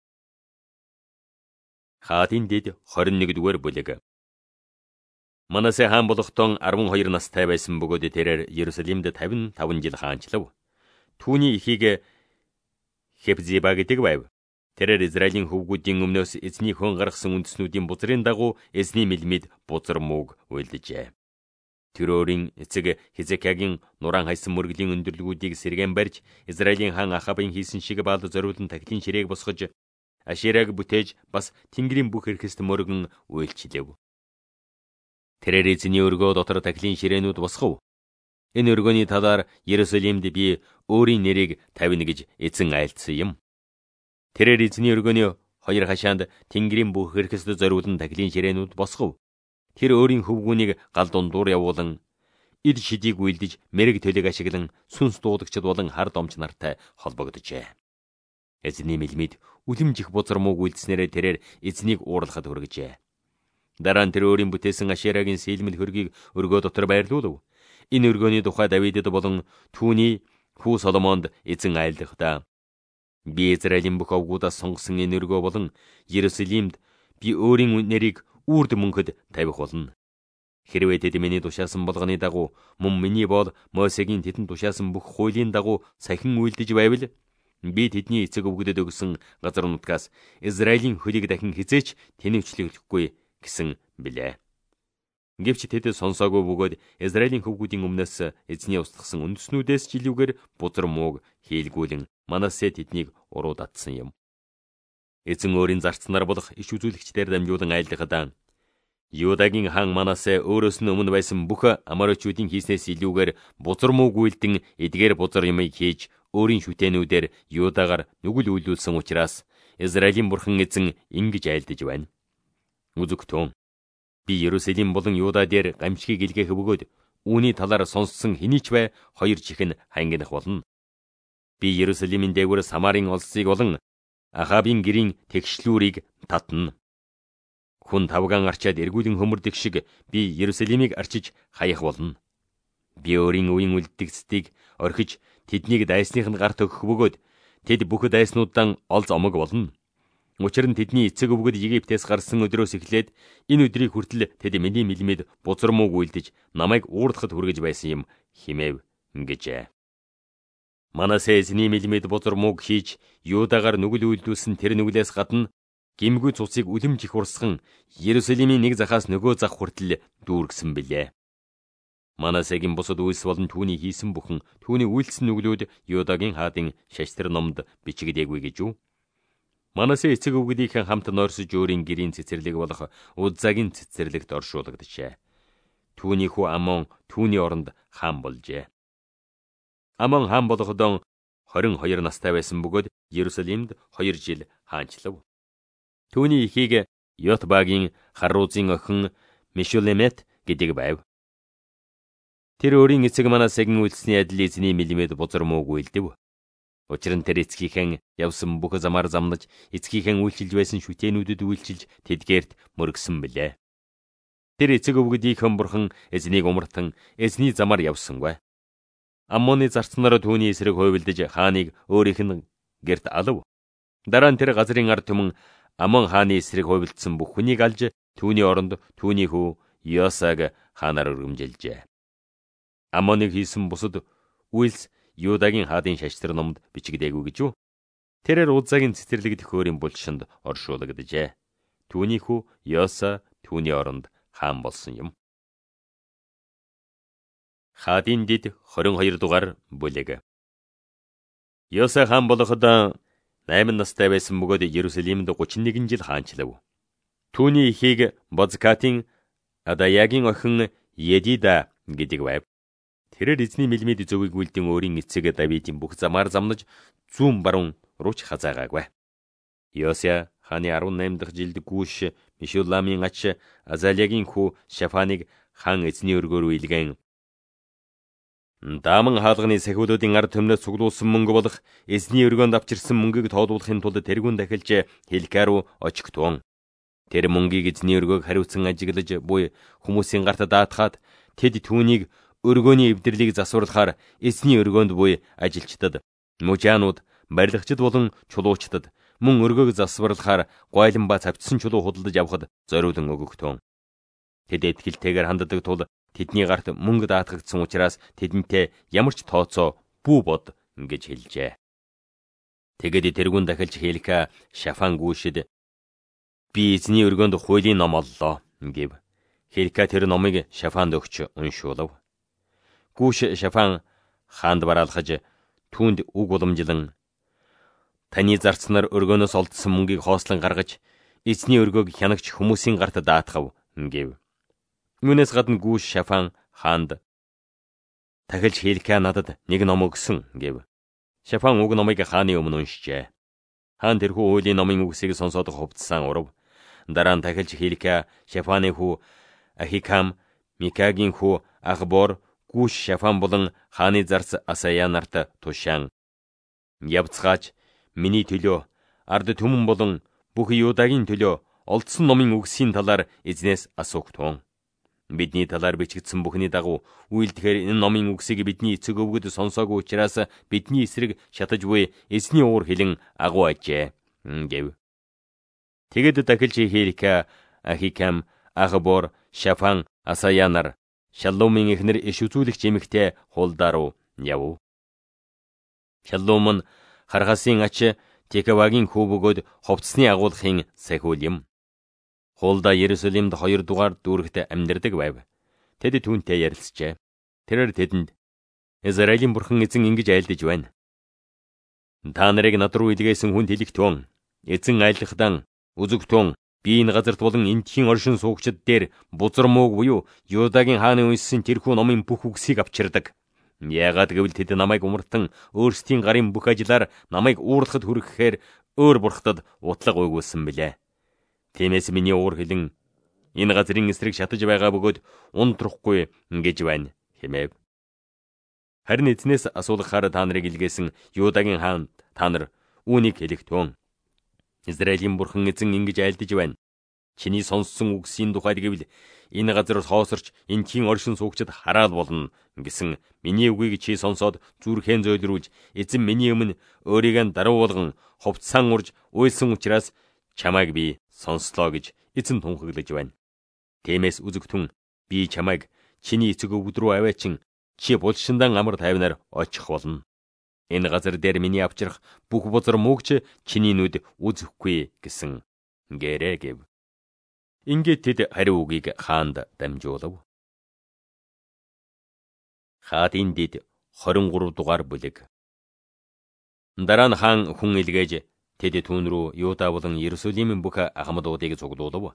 Хаадын дэд хорин нэгдүгээр бүлэг. Манасе хаан болохдоо арван хоёр настай байсан бөгөөд тэрээр Иерусалимд тавин таван жил хаанчлав. Түүний эхийг Хепзиба гэдэг байв. Тэрээр Израилийн хөвгүүдийн өмнөөс эзний хон гаргасан үндэснүүдийн бузрын дагуу эзний мэлмид бузар мууг уйлджээ. Тэр өөрийн эцэг Хизекиягийн нуран хайсан мөргөлийн өндөрлгүүдийг сэргэн барьж Израилийн хаан Ахабын хийсэн шиг баал зориулан тахилын ширээг босгож Ашераг бүтээж бас Тэнгэрийн бүх эрхэст мөргөн уйлчлэв. Тэрээр эзний өргөө дотор тахилын ширээнүүд босгов. Энэ өргөний талаар Иерусалимд би өөрийн нэрийг тавина гэж эзэн айлдсан юм. Тэрээр эзний өргөний хоёр хашаанд Тэнгэрийн бүх эрхэст зориулан тахилын ширээнүүд босгов. Тэр өөрийн хөвгүүнийг гал дундуур явуулан ид шидийг үйлдэж мэрэг төлөг ашиглан сүнс дуудагчд болон хар домч нартай холбогджээ. Эзний мэлмид үлэмжих бузар мууг үйлдснээрээ тэрээр эзнийг уурлахад хүргэжээ. Дараа нь тэр өөрийн бүтээсэн Ашерагийн сэлмэл хөргийг өргөө дотор байрлуулв. Энэ өргөөний тухай Давидэд болон түүний хүү Соломонд эзэн айлдахдаа би Израилийн бүх овгуудаас сонгосон энэ өргөө болон Иерусалимд би өөрийн нэрийг үрд мөнхөд тавих болно. Хэрвээ тэд миний тушаасан болгоны дагуу мөн миний бол Мосегийн тэдэнд тушаасан бүх хуулийн дагуу сахин үйлдэж байвал би тэдний эцэг өвгдөд өгсөн газар нутгаас Израилийн хөлийг дахин хизээч тэнэвчлэхгүй гэсэн билээ. Гэвч тэд сонсоогүй бөгөөд Израилийн хөвгүүдийн өмнөөс эзний устгасан үндэснүүдээс жилүүгээр бузар мууг хийлгүүлэн Манасе тэднийг уруу датсан юм. Эзэн өөрийн зарцнаар болох иш үзүүлэгчдээр дамжуулан айлдахад Юдагийн хаан Манасе өөрөөс нь өмнө байсан бүх Аморичуудын хийснээс илүүгээр бузар муу гүйлдэн эдгээр бузар юмыг хийж өөрийн шүтээнүүдээр Юдагаар нүгэл үйлдүүлсэн учраас Израилийн бурхан эзэн ингэж айлдаж байна. Үзэгтэн. Би Иерусалим болон Юда дээр гамшигыг илгээх бөгөөд үүний талаар сонссон хэний ч бай хоёр чихэн хангинах болно. Би Иерусалимын дээгүүр Самарын олсыг болон Ахабын гэрийн тэгшлүүрийг татна. Хүн тавгаан арчаад эргүүлэн хөмөрдөг шиг би Иерусалимыг арчиж хаях болно. Би өөрийн үеийн үлддэгцдийг орхиж тэднийг дайсных нь гарт өгөх бөгөөд тэд бүх дайснуудаа олз омог болно. Учир нь тэдний эцэг өвгөд Египтээс гарсан өдрөөс эхлээд энэ өдрийг хүртэл тэд миний мэлмэд бузар муу гүйлдэж намайг уурдахад хүргэж байсан юм химээв гэжээ. Манасе эзний мэлмэд бузар мууг хийж Юдагаар нүгэл үйлдүүлсэн тэр нүглээс гадна гимгүй цуцыг үлэмжих урсган Иерусалимийн нэг захаас нөгөө зах хүртэл дүүргэсэн билээ. Манасегийн бусад үйлс болон түүний хийсэн бүхэн түүний үйлсэн нүглүүд Юдагийн хаадын шаштрар номд бичигдээгүй гэж юу? Манасе эцэг өвгдийнхэн хамт нойрсож өөрийн гэрийн цэцэрлэг болох Уззагийн цэцэрлэгт оршуулгажээ. Түүний хүү Амон түүний оронд хаан болжээ. Амон хаан болохдон хорин хоёр настай байсан бөгөөд Иерусалимд хоёр жил хаанчлав. Түүний эхийг Йотбагийн Харузын охин Мешулемет гэдэг байв. Тэр өөрийн эцэг Манасегийн үйлсний адил эзний мэлмэд бузар мууг үйлдэв. Учир нь тэр эцгийнхэн явсан бүх замаар замнаж эцгийнхэн үйлчилж байсан шүтээнүүдэд үйлчилж тэдгээрт мөргсөн билээ. Тэр эцэг өвгдийнхэн бурхан эзнийг умартан эзний замаар явсангүй. Аммоны зарцнаар түүний эсрэг хувилдаж хааныг өөрийнх нь гэрт алав. Дараа нь тэр газрын ард түмэн Амон хааны эсрэг хувилдсан бүх хүнийг алж түүний оронд түүний хүү Йосаг хаанаар өргөмжилжээ. Амоныг хийсэн бусад үйлс Юдагийн хаадын шаштрар номд бичигдээгүй гэж юу? Тэрээр Уззагийн цэцэрлэг төхөөрийн булчинд оршуулгажээ. Түүний хүү Йоса түүний оронд хаан болсон юм. Хаадын дид хорин хоёр дугаар бүлэг. Йоса хаан болоход найман настай байсан бөгөөд Иерусалимд гучин нэгэн жил хаанчлав. Түүний эхийг Бозкатын Адаягийн охин Едида гэдэг байв. Тэрээр эзний мэлмэд зөвийг үлдэн өөрийн эцэг Давидын бүх замаар замнаж зүүн баруун рууч хазаагаагүй. Йосия хааны арван найман дахь жилд Гүүш Мишуламын ач Азалиягийн хүү Шафаныг хаан эзний өргөөр илгэн Дааман хаалганы сахиулуудын ард түмнээс цуглуулсан мөнгө болох эзний өргөөнд авчирсан мөнгийг тоодуулахын тулд тэргүүн дахилж Хилкаа руу очигтун. Тэр мөнгийг эзний өргөөг хариуцсан ажиглаж буй хүмүүсийн гарт даатгаад тэд түүнийг өргөөний эвдэрлийг засварлахаар эзний өргөөнд буй ажилчдад, мужаанууд, барилгачид болон чулуучдад мөн өргөөг засварлахаар гойлон ба цавцсан чулуу худалдаж авахд зориулан өгөгтөн. Тэд этгэлтэйгээр ханддаг тул тэдний гарт мөнгө даатгагдсан учраас тэдэнтэй ямар ч тооцоо бүү бод гэж хэлжээ. Тэгэд тэргүүн дахилж Хилкаа Шафан Гүүшэд би эзний өргөөнд хуулийн ном оллоо гэв. Хилкаа тэр номыг Шафанд өгч уншуулав. Гүүш Шафан хаанд бараалхаж түүнд үг уламжлан таны зарцнаар өргөнөөс олдсон мөнгийг хоослон гаргаж эзний өргөөг хянагч хүмүүсийн гарт даатгав гэв. Үүнээс гадна Гүүш Шафан хаанд дахилж Хилкаа надад нэг ном өгсөн гэв. Шафан уг номыг хааны өмнө уншжээ. Хаан тэрхүү хуулийн номын үгсийг сонсоод хувцсан урав. Дараа нь дахилж Хилкаа Шафаны хүү Ахикам, Микагийн хүү Ахбор, Гүүш Шафан болон хааны зарц Асая нарт тушаан явцгаач миний төлөө ард түмэн болон бүх Юдагийн төлөө олдсон номын үгсийн талаар эзнээс асуугтун. Бидний талаар бичигдсэн бүхний дагуу үйлдэхээр энэ номын үгсийг бидний эцэг өвгөд сонсоогүй учраас бидний эсрэг шатаж буй эзний уур хилэн агуу ажээ гэв. Тэгэд дахилж Хилкаа, Ахикам, Ахбор, Шафан, Асая нар Шаллумын эхнэр иш үзүүлэгч эмэгтэй Хулдаа руу яв. Шаллум нь Хархасын ач Текавагийн хүү бөгөөд хувцсны агуулгын сахиул юм. Хулдаа Иерусалимд хоёр дугаар дүүрэгт амьдардаг байв. Тэд түүнтэй ярилцжээ. Тэрээр тэдэнд Израилийн бурхан эзэн ингэж айлдаж байна. Та нарыг над руу илгээсэн хүнд хэлэгтэн, эзэн айлдахдаа үзэгтэн, Би энэ газарт болон энтхийн оршин суугчид дээр бузар мууг буюу Юдагийн хааны уншсан тэрхүү номын бүх үгсийг авчирдаг. Яагаад гэвэл тэд намайг умартан өөрсдийн гарын бүх ажлаар намайг уурлахад хүрэхээр өөр бурхтад утлаг уйгуулсан билээ. Тиймээс миний уур хилэн энэ газрын эсрэг шатаж байгаа бөгөөд унтрахгүй гэж байна хэмэв. Харин эзнээс асуулгахаар та нарыг илгээсэн Юдагийн хаан та нар үүнийг хэлэхтэн. Израилийн бурхан эзэн ингэж айлдаж байна. Чиний сонссон үгсийн тухайд гэвэл энэ газар хоосорч энтхийн оршин суугчид хараал болно гэсэн миний үгийг чи сонсоод зүрхэн зөөлрүүлж эзэн миний өмнө өөрийгөө даруу болгон хувцсан урж уйлсан учраас чамайг би сонслоо гэж эзэн тунхаглаж байна. Тиймээс үзэгтэн би чамайг чиний эцэг өвгд рүү аваачин чи булшиндан амар тайвнаар очих болно. Энэ газар дээр миний авчрах бүх бузар муугч чиний нүд үзэхгүй гэсэн гэрээ гэв. Ингээд тэд хариу үгийг хаанд дамжуулав. Хаадын дэд хорин гурав дугаар бүлэг. Дараа нь хаан хүн илгээж тэд түүн рүү Юда болон Иерусалимын бүх ахмадуудыг цуглуулав.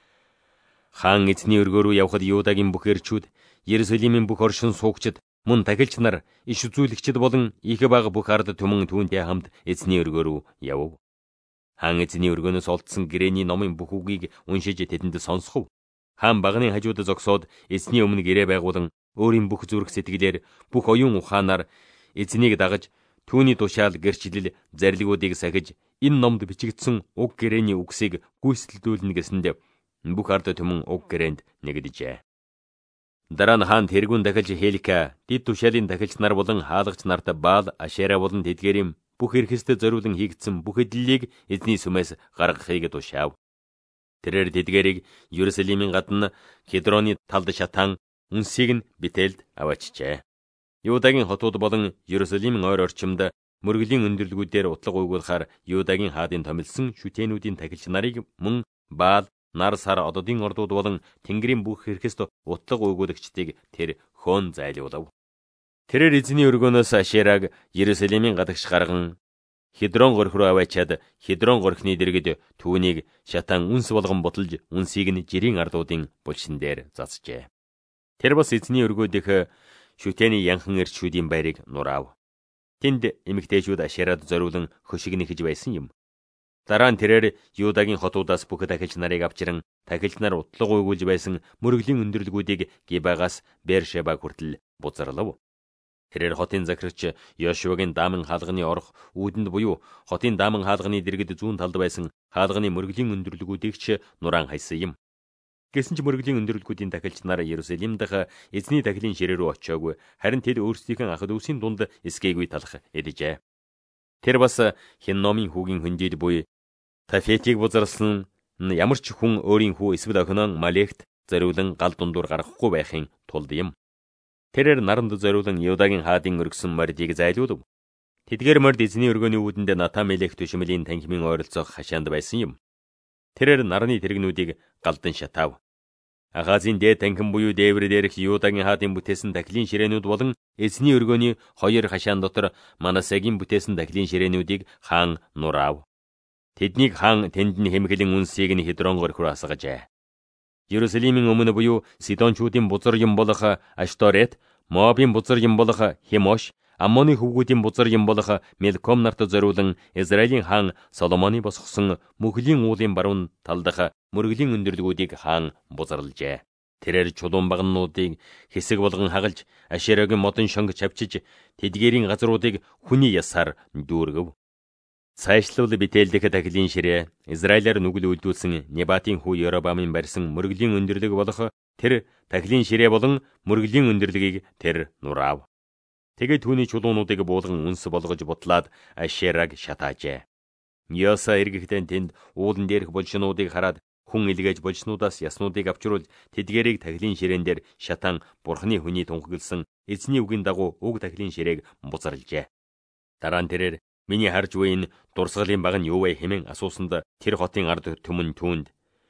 Хаан эзний өргөө рүү явхад Юдагийн бүх эрчүүд, Иерусалимын бүх оршин суугчид, мөн тахилч нар, иш үзүүлэгчид болон их бага бүх ард түмэн түүнтэй хамт эзний өргөө рүү явв. Хаан эзний өргөнөөс олдсон гэрээний номын бүх үгийг уншиж тэдэнд сонсгов. Хаан багны хажууд зогсоод эзний өмнө гэрээ байгуулан өөрийн бүх зүрх сэтгэлээр бүх оюун ухаанаар эзнийг дагаж түүний тушаал гэрчлэл зарилгуудыг сахиж энэ номд бичигдсэн уг гэрээний үгсийг гүйцэлдүүлнэ гэсэнд бүх ард түмэн уг гэрээнд нэгдэжээ. Дараа нь хаан тэргүүн дахилж Хелика, дид тушаалын дахилч нар болон хаалгач нарт Баал, Ашера болон тэдгээрийн бүх эрхэстэд зориулан хийгдсэн бүх эдлэлийг эзний сүмээс гаргахыг тушаав. Тэрээр тэдгээрийг Иерусалимийн гадна Кедроны талд шатаан үнсийг нь Бетэлд аваачжээ. Юдагийн хотууд болон Иерусалимийн ойр орчимд мөргөлийн өндөрлгүүдээр утлаг уйгуулахаар Юдагийн хаадын томилсон шүтэнүүдийн тахилч нарыг мөн Баал, нар сар ододын ордууд болон тэнгэрийн бүх хэрэгст утлаг уйгуулагчдыг тэр хөөн зайлуулав. Тэрээр эзний өргөнөөс Ашераг Иерусалимийн гадагш гарган Хедрон горх руу аваачаад Хедрон горхны дэргэд түүнийг шатаан үнс болгон ботолж үнсийг нь жирийн ардуудын булшин дээр зацжээ. Тэр бас эзний өргөөдөх шүтэний янхан эрчүүдийн байрыг нураав. Тэнд эмэгтэйчүүд Ашерад зориулан хөшиг нэхэж байсан юм. Дараа нь тэрээр Юдагийн хотуудаас бүх тахилч нарыг авчран тахилч нар утлаг уйгуулж байсан мөргөлийн өндөрлгүүдийг Гибагаас Бершеба хүртэл бузарлав. Тэрээр хотын захирагч Йошуагийн дааман хаалганы орох үүдэнд буюу хотын дааман хаалганы дэргэд зүүн талд байсан хаалганы мөргөлийн өндөрлгүүдийг ч нураан хайсан юм. Гэсэн ч мөргөлийн өндөрлгүүдийн тахилч нар Иерусалим дахь эзний тахилын ширээ рүү очиагүй, харин тэд өөрсдийнх ах дүүсийн дунд эсгээгүй талах эдэжээ. Тэр бас хэн номын хүүгийн хөндийд буй Тафетийг бузарлсан ямар ч хүн өөрийн хүү эсвэл охиноо Малехт зориулан гал дундуур гаргахгүй байхын тулд юм. Тэрээр наранд зориулан Юдагийн хаадын өргөсөн мордыг зайлуулв. Тэдгээр морд эзний өргөөний үүдэнд Натамелех түшмэлийн танхимын ойролцоох хашаанд байсан юм. Тэрээр нарны тэрэгнүүдийг галдан шатаав. Ахазын дээд танхим буюу дээвэр дээрх Юдагийн хаадын бүтээсэн тахилын ширээнүүд болон эзний өргөөний хоёр хашаан дотор Манасегийн бүтээсэн тахилын ширээнүүдийг хаан нураав. Тэднийг хаан тэнд нь хэмгэлэн үнсийг нь Хедрон горх руу асгажээ. Иерусалимийн өмнө буюу Сидончуудын бузар юм болох Ашторет, Моабын бузар юм болох Хемош, Аммоны хөвгүүдийн бузар юм болох Мелком нарт зориулан Израилийн хаан Соломоны босгосон мөхлийн уулын баруун талдах мөргөлийн өндөрлгүүдийг хаан бузарлжээ. Тэрээр чулуун багнуудыг хэсэг болгон хагалж, Ашерагийн модон шонг чавчиж, тэдгээрийн газруудыг хүний ясаар дүүргэв. Цаашлуул Бетэлдэх тахилын ширээ, Израилаар нүгэл үйлдүүлсэн Небатын хүү Яробамын барьсан мөргөлийн өндөрлөг болох тэр тахилын ширээ болон мөргөлийн өндөрлөгийг тэр нураав. Тэгээд түүний чулуунуудыг буулган үнс болгож бутлаад Ашераг шатаажээ. Йоса эргэхдээ тэнд уулан дээрх болшнуудыг хараад хүн илгээж болшнуудаас яснуудыг авчруулж тэдгээрийг тахилын ширээн дээр шатаан бурхны хүний тунхагласан эзний үгийн дагуу уг тахилын ширээг бузарлжээ. Дараа нь тэрээр миний харж буй энэ дурсгалын баг нь юу вэ хэмээн асуусанд тэр хотын ард түмэн түүнд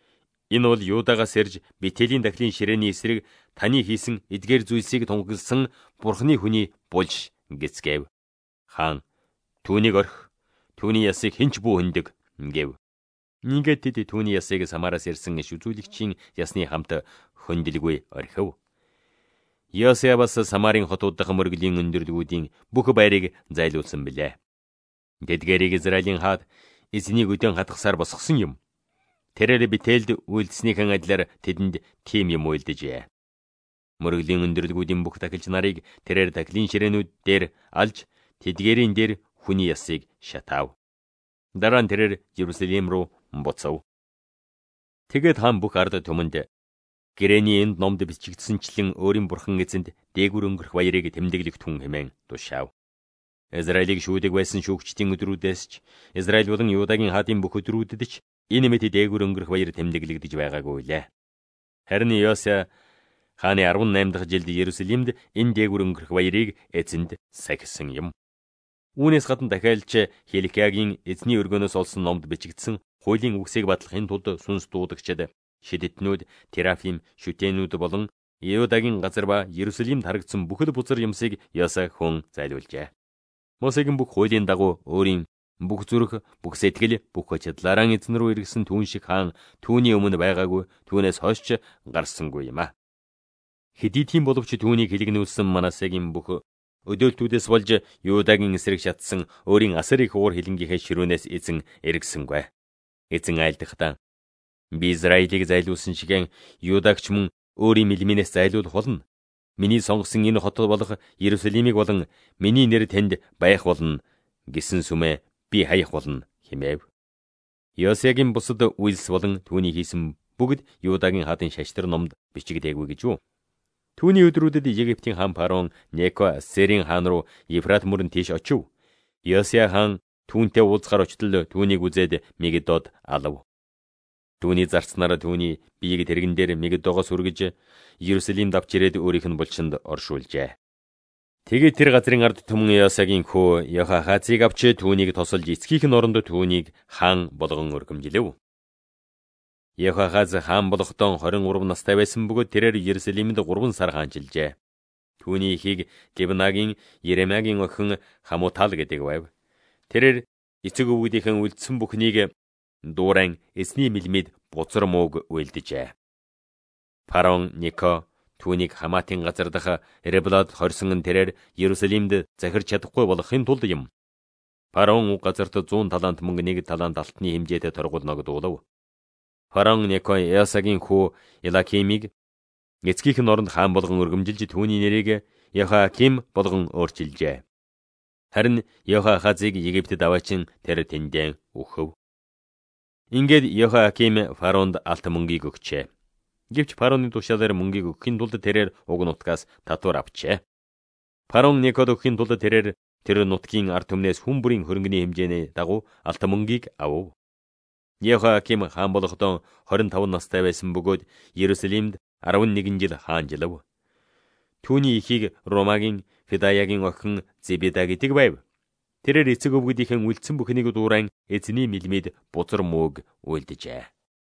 энэ бол Юдагаас ирж Бетэлийн тахилын ширээний эсрэг таны хийсэн эдгээр зүйлсийг тунхагласан бурхны хүний булш гэцгээв. Хаан түүнийг орхи, түүний ясыг хинч бүү хөндөг гэв. Ингээд тэд түүний ясыг Самараас ирсэн шүзүүлэгчийн ясны хамт хөндлөгүй орхив. Йосия бас Самарын хотууд дахь мөргөлийн өндөрлгүүдийн бүх байрыг зайлуулсан билээ. Тэдгээрийг Израилийн хаад эзнийг өдөн хатгасаар босгосон юм. Тэрээр Бетэлд үйлдэснийхэн адилаар тэдэнд тийм юм үйлдэжээ. Мөргөлийн өндөрлгүүдийн бүх тахилч нарыг тэрээр тахилын ширээнүүд дээр алж тэдгээрийн дээр хүний ясыг шатаав. Дараа нь тэрээр Иерусалим руу буцав. Тэгээд хаан бүх ард түмэнд гэрэний энд номд бичигдсэнчлэн өөрийн бурхан эзэнд дээгүр өнгөрөх баярыг тэмдэглэх түн хэмээн тушаав. Израилийг шүүдэг байсан шүүгчдийн өдрүүдээс ч Израиль болон Юудагийн хаадын бүх өдрүүдэд ч энэ мэт дээгүр өнгөрөх баяр тэмдэглэгдэж байгаагүй лээ. Харин Йосия хааны арван найман дахь жилд Иерусалимд энэ дээгүр өнгөрөх баярыг эзэнд сахисан юм. Үүнээс гадна дахиалж Хилкиягийн эзний өргөнөөс олсон номд бичигдсэн хуулийн үгсийг батлахын тулд сүнс дуудагчид шидэтнүүд, терафим, шүтэнүүд болон Юудагийн газар ба Иерусалимд харагдсан бүхэл бузар юмсыг Йосия хүн зайлуулжээ. Мосегийн бүх хуулийн дагуу өөрийн бүх зүрх, бүх сэтгэл, бүх чадлаараа эзэн рүү эргэсэн түүн шиг хаан түүний өмнө байгаагүй, түүнээс хойш гарсангүй юм а. Хидитийн боловч түүнийг хилэгнүүлсэн Манасегийн бүх өдөөлтүүдээс болж Юудагийн эсрэг шатсан өөрийн асар их уур хилэнгийнхээ ширүүнээс эзэн эргэсэнгүй. Эзэн айлдахдаа би Израилийг зайлуулсан шихэн Юудагч мөн өөрийн мэлминээс зайлуулах болно. Миний сонгосон энэ хот болох Иерусалимыг болон миний нэр тэнд байх болно гэсэн сүмээ би хаях болно хэмээв. Йосиягийн бусад үйлс болон түүний хийсэн бүгд Юудагийн хаадын шаштар номд бичигдээгүй гэж юу? Түүний өдрүүдэд Египтийн хаан Фараон Неко Ассирийн хаан руу Ефрат мөрөнд тийш очив. Йосия хаан түүнтэй уулзахаар очтол түүнийг үзээд Мегидод алав. Түүний зарцнараа түүний биеийг тэрэгэн дээр Мегидогоос үргэж Иерусалимд авч ирээд өөрийнх нь булчинд оршуулжээ. Тэгээд тэр газрын ард түмэн Йосиягийн хүү Йохахазыг авч түүнийг тосолж эцгийнх нь оронд түүнийг хаан болгон өргөмжилв. Йохахаз хаан болохдоо хорин гурав настай байсан бөгөөд тэрээр Иерусалимд гурван сар хаанчилжээ. Түүний эхийг Либнагийн Еремягийн охин Хамутал гэдэг байв. Тэрээр эцэг өвгдийнхэн үлдсэн бүхнийг дуурайн эзний мэлмид буцар мууг үйлдэжээ. Фараон Неко түүнийг Хаматын газар дах Реблад хорсон тэрээр Иерусалимд захирч чадахгүй болохын тулд юм. Фараон уг газарт зуун талант мөнгө нэг талант алтны хэмжээтэй торгуул ногдуулав. Фараон Неко Ясагийн хүү Элакимыг эцгийнх нь оронд хаан болгон өргөмжилж түүний нэрийг Йохаким болгон өөрчилжээ. Харин Йохахазыг Египтэд аваачин тэр тэндээ өгөв. Ингээд Йохаким Фараонд алт мөнгийг өгчээ. Гэвч Фараоны тушаалаар мөнгийг өгөхийн тулд тэрээр уг нутгаас татвар авчээ. Фараон Некод өгөхийн тулд тэрээр тэр нутгийн ард түмнээс хүн бүрийн хөрөнгөний хэмжээний дагуу алт мөнгийг авав. Йохаким хаан болохдоо хорин таван настай байсан бөгөөд Иерусалимд арван нэгэн жил хаанжилав. Түүний эхийг Ромагийн Федаягийн охин Зебеда гэдэг байв. Тэрээр эцэг өвгдийнхэн үлдсэн бүхнийг дуурайн эзний мэлмид бузар мууг үйлдэжээ.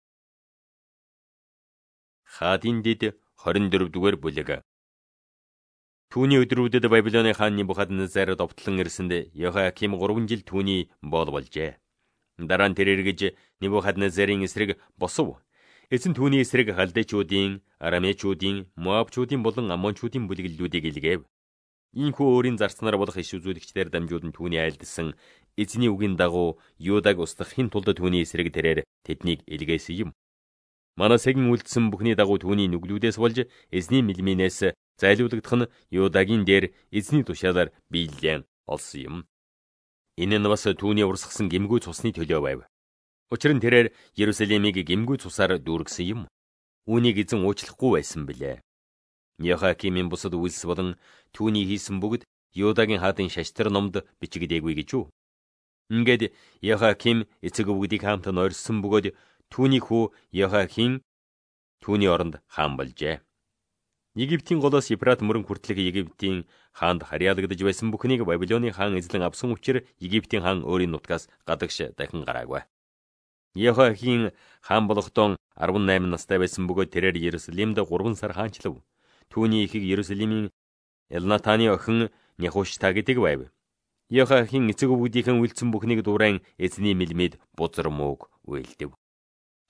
Хаадын дэд хорин дөрөвдүгээр бүлэг. Түүний өдрүүдэд Бабилоны хаан Небухаднецар довтлон ирсэнд Йохаким гурван жил түүний боол болжээ. Дараа нь тэр эргэж Небухаднецарын эсрэг босов. Эзэн түүний эсрэг халдэчүүдийн, арамечүүдийн, моабчүүдийн болон аммончүүдийн бүлэглэлүүдийг илгээв. Ийхүү өөрийн зарцнаар болох иш үзүүлэгчдээр дамжуулан түүний айлдсан эзний үгийн дагуу Юудаг устгахын тулд түүний эсрэг тэрээр тэднийг илгээсэн юм. Манасегийн үлдсэн бүхний дагуу түүний нүглүүдээс болж эзний мэлминээс зайлуулагдах нь Юудагийн дээр эзний тушаалаар биелэн олсон юм. Энэ нь бас түүний урсгасан гэмгүй цусны төлөө байв. Учир нь тэрээр Иерусалимыг гэмгүй цусаар дүүргэсэн юм. Үүнийг эзэн уучлахгүй байсан билээ. Йохакимын бусад үйлс болон түүний хийсэн бүгд Юудагийн хаадын шаштар номд бичигдээгүй гэж юу? Ингээд Йохаким эцэг өвгдийг хаамт нойрсон бөгөөд түүний хүү Йохаким түүний оронд хаан болжээ. Египтийн голоос Ефрат мөрөн хүртэлх Египтийн хаанд харьяалагдж байсан бүхнийг Бабилоны хаан эзлэн авсан учраас Египтийн хаан өөрийн нутгаас гадагш дахин гараагүй. Йохаким хаан болохдоо арван найман настай байсан бөгөөд тэрээр Иерусалимд гурван сар хаанчлав. Түүний эхийг Иерусалимийн Элнатаны охин Нехушта гэдэг байв. Йохаким эцэг өвгдийнхэн үлдсэн бүхнийг дуурайн эзний мэлмид бузар мууг үйлдэв.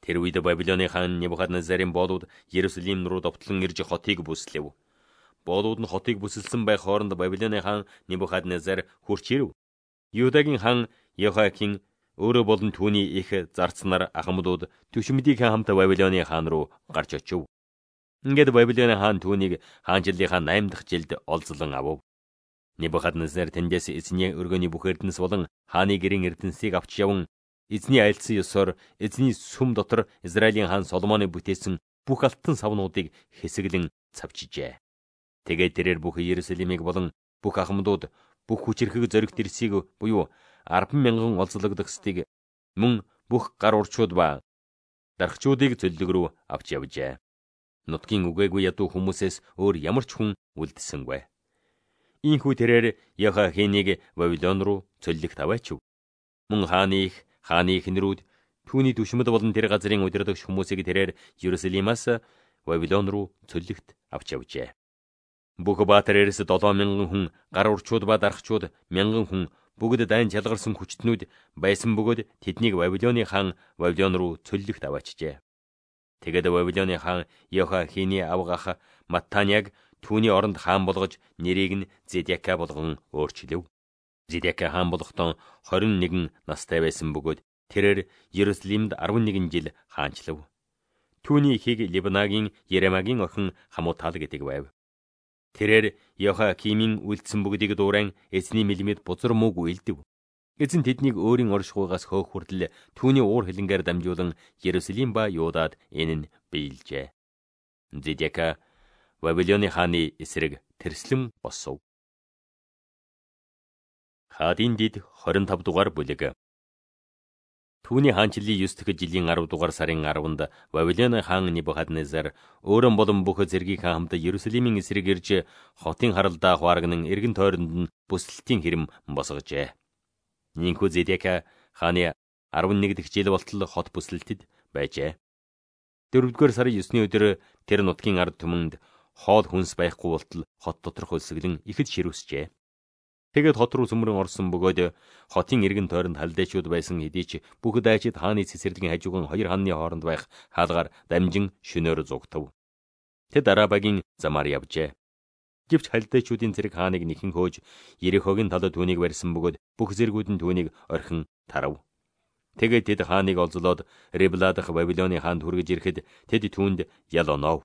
Тэр үед Бабилоны хаан Небухаднезарын боолууд Иерусалим руу довтлон ирж хотыг бүслэв. Боолууд нь хотыг бүсэлсэн байх хооронд Бабилоны хаан Небухаднезар хурч ирэв. Юдагийн хаан Йохакин өөрөө болон түүний их зарцнаар ахмадууд түшмдийнхээ хамт Бабилоны хаан руу гарч очив. Ингээд Бабилоны хаан түүнийг хаанчлалынхаа найман дахь жилд олзлон авав. Небухаднезар тэндээс эзний өргөний бүх эрдэнэс болон хааны гэрийн эрдэнсийг авч яван эзний айлцсан ёсоор эзний сүм дотор Израилийн хаан Соломоны бүтээсэн бүх алтан савнуудыг хэсэглэн цавчжээ. Тэгээд тэрээр бүх Иерусалимыг болон бүх ахмадууд бүх хүчирхэг зоригт ирсийг буюу арван мянган олзлогдохстыг мөн бүх гар урчууд ба дархчуудыг цөллөг рүү авч явжээ. Нутгийн үгээгүй ядуу хүмүүсээс өөр ямар ч хүн үлдсэнгүй. Ийхүү тэрээр Йохакиныг Бабилон руу цөллөгт аваачив. Мөн хааны их, хааны эхнэрүүд түүний түшмэд болон тэр газрын удирдагч хүмүүсийг тэрээр Иерусалимаас Бабилон руу цөллөгт авч явжээ. Бүх баатарээс долоон мянган хүн, гар урчууд ба дархчууд мянган хүн бүгд дайн чалгарсан хүчтнүүд байсан бөгөөд тэднийг Бабилоны хаан Бабилон руу цөллөгт аваачжээ. Тэгэд Бабилоны хаан Йохакины авгах Маттаняг түүний оронд хаан болгож нэрийг нь Зедека болгон өөрчилөв. Зедека хаан болохдоо хорин нэгэн настай байсан бөгөөд тэрээр Иерусалимд арван нэгэн жил хаанчлав. Түүний ихийг Либнагийн Еремагийн охин Хамутал гэдэг байв. Тэрээр Йохакимын үлдсэн бүгдийг дуурайн эзний мэлмэд бузар мөг үйлдэв. Эзэн тэднийг өөрийн оршихуйгаас хөөх хүртэл түүний уур хилэнгээр дамжуулан Иерусалим ба Юудад энэ нь биелжээ. Зедека Бабилоны хааны эсрэг тэрслэм босов. Хаадын дид хорин тав дугаар бүлэг. Түүний хаанчлалын ёс дахь жилийн арав дугаар сарын арванд Бабилоны хаан Небухаднезар өөрөн болон бүх зэргийнхээ хамт Иерусалимын эсрэг ирж хотын харалдаа хуарган эргэн тойронд нь бүсэлтийн хэрэм босгожээ. Ийхүү Зедека хааны арван нэг дахь жил болтол хот бүсэлтэд байжээ. дөрөвдүгээр сарын есний өдөр тэр нутгийн ард түмэнд хоол хүнс байхгүй болтол хот доторх өлсгөлэн ихэд ширүүсжээ. Тэгээд хот руу сүмрэн орсон бөгөөд хотын эргэн тойронд халдайчуд байсан хэдий ч бүх дайчид хааны цэцэрлэгийн хажууган хоёр хааны хооронд байх хаалгаар дамжин шөнөөр зугтав. Тэд Арабагийн замаар явжээ. Гэвч халдайчуудын зэрэг хааныг нэхэн хөөж Ерихогийн талд түүнийг барьсан бөгөөд бүх зэргүүд нь түүнийг орхин тарав. Тэгээд тэд хааныг олзлоод Риблаа дахь Бабилоны хаанд хүргэж ирэхэд тэд түүнд ял онов.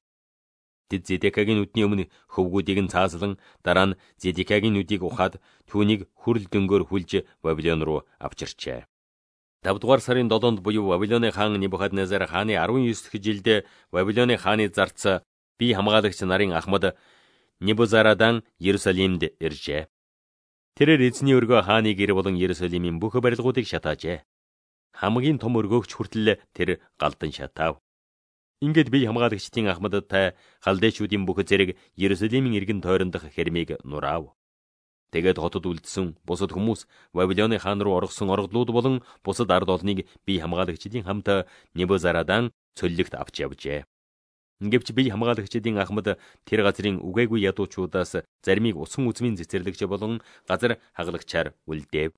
Тэд Зедекагийн нүдний өмнө хөвгүүдийг нь цааслан дараа нь Зедекагийн нүдийг ухаад түүнийг хүрл дөнгөөр хүлж Бабилон руу авчирчээ. тавдугаар сарын долоонд буюу Бабилоны хаан Небухаднезар хааны арван ёс дахь жилдээ Бабилоны хааны зарц бие хамгаалагч нарын ахмад Небузарадан Иерусалимд иржээ. Тэрээр эзний өргөө хааны гэр болон Иерусалимийн бүх барилгуудыг шатаажээ. Хамгийн том өргөөгч хүртэл тэр галдан шатаав. Ингээд бие хамгаалагчдын ахмадтай халдайчуудын бүх зэрэг Иерусалимийн эргэн тойрондох хэрмийг нураав. Тэгээд хотод үлдсэн бусад хүмүүс Бабилоны хаан руу оргосон оргодлууд болон бусад ард олныг бие хамгаалагчдын хамт Небузарадан цөллөгт авч явжээ. Гэвч бие хамгаалагчдын ахмад тэр газрын үгээгүй ядуучуудаас заримыг усан үзмийн цэцэрлэгч болон газар хагалагчаар үлдээв.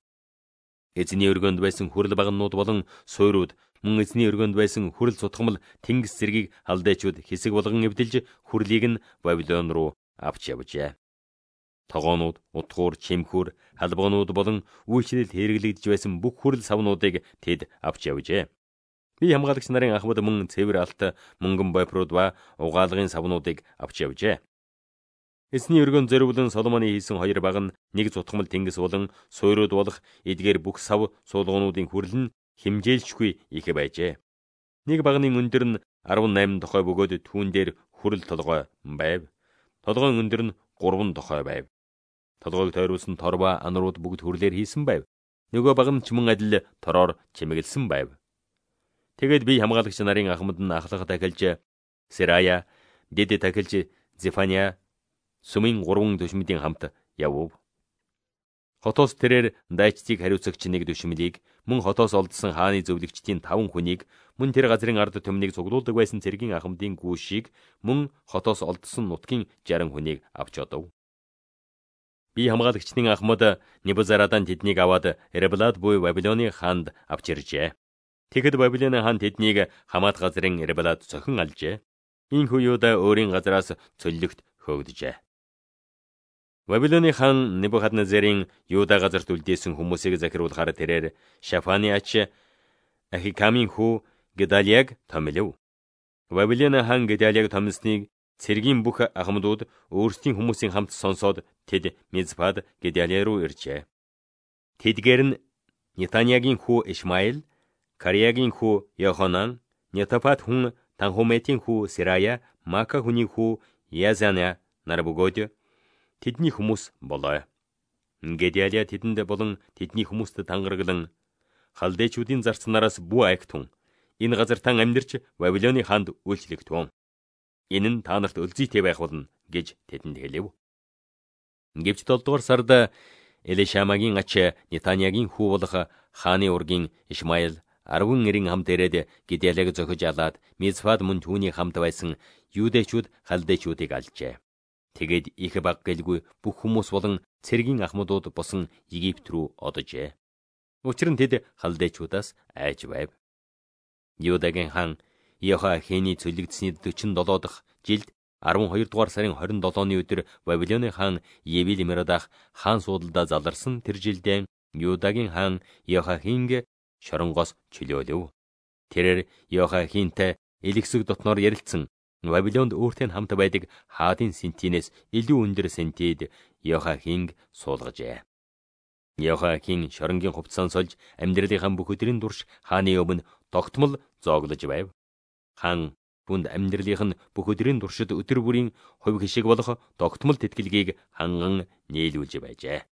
Эзний өргөнд байсан хүрэл багнууд болон суйрууд мөн эзний өргөнд байсан хүрэл сутгамал тэнгис зэргийг халдайчуд хэсэг болгон эвдэлж хүрлийг нь Бабилон руу авч явжээ. Тогоонууд, утгуур, чимхүүр, халбагнууд болон үйлчлэл хэрэглэгдэж байсан бүх хүрэл савнуудыг тэд авч явжээ. Бие хамгаалагч нарын ахмад мөн цэвэр алт, мөнгөн бойпрууд ба угаалгын савнуудыг авч явжээ. Эзний өргөнд зориулан Соломоны хийсэн хоёр баг нь нэг зутгамал тэнгис болон суйрууд болох эдгээр бүх сав суулгуунуудын хүрэл нь химжээлшгүй их байжээ. Нэг багны өндөр нь арван найман тохой бөгөөд түүн дээр хүрэл толгой байв. Толгойн өндөр нь гурван тохой байв. Толгойг тойруулсан тор ба анрууд бүгд хүрлээр хийсэн байв. Нөгөө баг нь ч мөн адил тороор чимэглэсэн байв. Тэгээд бие хамгаалагч нарын ахмад нь ахлах тахилж Серая, дэд тахилж Зефания сүмийн гурван төшмөдийн хамт явв. Хотоос тэрээр дайчдыг хариуцагч нэг төшмөлийг, мөн хотоос олдсон хааны зөвлөгчдийн таван хүнийг, мөн тэр газрын ард түмнийг цуглуулдаг байсан цэргийн ахмадын гүүшийг, мөн хотоос олдсон нутгийн жаран хүнийг авч одов. Бие хамгаалагчдын ахмад Небузарадан тэднийг аваад Риблад буй Бабилоны хаанд авч иржээ. Тэгэхэд Бабилоны хаан тэднийг хамаат газрын Рибалад цохин алжээ. Ийхүү Юда өөрийн газраас цөллөгт хөөгдөжээ. Бабилоны хаан Небухаднезарын Юда газарт үлдээсэн хүмүүсийг захируулахаар тэрээр Шафаны ач Ахикамын хүү Гедалияг томилов. Бабилоны хаан Гедалияг томилсныг цэргийн бүх ахмадууд өөрсдийн хүмүүсийн хамт сонсоод тэд Мицпад Гедалия руу иржээ. Тэдгээр нь Нетаниягийн хүү Ишмаил, Кариягийн хүү Йоханан, Нетофат хүн Танхуметийн хүү Сирая, Мака хүний хүү Язаня нар бөгөөд тэдний хүмүүс болоо. Гедалия тэдэнд болон тэдний хүмүүст тангараглан халдейчүүдийн зарцнараас бүү айхтун. Энэ газартан амьдарч Бабилоны хаанд үйлчлэгтэн. Энэ нь та нарт өлзийтэй байх болно гэж тэдэнд хэлэв. Гэвч долдугаар сард Элишамагийн ач Нетаниягийн хүү болох хааны ургийн Ишмаил арван нэрийн хамт ирээд Гедалияг зохиж алаад Мицпад мөн түүний хамт байсан юудэчүүд халдейчүүдийг алжээ. Тэгээд их баг гэлгүй бүх хүмүүс болон цэргийн ахмадууд босон Египт рүү одожээ. Учир нь тэд халдейчүүдаас айж байв. Юдагийн хаан Йохахины цөлөгдсөний дөрвөн дахь жилд арван хоёр дугаар сарын хорин долооны өдөр Бабилоны хаан Евил-Мерадах хаан суудалдаа заларсан тэр жилдээ Юдагийн хаан Йохахинг шоронгоос чөлөөлөв. Тэрээр Йохахинтай элэгсэг дотноор ярилцсан Бабилонд өөртөө хамт байдаг хаадын сентинээс илүү өндөр сентид Йохахинг суулгажээ. Йохахин шоронгийн хувцаан сольж амьдралынхаа бүх өдрийн турш хааны өмнө тогтмол зооглож байв. Хаан бүнд амьдралынх нь бүх өдрийн туршид өдөр бүрийн хувь хишиг болох тогтмол тэтгэлгийг ханган нийлүүлж байжээ.